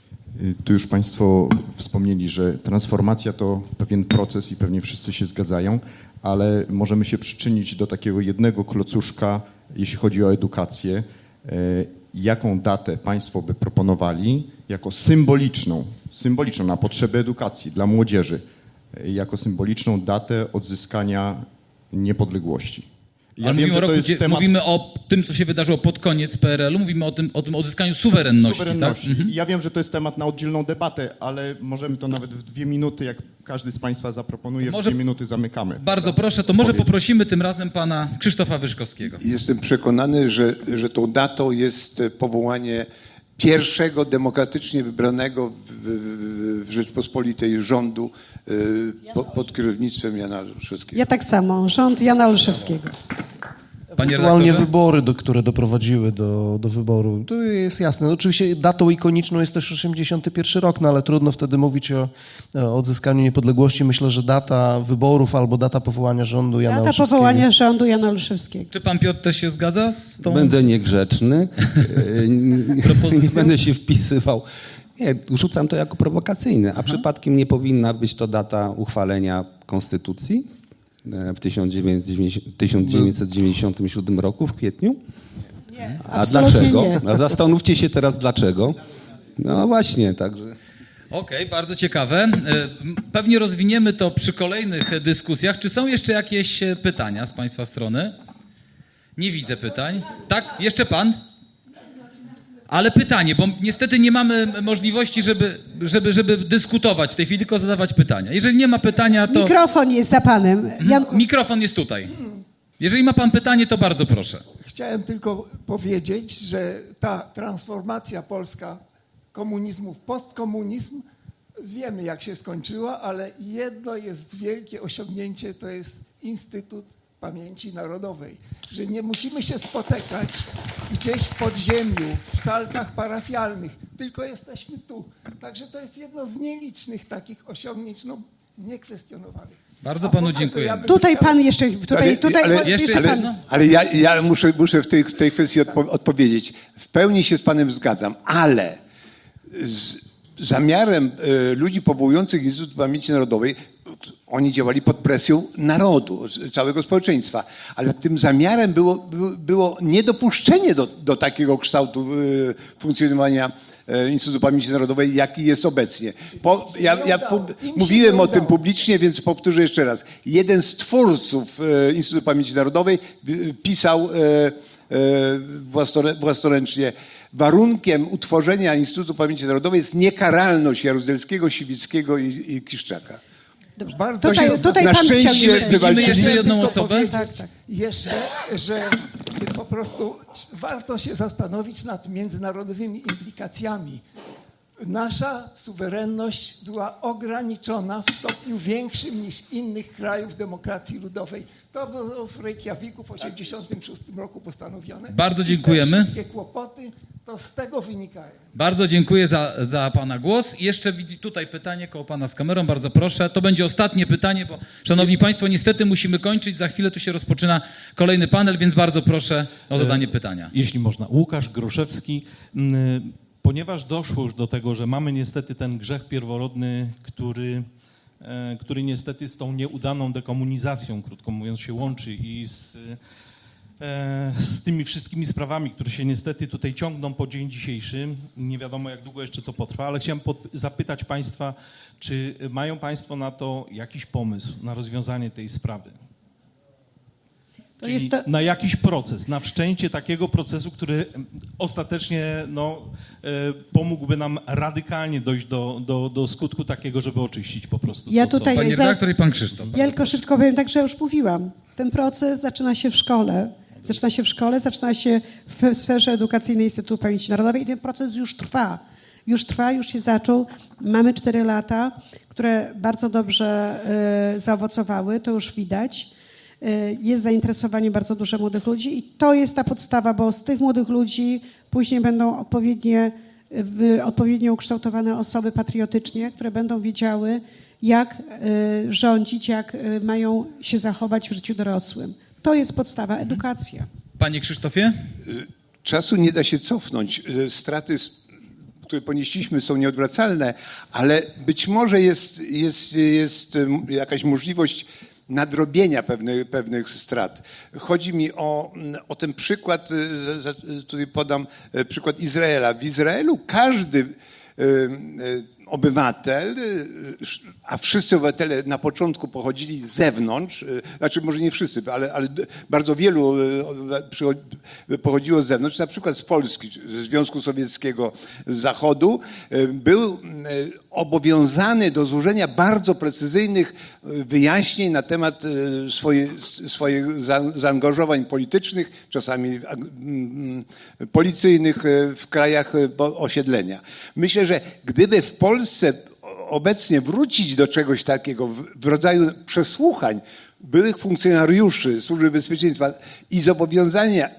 Tu już państwo wspomnieli, że transformacja to pewien proces i pewnie wszyscy się zgadzają, ale możemy się przyczynić do takiego jednego klocuszka, jeśli chodzi o edukację. Jaką datę państwo by proponowali jako symboliczną, symboliczną na potrzeby edukacji dla młodzieży, jako symboliczną datę odzyskania niepodległości? Ja Ale wiem, mówimy, o roku, to jest temat... mówimy o tym, co się wydarzyło pod koniec P R L-u, mówimy o tym, o tym odzyskaniu suwerenności. suwerenności. Tak? Mhm. Ja wiem, że to jest temat na oddzielną debatę, ale możemy to nawet w dwie minuty, jak każdy z państwa zaproponuje, może... w dwie minuty zamykamy. Bardzo proszę, to może poprosimy tym razem pana Krzysztofa Wyszkowskiego. Jestem przekonany, że, że tą datą jest powołanie pierwszego demokratycznie wybranego w, w, w Rzeczpospolitej rządu po, pod kierownictwem Jana Olszewskiego. Ja tak samo, rząd Jana Olszewskiego. Ewentualnie wybory, do, które doprowadziły do, do wyboru. To jest jasne. Oczywiście datą ikoniczną jest też osiemdziesiąty pierwszy rok, no ale trudno wtedy mówić o, o odzyskaniu niepodległości. Myślę, że data wyborów albo data powołania rządu Jana Data Olszewskiego. powołania rządu Jana Olszewskiego. Czy pan Piotr też się zgadza z tą... Będę niegrzeczny, nie będę się wpisywał. Nie, rzucam to jako prowokacyjne, a przypadkiem nie powinna być to data uchwalenia konstytucji w tysiąc dziewięćset dziewięćdziesiątym siódmym roku w kwietniu? Nie, a dlaczego? nie. A zastanówcie się teraz dlaczego. No właśnie, także... Okej, okay, bardzo ciekawe. Pewnie rozwiniemy to przy kolejnych dyskusjach. Czy są jeszcze jakieś pytania z Państwa strony? Nie widzę pytań. Tak? Jeszcze Pan? Ale pytanie, bo niestety nie mamy możliwości, żeby, żeby, żeby dyskutować w tej chwili, tylko zadawać pytania. Jeżeli nie ma pytania, to... Mikrofon jest za Panem. Janku. Mikrofon jest tutaj. Jeżeli ma Pan pytanie, to bardzo proszę. Chciałem tylko powiedzieć, że ta transformacja polska komunizmu w postkomunizm, wiemy jak się skończyła, ale jedno jest wielkie osiągnięcie, to jest Instytut Pamięci Narodowej, że nie musimy się spotykać gdzieś w podziemiu, w salkach parafialnych, tylko jesteśmy tu. Także to jest jedno z nielicznych takich osiągnięć, no, niekwestionowanych. Bardzo Panu dziękuję. Ja tutaj chciał... Pan jeszcze, tutaj, ale, tutaj ale, jeszcze ale, pan. ale ja, ja muszę, muszę w, tej, w tej kwestii odpo- odpowiedzieć. W pełni się z Panem zgadzam, ale z zamiarem y, ludzi powołujących Instytut Pamięci Narodowej, oni działali pod presją narodu, całego społeczeństwa, ale tym zamiarem było, było, było niedopuszczenie do, do takiego kształtu y, funkcjonowania y, Instytutu Pamięci Narodowej, jaki jest obecnie. Po, ja ja po, mówiłem o tym publicznie, więc powtórzę jeszcze raz. Jeden z twórców y, Instytutu Pamięci Narodowej y, pisał y, y, własnore, własnoręcznie: warunkiem utworzenia Instytutu Pamięci Narodowej jest niekaralność Jaruzelskiego, Siwickiego i, i Kiszczaka. Bardzo tutaj, się, tutaj na pan szczęście chciał... Widzimy jeszcze jedną osobę? Tak, tak. Jeszcze, że po prostu warto się zastanowić nad międzynarodowymi implikacjami. Nasza suwerenność była ograniczona w stopniu większym niż innych krajów demokracji ludowej. To było w Reykjaviku w osiemdziesiątym szóstym roku postanowione. Bardzo dziękujemy. I te wszystkie kłopoty to z tego wynikają. Bardzo dziękuję za, za Pana głos. I jeszcze tutaj pytanie koło Pana z kamerą, bardzo proszę. To będzie ostatnie pytanie, bo Szanowni Państwo, niestety musimy kończyć. Za chwilę tu się rozpoczyna kolejny panel, więc bardzo proszę o zadanie pytania. Jeśli można. Łukasz Groszewski. Ponieważ doszło już do tego, że mamy niestety ten grzech pierworodny, który, który niestety z tą nieudaną dekomunizacją, krótko mówiąc, się łączy i z, z tymi wszystkimi sprawami, które się niestety tutaj ciągną po dzień dzisiejszy. Nie wiadomo, jak długo jeszcze to potrwa, ale chciałem pod, zapytać Państwa, czy mają Państwo na to jakiś pomysł na rozwiązanie tej sprawy? To Czyli jest to... na jakiś proces, na wszczęcie takiego procesu, który ostatecznie no, e, pomógłby nam radykalnie dojść do, do, do skutku takiego, żeby oczyścić po prostu ja to, tutaj co... Panie redaktor i Pan Krzysztof. Ja tylko szybko powiem, tak, że już mówiłam. Ten proces zaczyna się w szkole. Zaczyna się w szkole, zaczyna się w sferze edukacyjnej Instytutu Pamięci Narodowej i ten proces już trwa. Już trwa, już się zaczął. Mamy cztery lata, które bardzo dobrze y, zaowocowały, to już widać. Jest zainteresowanie bardzo duże młodych ludzi i to jest ta podstawa, bo z tych młodych ludzi później będą odpowiednie, odpowiednio ukształtowane osoby patriotycznie, które będą wiedziały, jak rządzić, jak mają się zachować w życiu dorosłym. To jest podstawa, edukacja. Panie Krzysztofie? Czasu nie da się cofnąć. Straty, które ponieśliśmy, są nieodwracalne, ale być może jest, jest, jest jakaś możliwość nadrobienia pewnych, pewnych strat. Chodzi mi o, o ten przykład, tutaj podam przykład Izraela. W Izraelu każdy obywatel, a wszyscy obywatele na początku pochodzili z zewnątrz, znaczy może nie wszyscy, ale, ale bardzo wielu pochodziło z zewnątrz, na przykład z Polski, ze Związku Sowieckiego, z Zachodu, był obowiązany do złożenia bardzo precyzyjnych wyjaśnień na temat swoje, swoich zaangażowań politycznych, czasami policyjnych w krajach osiedlenia. Myślę, że gdyby w Polsce obecnie wrócić do czegoś takiego w rodzaju przesłuchań byłych funkcjonariuszy Służby Bezpieczeństwa i zobowiązania,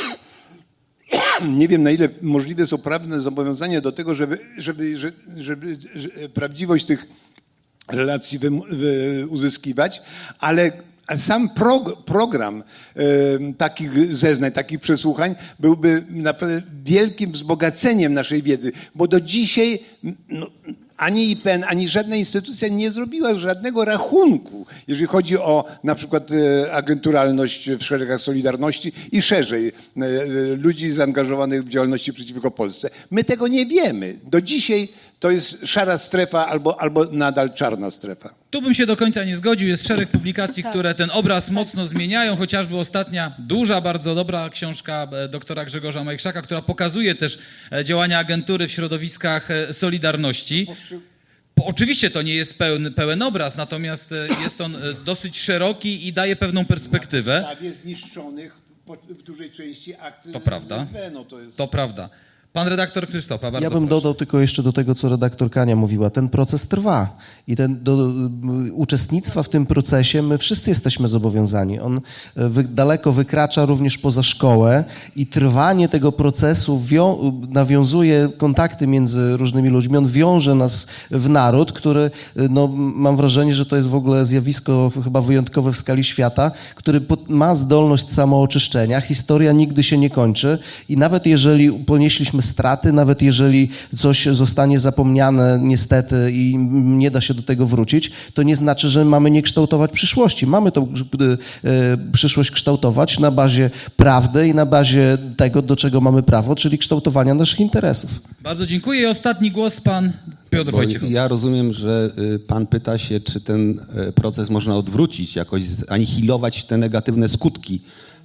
nie wiem na ile możliwe są prawne zobowiązania do tego, żeby, żeby, żeby, żeby, żeby prawdziwość tych relacji wy, wy, uzyskiwać, ale ale sam prog- program e, takich zeznań, takich przesłuchań byłby naprawdę wielkim wzbogaceniem naszej wiedzy, bo do dzisiaj no, ani I P N, ani żadna instytucja nie zrobiła żadnego rachunku, jeżeli chodzi o na przykład e, agenturalność w szeregach Solidarności i szerzej e, ludzi zaangażowanych w działalności przeciwko Polsce. My tego nie wiemy. Do dzisiaj to jest szara strefa albo, albo nadal czarna strefa. Tu bym się do końca nie zgodził. Jest szereg publikacji, tak. które ten obraz mocno zmieniają, chociażby ostatnia, duża, bardzo dobra książka doktora Grzegorza Majchrzaka, która pokazuje też działania agentury w środowiskach Solidarności. Bo oczywiście to nie jest pełen, pełen obraz, natomiast jest on dosyć szeroki i daje pewną perspektywę. W ustawie zniszczonych w dużej części akty. To prawda. No to, jest... to prawda. Pan redaktor Krzysztofa, bardzo Ja bym proszę. dodał tylko jeszcze do tego, co redaktor Kania mówiła. Ten proces trwa i ten, do uczestnictwa w tym procesie my wszyscy jesteśmy zobowiązani. On wy, daleko wykracza również poza szkołę i trwanie tego procesu wią, nawiązuje kontakty między różnymi ludźmi. On wiąże nas w naród, który, no, mam wrażenie, że to jest w ogóle zjawisko chyba wyjątkowe w skali świata, który ma zdolność samooczyszczenia. Historia nigdy się nie kończy i nawet jeżeli ponieśliśmy straty, nawet jeżeli coś zostanie zapomniane niestety i nie da się do tego wrócić, to nie znaczy, że mamy nie kształtować przyszłości. Mamy tą przyszłość kształtować na bazie prawdy i na bazie tego, do czego mamy prawo, czyli kształtowania naszych interesów. Bardzo dziękuję i ostatni głos pan Piotr Bo Wojciechowski. ja rozumiem, że pan pyta się, czy ten proces można odwrócić, jakoś anihilować te negatywne skutki.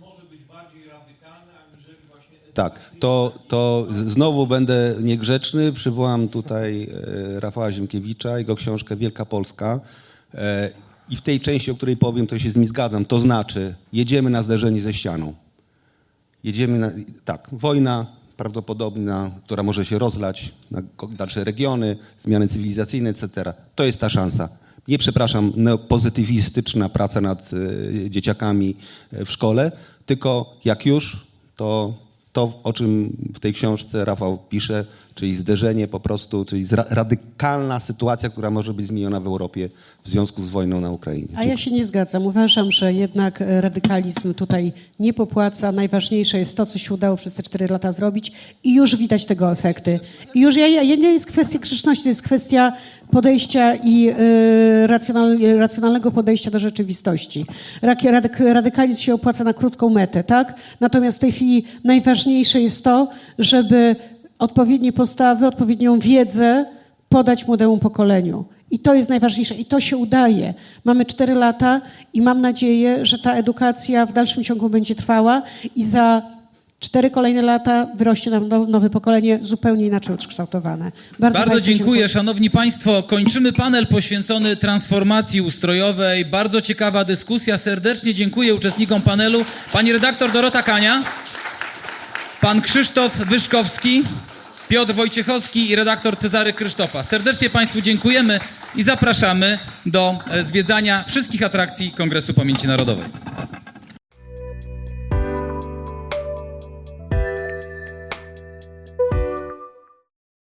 Tak, to, to znowu będę niegrzeczny, przywołam tutaj Rafała Ziemkiewicza, jego książkę Wielka Polska i w tej części, o której powiem, to się z nim zgadzam, to znaczy jedziemy na zderzenie ze ścianą. Jedziemy na, tak, wojna prawdopodobna, która może się rozlać na dalsze regiony, zmiany cywilizacyjne, et cetera. To jest ta szansa. Nie, przepraszam, neopozytywistyczna praca nad dzieciakami w szkole, tylko jak już, to to, o czym w tej książce Rafał pisze, czyli zderzenie po prostu, czyli radykalna sytuacja, która może być zmieniona w Europie w związku z wojną na Ukrainie. A ja się nie zgadzam. Uważam, że jednak radykalizm tutaj nie popłaca. Najważniejsze jest to, co się udało przez te cztery lata zrobić i już widać tego efekty. I już ja, ja, nie jest kwestia grzeczności, to jest kwestia podejścia i y, racjonal, racjonalnego podejścia do rzeczywistości. Radyk, radykalizm się opłaca na krótką metę, tak? Natomiast w tej chwili najważniejsze jest to, żeby odpowiednie postawy, odpowiednią wiedzę podać młodemu pokoleniu. I to jest najważniejsze. I to się udaje. Mamy cztery lata i mam nadzieję, że ta edukacja w dalszym ciągu będzie trwała i za cztery kolejne lata wyrośnie nam nowe pokolenie zupełnie inaczej ukształtowane. Bardzo, Bardzo dziękuję. dziękuję. Szanowni Państwo, kończymy panel poświęcony transformacji ustrojowej. Bardzo ciekawa dyskusja. Serdecznie dziękuję uczestnikom panelu. Pani redaktor Dorota Kania, pan Krzysztof Wyszkowski, Piotr Wojciechowski i redaktor Cezary Krysztopa. Serdecznie Państwu dziękujemy i zapraszamy do zwiedzania wszystkich atrakcji Kongresu Pamięci Narodowej.